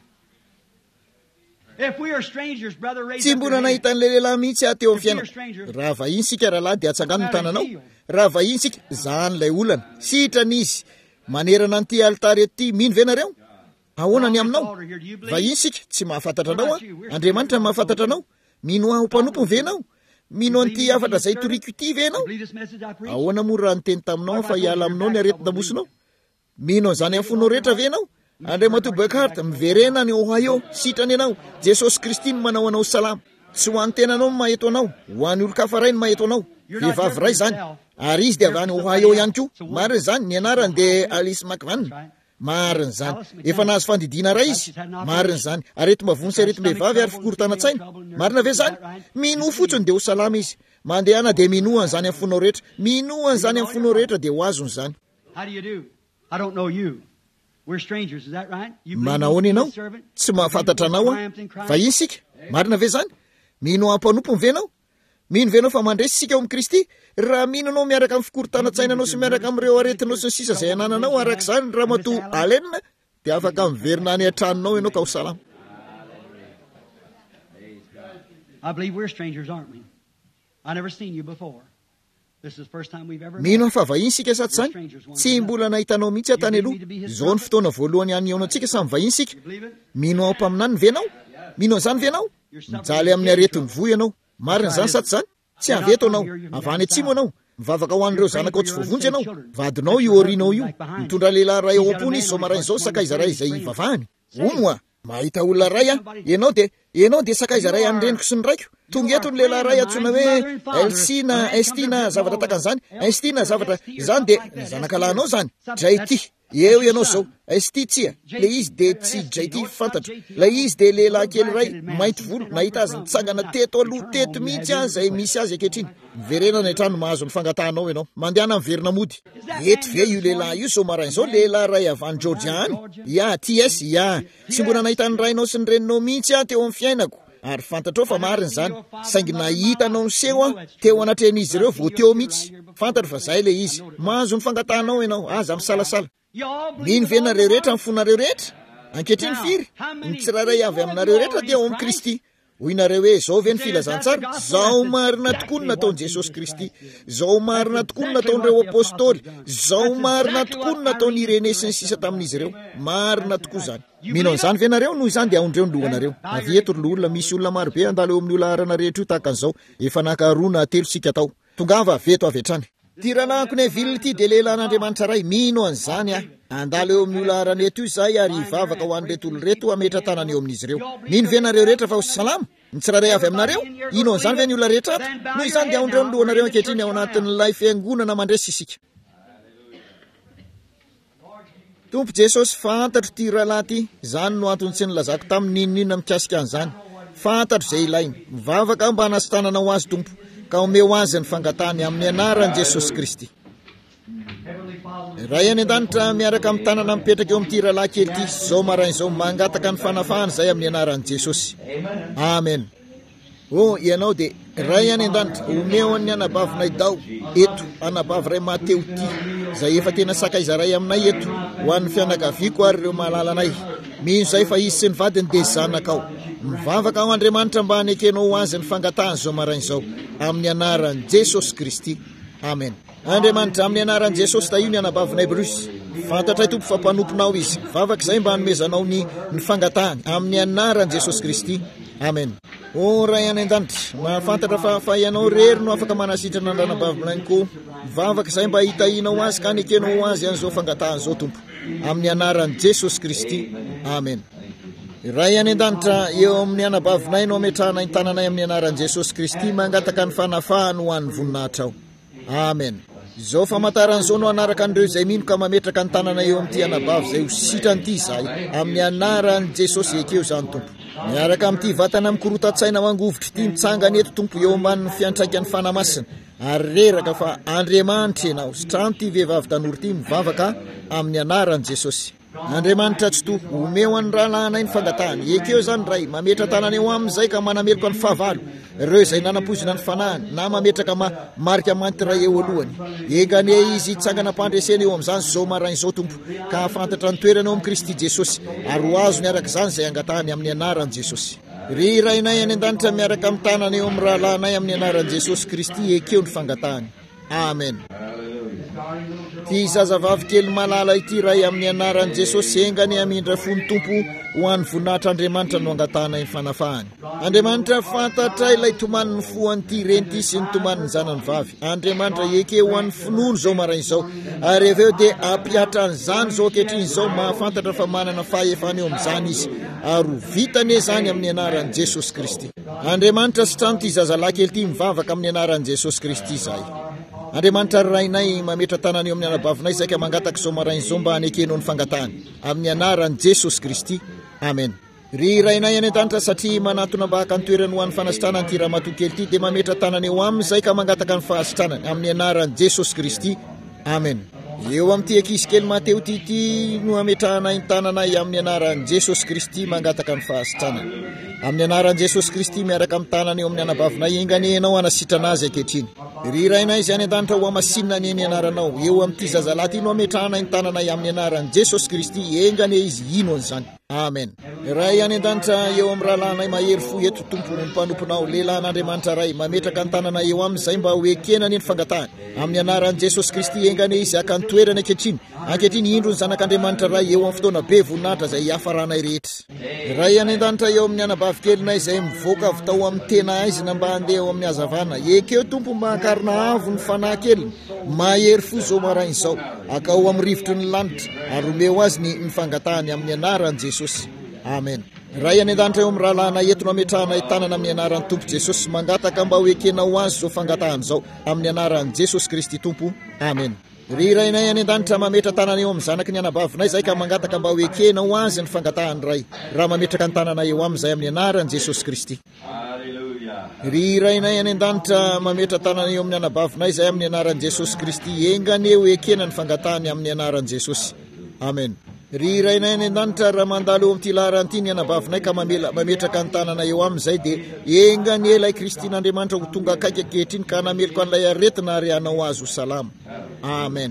S1: If we are strangers, brother, raise
S2: Tsy
S1: up your
S2: mbola
S1: hand.
S2: nahita ny lehilahy mihitsy aty eo amin'ny fiainana. Raha vahiny sika rahalahy dia atsangano ny tananao. Raha vahiny sika zany lay olana. Sitrana izy. Manerana an'ity altary ety mino ve nareo? Ahoana ny aminao? Vahiny sika tsy mahafantatra anao a. Andriamanitra mahafantatra anao. Mino aho mpanompo ve ianao? Mino an'ity afatra izay toriko ity ve ianao?
S1: Believe this message I preach.
S2: Ahoana moa raha niteny taminao fa hiala aminao ny aretina mosonao? Mino an'izany amin'ny fonao rehetra ve ianao? Andriamato Bekart miverena ny Ohio sitrany ianao. Jesosy Kristy no manao anao salama. Tsy ho an'ny tenanao no maheto anao, ho an'ny olo-kafa ray no maheto anao. Vehivavy ray izany. Ary izy dia avy any Ohio ihany koa. Marina izany, ny anarany dia Alice McVan. Marina izany. Efa nahazo fandidiana ray izy. Marina izany. Aretim-bavony sy aretim-behivavy ary fikorotana-tsaina. Marina ve izany? Mino fotsiny dia ho salama izy. Mandehana dia minoana izany amin'ny fonao rehetra. Minoana izany amin'ny fonao rehetra dia ho azony izany.
S1: How do you do? I don't know you. We're strangers, is that right? You believe
S2: Manahoana
S1: in
S2: ianao?
S1: the servant?
S2: Tsy mahafantatra anao a. Vahiny sika. Marina ve izany? Mino ampanompo ve ianao? Mino ve ianao fa mandresy sika ao amin'ny Kristy? Raha mino anao miaraka amin'ny fikorotana-tsainanao sy miaraka amin'ireo aretinao sy ny sisa izay anananao arak'izany raha matoa alena dia afaka miverina any an-tranonao ianao ka ho salama.
S1: I believe we're strangers, aren't we? I never seen you before. This is the first time we've ever met.
S2: Mino fa vahiny sika sa tsy zany? Tsy mbola nahitanao mihitsy atany aloha. Izao ny fotoana voalohany haniona antsika samy vahiny sika.
S1: Believe it?
S2: Mino ao ampaminany ve ianao? Mino an'izany ve ianao? Mijaly amin'ny aretiny voy ianao. Marina izany sa tsy zany? Tsy aveto anao. Avany atsimo ianao. Mivavaka ho an'ireo zanakao tsy voavonjy ianao. Vadinao io orinao io. Mitondra lehilahy ray ao am-pony izy zao maraina izao sakaiza ray izay ivavahany. Omoa, mahita olona ray a, ianao dia ianao dia sakaiza ray amin'ny reniko sy ny raiko. Tonga eto ny lehilahy ray antsoina hoe Elsina, Estina zavatra takan'izany. Estina zavatra izany dia zanakalahinao zany. Jaity. Eo ianao zao. Esti tsia. Le izy dia tsy Jaity fantatra. Le izy dia lehilahy kely ray mainty volo. Nahita azy nitsangana teto aloha teto mihitsy azy izay misy azy ankehitriny. Miverena ny trano mahazo ny fangatahanao ianao. Mandehana miverina mody. Eto ve io lehilahy io so maraina izao lehilahy ray avy any Georgia any? Ya, T S, ya. Tsy mbola nahita ny rainao sy ny reninao mihitsy aho teo amin'ny fiainako. Ary fantatrao fa marina izany. Saingy nahitanao ny seho a teo anatrehan'izy ireo vao teo mihitsy. Fantatra fa izay le izy. Mahazo ny fangatahanao ianao. Aza misalasala. Mino ve nareo rehetra amin'ny fonareo rehetra? Ankehitriny firy? Ny tsirairay avy aminareo rehetra dia ao amin'ny Kristy. hoy nareo hoe zao ve ny filazantsara, zao marina tokoa ny nataon'i Jesosy Kristy, zao marina tokoa ny nataon'ireo apôstôly, zao marina tokoa ny nataon'ny Irenée sy ny sisa tamin'izy ireo, marina tokoa zany. Mino an'izany ve nareo noho izany dia ahondreo ny lohanareo. Avieto ry olona, misy olona maro be andalo eo amin'ny olarana rehetra io tahaka an'izao, efa nakaroana telo sika tao. Tongava aveto avy hatrany. Tiranako ny viliny ity dia lehilahin'Andriamanitra ray, mino an'izany ah. Andalo eo amin'ny olarana eto io izahay ary hivavaka ho an'ireto olo reto ametra tanana eo amin'izy ireo. Mino ve nareo rehetra fa ho salama? Ny tsiraray avy aminareo? Ino an'izany ve ny olona rehetra ato? Noho izany dia ahondreo ny lohanareo ankehitriny ao anatin'ilay fiangonana mandresy isika. Tompo Jesosy, fantatro ty rahalahy ty, zany no antony tsy nilazako tamin'ny ninona mikasika an'izany. Fantatro izay ilainy, mivavaka mba hanasotanana ho azy Tompo, ka omeo azy ny fangatany amin'ny anaran'i Jesosy Kristy. Ray any an-danitra miaraka amin'ny tanana mipetraka eo amin'ity rahalahy kely ity, zao marain'izao mangataka ny fanafahana izay amin'ny anaran'i Jesosy. Amen. Oh, ianao dia ray any an-danitra omeo ny anabavinay dao eto, anabaviray Mateo ty, izay efa tena sakaizaray aminay eto, ho an'ny fianakaviako ary ireo mahalalana mino izay fa izy sy ny vadiny dia zanakao. Mivavaka ao Andriamanitra mba hanekenao ho azy ny fangatahany zao marain'izao amin'ny anaran'i Jesosy Kristy. Amen. Andriamanitra, amin'ny anaran'i Jesosy ta io ny anabavinay Bruce, fantatray Tompo fa mpanomponao izy, vavaka izay mba hanomezanao ny ny fangatahany amin'ny anaran'i Jesosy Kristy. Amen. O ray any an-danitra, mahafantatra fa fa ianao rery no afaka manasitrana ny anabavinay koa, vavaka izay mba hitahinao azy ka hanekenao ho azy an'izao fangatahany zao Tompo amin'ny anaran'i Jesosy Kristy. Amen. Ray any an-danitra, eo amin'ny anabavinay no ametrahana ny tananay amin'ny anaran'i Jesosy Kristy, mangataka ny fanafahany ho an'ny voninahitra ao. Amen. Zao famataran'izao no anaraka an'ireo izay mino ka mametraka ny tanana eo amin'ity anabavy izay ho sitrany'ity izahay amin'ny anaran'i Jesosy ekeo zany Tompo. Miaraka amin'ity vatana mikorotan-tsaina mangovitra ity mitsangana eto Tompo eo ambanin'ny fiantraikany fanamasina, ary reraka fa Andriamanitra ianao, sitrano ty vehivavy tanora ty mivavaka amin'ny anaran'i Jesosy. Andriamanitra tsy to omeo an'ny rahalahinay ny fangatahany ekeo zany ray, mametra tanana eo amin'izay ka manameloko ny fahavalo ireo izay nanapozina ny fanahany na mametraka ma marika mainty ray eo alohany, engane izy tsangana mpandresena eo amin'izany zao marain'izao Tompo, ka hafantatra ny toerana eo amin'ny Kristy Jesosy ary ho azo niaraka izany izay angatahany amin'ny anaran'i Jesosy. Ry rainay any an-danitra miaraka amin'ny tanana eo amin'ny rahalahinay amin'ny anaran'i Jesosy Kristy ekeo ny fangatahany. Amen. Ty zazavavy kely malala ity ray amin'ny anaran'i Jesosy, engany amindra fony Tompo ho an'ny voninahitr'Andriamanitra no angatahana ny fanafahany. Andriamanitra, fantatra ilay tomaniny foan'ity renity sy ny tomaniny zanany vavy. Andriamanitra, eke ho an'ny finono zao marain'izao, ary aveo dia ampiatra an'izany zao ankehitriny zao, mahafantatra fa manana fahefana eo amin'izany izy, ary ho vitane zany amin'ny anaran'i Jesosy Kristy. Andriamanitra, sitrano ty zazalahy kely ty mivavaka amin'ny anaran'i Jesosy Kristy zay. Andriamanitra rainay mametra tanana eo amin'ny anabavinay izay ka mangataka zao marain'izao mba hanekenao ny fangatahany amin'ny anaran'i Jesosy Kristy. Amen. Ry rainay any an-danitra, satria manatona mba haka ny toerany ho an'ny fanasitranany ty ramatoa kely ty, dia mametra tanana eo aminy izay ka mangataka ny fahasitranany amin'ny anaran'i Jesosy Kristy. Amen. Eo amin'ity ankizy kely Mateo ty ty no ametrahanay ny tananay amin'ny anaran'i Jesosy Kristy mangataka ny fahasitranany. Amin'ny anaran'i Jesosy Kristy miaraka amin'ny tanana eo amin'ny anabavinay, enganenao hanasitrana azy ankehitriny. Ry rainay izay any an-danitra ho amasinina ny ny anaranao, eo amin'ity zazalahy ty no ametrahanay ny tananay amin'ny anaran'i Jesosy Kristy, engane izy ino an'izany. Amen. Ray any an-danitra, eo amin'ny rahalahinay mahery fo eto Tompo no mpanomponao, lehilahin'Andriamanitra ray, mametraka ny tanana eo amin'izay mba ho ekenany ny fangatahany amin'ny anaran'i Jesosy Kristy, engane izy aka ny toerana ankehitriny, ankehitriny indro ny zanak'Andriamanitra ray eo amin'ny fotoana be voninahitra izay hafaranay rehetra. Ray any an-danitra, eo amin'ny anabavy kelinay izay mivoaka avy tao amin'ny tena aizina mba handeha eo amin'ny hazavana, ekeo Tompo mba hankarina avo ny fanahy keliny, mahery fo zao marain'izao, aka ho amin'ny rivotry ny lanitra, ary omeo azy ny ny fangatahany amin'ny anaran'i Jesosy. Amen. Ray any an-danitra eo amin'ny rahalahinay eto no ametrahanay tanana amin'ny anaran'ny Tompo Jesosy, mangataka mba ho ekena ho azy zao fangatahany zao amin'ny anaran'i Jesosy Kristy Tompo. Amen. Ry rainay any an-danitra, mametra tanana eo amin'ny zanaky ny anabavinay izay ka mangataka mba ho ekena ho azy ny fangatahany ray, raha mametraka ny tanana eo amin'izay amin'ny anaran'i Jesosy Kristy. Ry rainay any an-danitra, mametra tanana eo amin'ny anabavinay izay amin'ny anaran'i Jesosy Kristy, engane eo ekena ny fangatahany amin'ny anaran'i Jesosy. Amen. Ry rainay any an-danitra, raha mandalo eo amin'ity laharan'ity ny anabavinay ka mamela mametraka ny tanana eo amin'izay, dia engane ilay Kristin'Andriamanitra ho tonga akaiky ankehitriny ka hanameloko an'ilay aretina ary hanao azy ho salama. Amen.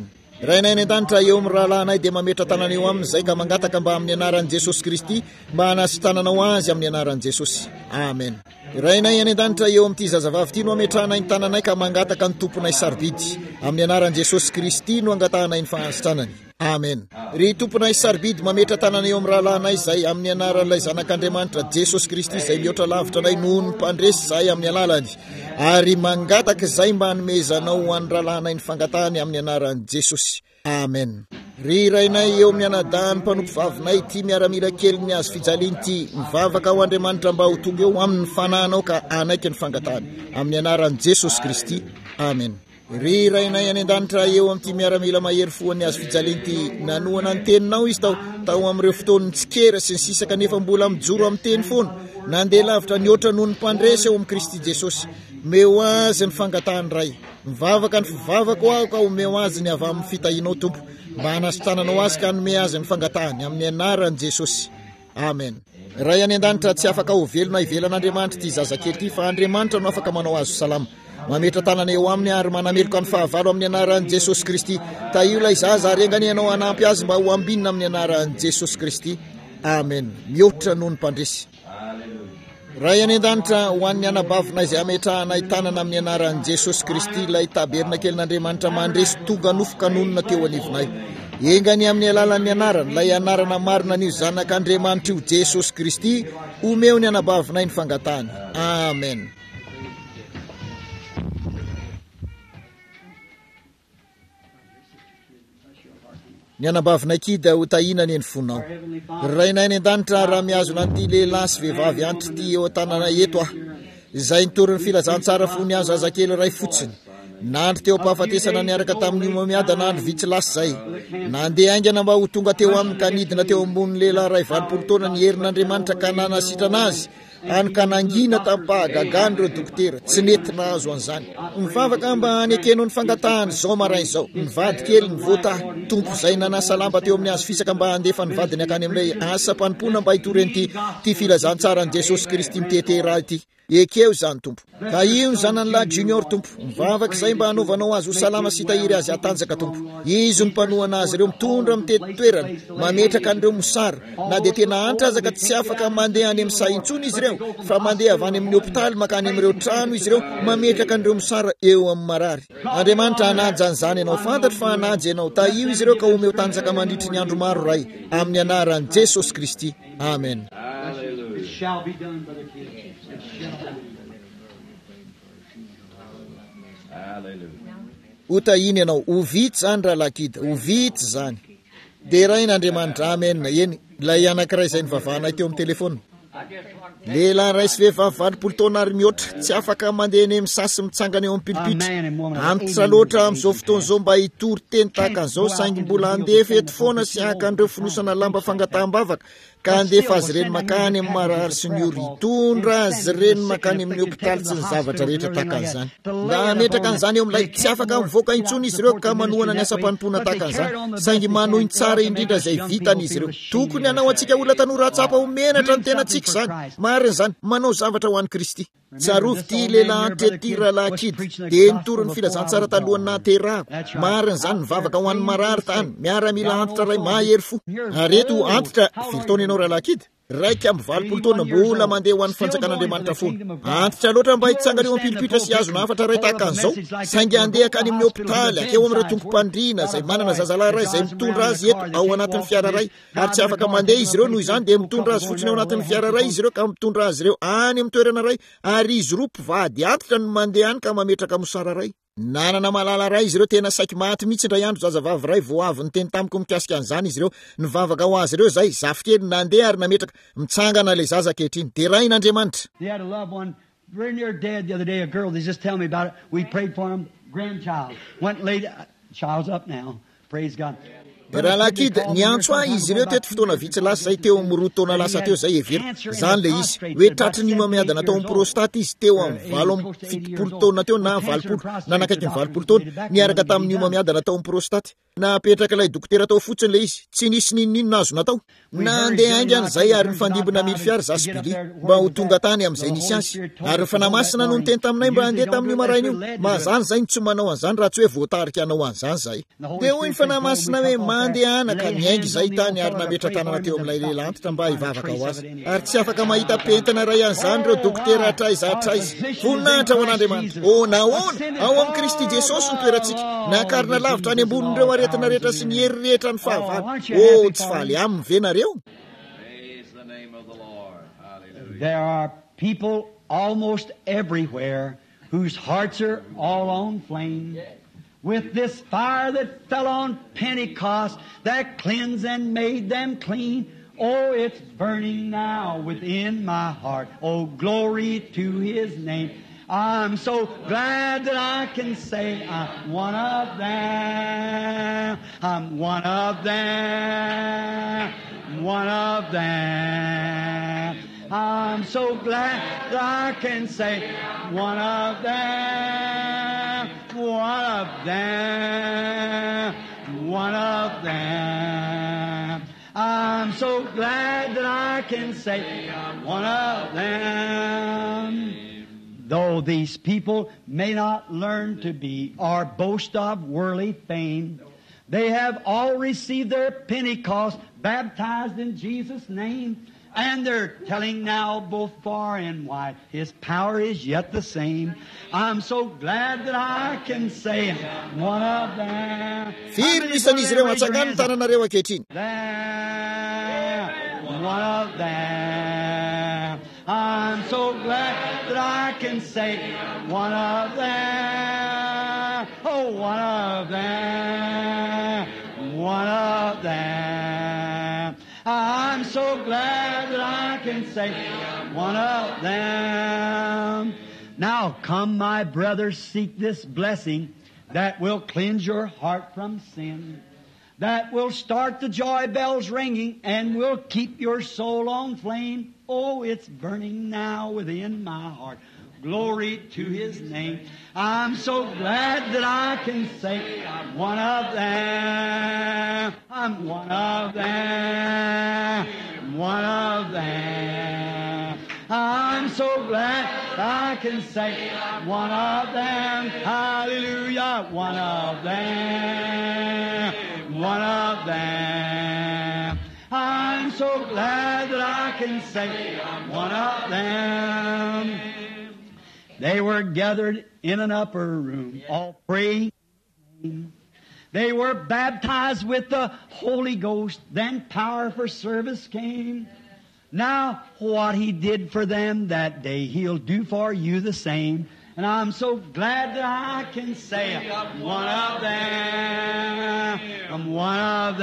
S2: raha inay ny an-danitra eo amin'ny rahalahinay dia mametra tanana eo amin'izay ka mangataka mba amin'ny anaran'i Jesosy Kristy mba hanasitananao azy amin'ny anaran'i Jesosy. Amen. Raha inay any an-danitra eo amin'ity zazavavy ity no ametrahanay ny tananay ka mangataka ny tomponay sarobidy amin'ny anaran'i Jesosy Kristy no angatahanay ny fahasitranany. Amen. Ry tomponay sarobidy mametra tanana eo amin'ny rahalahinay izay amin'ny anaran'ilay zanak'Andriamanitra Jesosy Kristy izay mihoatra lavitra anay noho ny mpandresy izay amin'ny alalany, ary mangataka izay mba hanomezanao ho an'ny rahalahinay ny fangatahany amin'ny anaran'i Jesosy. Amen. Ry rainay eo amin'ny anadahany mpanompo vavinay ity miaramila kely ny azo fijaliany ity, mivavaka ho Andriamanitra mba ho tonga eo amin'ny fanahinao ka anaiky ny fangatahany amin'ny anaran'i Jesosy Kristy. Amen. Ry rainay any an-danitra eo amin'ity miaramila mahery foan'ny azo fijaliany ity, nanoana ny teninao izy tao tao amin'ireo fotoan'ny tsikera sy ny sisa kanefa mbola mijoro amin'ny teny foana, nandeha lavitra nioatra noho ny mpandresy eo amin'ny Kristy Jesosy. Meo azy ny fangatahany ray, mivavaka ny fivavako aho ka omeo azy ny avy amin'ny fitahinao Tompo, mba hanasitrananao azy ka hanome azy ny fangatahany amin'ny anaran'i Jesosy. Amen. Raha any an-danitra tsy afaka ho velona ivelan'Andriamanitra ity zazakely ity, fa Andriamanitra no afaka manao azo salama. Mametra tanana eo aminy ary manameloka ny fahavalo amin'ny anaran'i Jesosy Kristy. Ta io lay zaza ary enganianao hanampy azy mba ho ambinina amin'ny anaran'i Jesosy Kristy. Amen. Mihoatra noho ny mpandresy. Raha any an-danitra ho an'ny anabavinay izay ametrahanay tanana amin'ny anaran'i Jesosy Kristy, ilay taberna kelin'Andriamanitra mandresy tonga nofoka nonona teo anivonay. Engany amin'ny alalan'ny anarana, ilay anarana marina n'io zanak'Andriamanitra io Jesosy Kristy, omeo ny anabavinay ny fangatahany. Amen. Ny anabavinay kida ho tahinany eny fonao. Rainay ny an-danitra raha miazo n'ity lehilahy sy vehivavy antitra ity eo an-tanana eto aho, izay nitory ny filazantsara fony azo zazakely ray fotsiny, nandro teo am-pahafatesana niaraka tamin'ny mamiada nandro vitsy lasa izay, nandeha aingana mba ho tonga teo aminy ka nidina teo ambony lehilahy ray valopolo taona ny herin'Andriamanitra ka nanasitrana azy, any ka nangina tampahagagany ireo dokotera, tsy nety nahazo an'izany. Mivavaka mba hanekeno ny fangatahany zao marainy izao, nivady kely ny voata Tompo izay nanasa lamba teo amin'ny azo fisaka mba handefa ny vadiny akany amin'ilay asa mpanompoana mba hitoreny ty filazantsara ny Jesosy Kristy mitete-raha ity. Ekeo izany Tompo. Ka io ny zanan'lahy Junior Tompo, mivavaka izay mba hanaovanao azy ho salama sy hitahiry azy hatanjaka Tompo. Izy ny mpanohana azy ireo mitondra mitety toerana, mametraka an'ireo mosary, na dia tena antra aza ka tsy afaka mandeha any amin'ny sahintsony izy ireo, fa mandeha avy any amin'ny hopitaly makany amin'ireo trano izy ireo, mametraka an'ireo mosara eo amin'ny marary. Andriamanitra hanaja an'izany ianao, fantatra fa hanaja ianao. Ta io izy ireo ka omeo tanjaka mandritry ny andro maro ray amin'ny anaran'i Jesosy Kristy. Amen.
S1: It shall be done, Brother Keith. It shall be done.
S2: Utahiny ianao, ho vitsy zany raha lakida, ho vitsy zany. Dia rain'Andriamanitra. Amen. Eny, ilay anankiray izay nivavahanay teo amin'ny telefona. Lehilahy ray sy vehivavy valopolo taona ary mihoatra, tsy afaka mandeha eny amin'ny sasy mitsangana eo amin'ny pilipitra. Antitra loatra amin'izao fotoana izao mba hitory teny tahaka an'izao, saingy mbola handefa eto foana sy haka an'ireo fonosana lamba fangataham-bavaka, ka handefa azy ireny makany amin'ny marary sy ny ory, hitondra azy ireny makany amin'ny hopitaly sy ny zavatra rehetra tahaka an'izany. Mba hametraka an'izany eo amin'ilay tsy afaka mivoaka intsony izy ireo ka manohana ny asa mpanompoana tahaka an'izany, saingy manohy tsara indrindra izay vitan'izy ireo. Tokony hanao antsika olona tanora hatsapa ho menatra ny tenantsika izany. Marina izany, manao zavatra ho an'i Kristy. Tsarovy ity lehilahy antitra ity raha kidy, dia nitory ny filazantsara talohany nahaterahako. Marina izany, mivavaka ho an'ny marary tany, miaramila antitra ray mahery fo. Areto antitra firy taona ianao raha kidy? Raika amby valopolo taona mbola mandeha ho an'ny fanjakan'Andriamanitra foana. Antitra loatra mba hitsangana eo am-pilipitra sy hazo nafatra ray tahaka an'izao, saingy handeha akany amin'ny hopitaly akeo amin'ireo tompo-pandriana izay manana zazalahy ray izay mitondra azy eto ao anatin'ny fiara ray, ary tsy afaka mandeha izy ireo noho izany dia mitondra azy fotsiny ao anatin'ny fiara ray izy ireo ka mitondra azy ireo any amin'ny toerana ray, ary izy roa mpivady antitra no mandeha any ka mametraka mosara ray. Nanana malala ray izy ireo, tena saiky maty mihitsy indray andro zazavavy ray vao avy ny teny tamiko mikasika an'izany izy ireo. Nivavaka ho azy ireo zay, zafy-kely nandeha ary nametraka mitsangana ilay zaza ankehitriny. Dia rain'Andriamanitra.
S1: They had a loved one very near dead the other day, a girl. They just tell me about it. We prayed for him, grandchild. Went and laid, child's up now. Praise God.
S2: raha lakidy niantso a izy ireo teto fotoana vitsy lasa zay teo amin'ny roa taona lasa teo zay every zany le izy hoe tratry ny mamiada natao amin'ny prostate izy teo amin'ny valo amin'ny fitopolo taona teo na valopolo na nakaiky ny valopolo taona niaraka tamin'ny mamiada natao amin'ny prostate napetraka ilay dokotera tao fotsiny le izy tsy nisy ninninona azo natao na andeha aingany zay ary ny fandibona mily fiary zasibili mba ho tonga tany amin'izay nisy azy ary ny fanamasina no niteny taminay mba andeha tamin'io maraina io mazany zay ny tsy manao an'izany raha tsy hoe voatarika anao an'izany zay de hoy ny fanamasina hoe mandehana ka miaingy zay tany ary nametra tanana teo amin'ilay lehilahy antitra mba hivavaka ho azy ary tsy afaka mahita pentina ray an'izany reo dokotera atraiza atraiza voninahitra ho an'andriamanitra o nahoana ao amin'ny Kristy Jesosy ny toerantsika nakarina lavitra any ambonin'ireo aretina rehetra sy ny hery rehetra ny fahavalo o tsy faly aminy ve nareo.
S1: There are people almost everywhere whose hearts are all on flame with this fire that fell on Pentecost that cleansed and made them clean. Oh, it's burning now within my heart. Oh, glory to His name. I'm so glad that I can say I'm one of them. I'm one of them. One of them. I'm so glad that I can say one of them. One of them. One of them. I'm so glad that I can say one of them. Though these people may not learn to be or boast of worldly fame, they have all received their Pentecost, baptized in Jesus' name, and they're telling now both far and wide, His power is yet the same. I'm so glad that I can say I'm one of them. One of them. I'm so glad that I can say one of them. Oh, one of them. One of them. I'm so glad that I can say one of them. Now come, my brothers, seek this blessing that will cleanse your heart from sin, that will start the joy bells ringing and will keep your soul on flame. Oh, it's burning now within my heart. Glory to His name. I'm so glad that I can say I'm one of them. I'm one of them. One of them. I'm so glad I can say I'm one of them. Hallelujah. One of them. One of them. I'm so glad that I can say I'm one of them. They were gathered in an upper room, all praying. They were baptized with the Holy Ghost. Then power for service came. Now, what He did for them that day, He'll do for you the same. And I'm so glad that I can say I'm one of them. I'm one of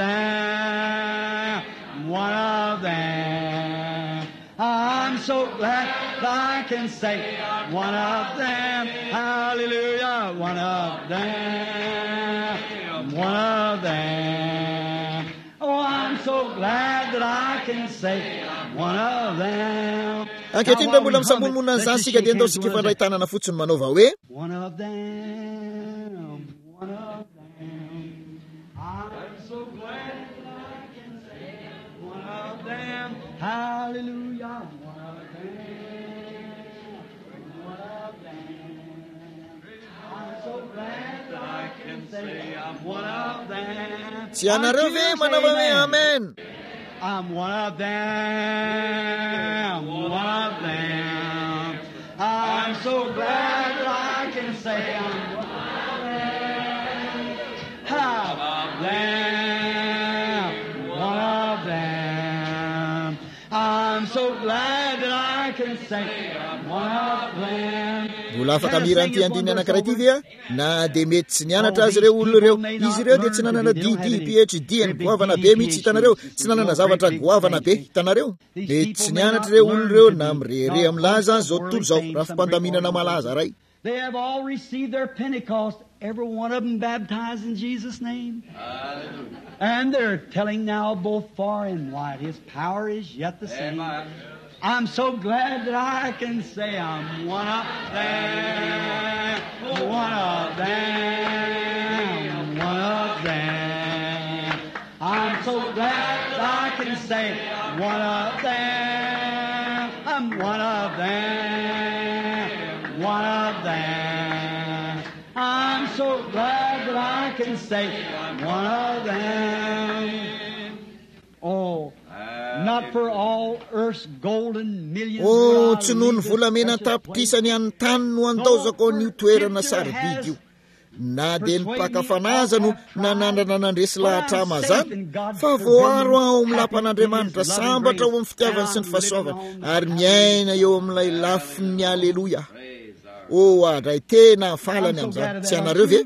S1: them. One of them. I'm so glad that I can say one of them. Hallelujah. One of them. One of them. Oh, I'm so glad that I can say one of them.
S2: Ankehitriny mbola misamonmonina an'izany sika dia andao sika ifandray tanana fotsiny manaova hoe
S1: one of them. One of them. I'm so glad that I can say one of them. Hallelujah. One of them. One of them. I'm so glad that I can say I'm one of them.
S2: Tsy anareo ve manao hoe amen.
S1: I'm one of them. One of them. I'm so glad that I can say I'm one of them. Half of them. One of them. I'm so glad that I can say I'm one of them.
S2: Mbola afaka miranty andiny anankiray ty ve na de mety tsy nianatra azy reo olona reo izy reo de tsy nanana D D P H D ny goavana be mihitsy hitanareo tsy nanana zavatra goavana be hitanareo mety tsy nianatra reo olona reo na mirehire amin'laza zao tontolo zao raha fampandaminana malaza ray.
S1: They have all received their Pentecost every one of them baptized in Jesus' name? And they're telling now both far and wide, His power is yet the same. I'm so glad that I can say I'm one of them, one of them, one of them. I'm so glad that I can say one of them, I'm one of them, one of them. I'm so glad that I can say one of them. Oh, not for all earth's golden millions.
S2: Oh, tsy noho ny volamena tapitrisany any tany no andaozako ny toerana sarobidy io. Na dia ny mpakafan'aza no nanandrana nandresy lahatra mazany, fa voaro ao amin'ny lampan'Andriamanitra sambatra ao amin'ny fitiavany sy ny fahasoavany, ary miaina eo amin'ilay lafiny aleloia. Oh, adray tena falany amin'izany. Tsy anareo ve?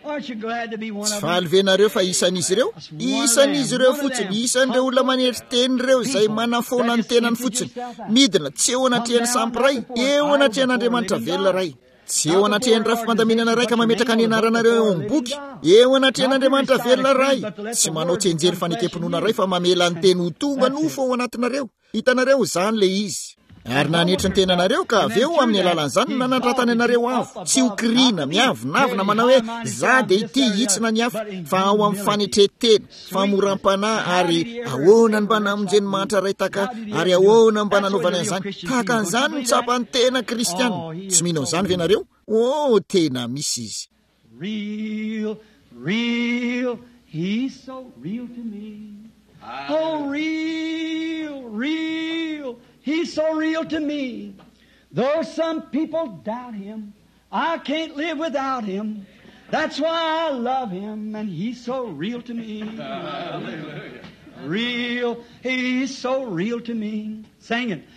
S2: Tsy faly ve nareo fa isan'izy ireo? Isan'izy ireo fotsiny, isan'ireo olona manery teny ireo izay manafona ny tenany fotsiny. Midina tsy eo anatrehany sampy ray, eo anatrehan'Andriamanitra velona ray. Tsy eo anatrehany rafi-pandaminana ray ka mametraka ny anaranareo eo amin'ny boky. Eo anatrehan'Andriamanitra velona ray. Tsy manao tsenjery fanekemponona ray fa mamela ny teny ho tonga nofo ao anatinareo. Hitanareo izany le izy. Ary nanetry ny tenanareo ka avy eo amin'ny alalan'izany nanandratany anareo avo. Tsy ho kirina, miavonavina manao hoe za dia ity hitsina ny hafa, fa ao amin'ny fanetretena, famoram-panahy ary ahoana mba namonjeny mantra ray taka ary ahoana mba nanaovana an'izany. Tahaka an'izany ny tsapany tena kristianina. Tsy minao izany ve nareo? Oh, tena misy izy.
S1: Real, real, He's so real to me. Oh, real, real. He's so real to me. Though some people doubt Him, I can't live without Him. That's why I love Him, and He's so real to me. Hallelujah. Real, He's so real to me. Sing it.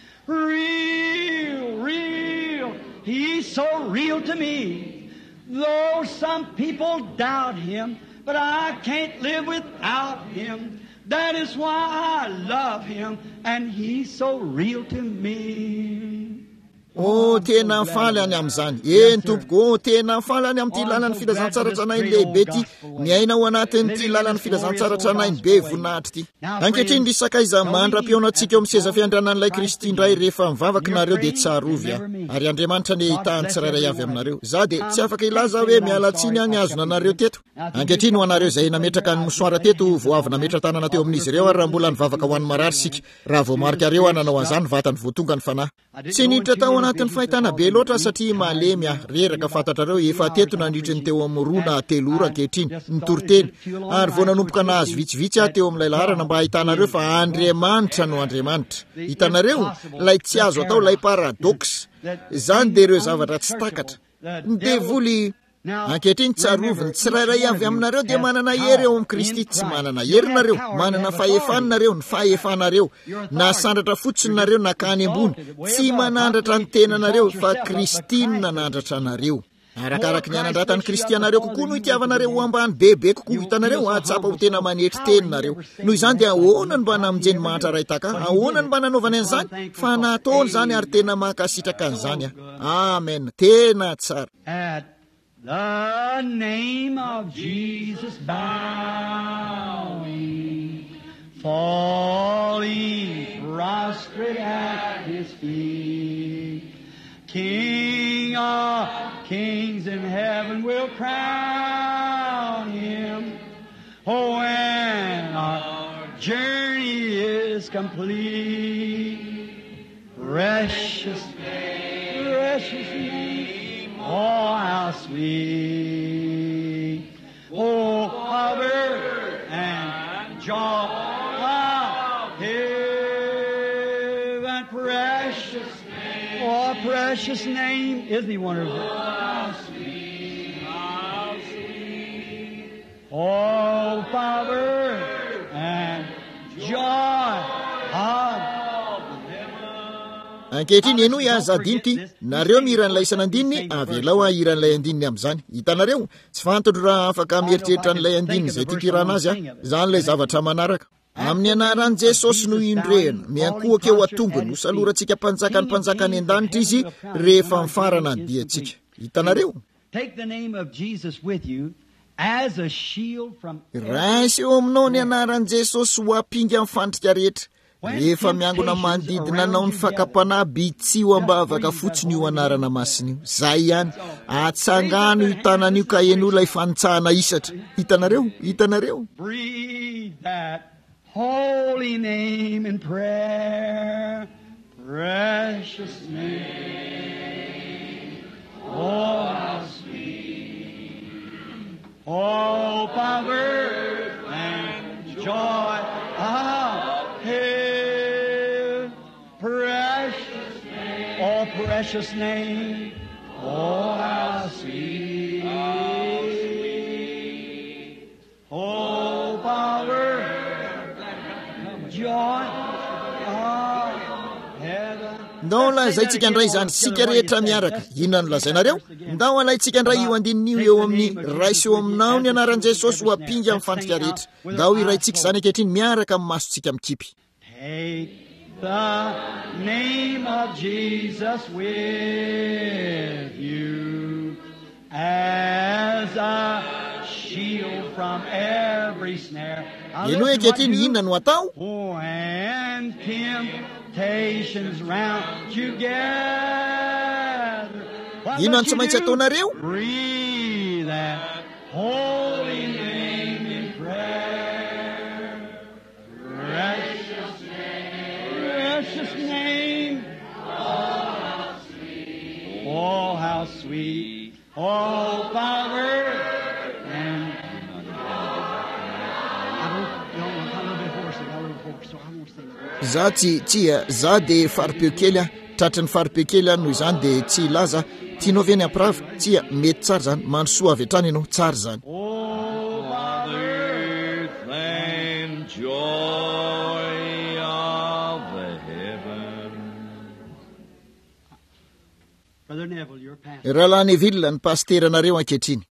S1: Real, real, He's so real to me. Though some people doubt Him, but I can't live without Him. That is why I love Him, and He's so real to me.
S2: Oh, tena faly any amin'izany. Eny tompoko, oh, tena faly any amin'ity lalany filazantsara tranainy lehibe ity. Miaina ao anatin'ity lalany filazantsara tranainy be voninahitra ity. Ankehitriny ry sakaiza mandram-piaona antsika eo amin'ny seza fiandrianan'ilay Kristy indray rehefa mivavaka nareo dia tsarovy a. Ary Andriamanitra ny hitahany tsirairay avy aminareo. Za dia tsy afaka ilaza hoe mialatsiny any azona nareo teto. Ankehitriny ho anareo izay nametraka ny mosoara teto vao avy nametra tanana teo amin'izy ireo ary raha mbola nivavaka ho an'ny marary sika. Raha vao marika ireo ananao an'izany vatany voatonga ny fanahy. Tsy niditra tao anatin'ny fahitana be loatra satria malemy ah, reraka fantatrareo efa teto nandritriny teo amin'ny roa na telo ora ankehitriny nitoriteny. Ary vao nanomboka nahazo vitsivitsy aho teo amin'ilay laharana mba hitanareo fa Andriamanitra no Andriamanitra. Hitanareo lay tsy azo atao lay paradoxa. Izany dia ireo zavatra tsy takatra. Ny devoly ankehitriny tsaroviny tsirairay avy aminareo dia manana hery eo amin'ny Kristy. Tsy manana hery nareo, manana fahefanareo, ny fahefanareo. Na sandratra fotsiny nareo na kany ambony, tsy manandratra ny tenanareo fa Kristy no nanandratra anareo. Arakaraka ny anandratany Kristy anareo kokoa no itiavanareo ho ambany bebe kokoa. Hitanareo atsapa ho tena manetry teninareo. Noho izany dia ahoana ny mba namonjeny mantra ray taka, ahoana ny mba nanaovany an'izany, fa nataony izany ary tena mankasitraka an'izany. Amen. Tena tsara.
S1: The name of Jesus bowing, falling prostrate at His feet. King of kings in heaven will crown Him. Oh, when our journey is complete, precious name, precious name. Oh, how sweet, oh, power and joy of heaven, precious name, oh, precious name, isn't He wonderful? Oh, how sweet, how sweet, oh, power and joy of
S2: ankehitriny eno iaza adinity nareo mihiran'ilay isan'andininy avelao a hiran'ilay andininy amin'izany. Hitanareo tsy fantotro raha afaka mieritreritra n'ilay andininy izay tiako irana azy a. Izany ilay zavatra manaraka. Amin'ny anaran'i Jesosy no indrehana, miankohaka eo atongony ho salorantsika mpanjaka ny mpanjaka any an-danitra izy rehefa mifarana ny diantsika. Hitanareo
S1: take the name of Jesus with you as a shield from
S2: raisy eo aminao ny anaran'i Jesosy ho ampinga amin'ny fandrika rehetra rehefa miangona manodidina anao ny fakapana bitsy ho ambavaka fotsiny io anarana masina io. Zay ihany atsangano io tanan'io ka en'olona ifanitsahana isatra. Hitanareo, hitanareo.
S1: breathe that holy name in prayer, precious name. Oh, how sweet. Oh, power and joy of His precious name. Oh, precious name. Oh, how sweet. Oh, power, joy of heaven.
S2: ndao alazaitsika indray izany sika rehetra miaraka. Inona no lazainareo? Ndao alaitsika indray io andin'io eo amin'ny raisy eo aminao ny anaran'i Jesosy ho ampinga amin'ny fandrika rehetra. Ndao iraitsika izany ankehitriny miaraka amin'ny masontsika mikipy.
S1: Take the name of Jesus with you as a shield from every snare.
S2: Eno ankehitriny inona no atao?
S1: When temptations round you gather, what
S2: Inona no
S1: must
S2: tsy
S1: you
S2: maintsy
S1: do?
S2: ataonareo?
S1: Breathe that holy name in prayer. Precious name, precious name. Oh, how sweet. Oh, power and
S2: za tsy tsia za de faripeo kely a tratry ny faripeo kely a noho izany de tsy laza tianao ve ny ampirava tsia mety tsara zany mandrosoa avy hatrany ianao tsara zany.
S1: oh, power
S3: and joy of the heaven.
S1: Brother Neville, your pastor.
S2: Rahalahy Neville ny pasteranareo ankehitriny.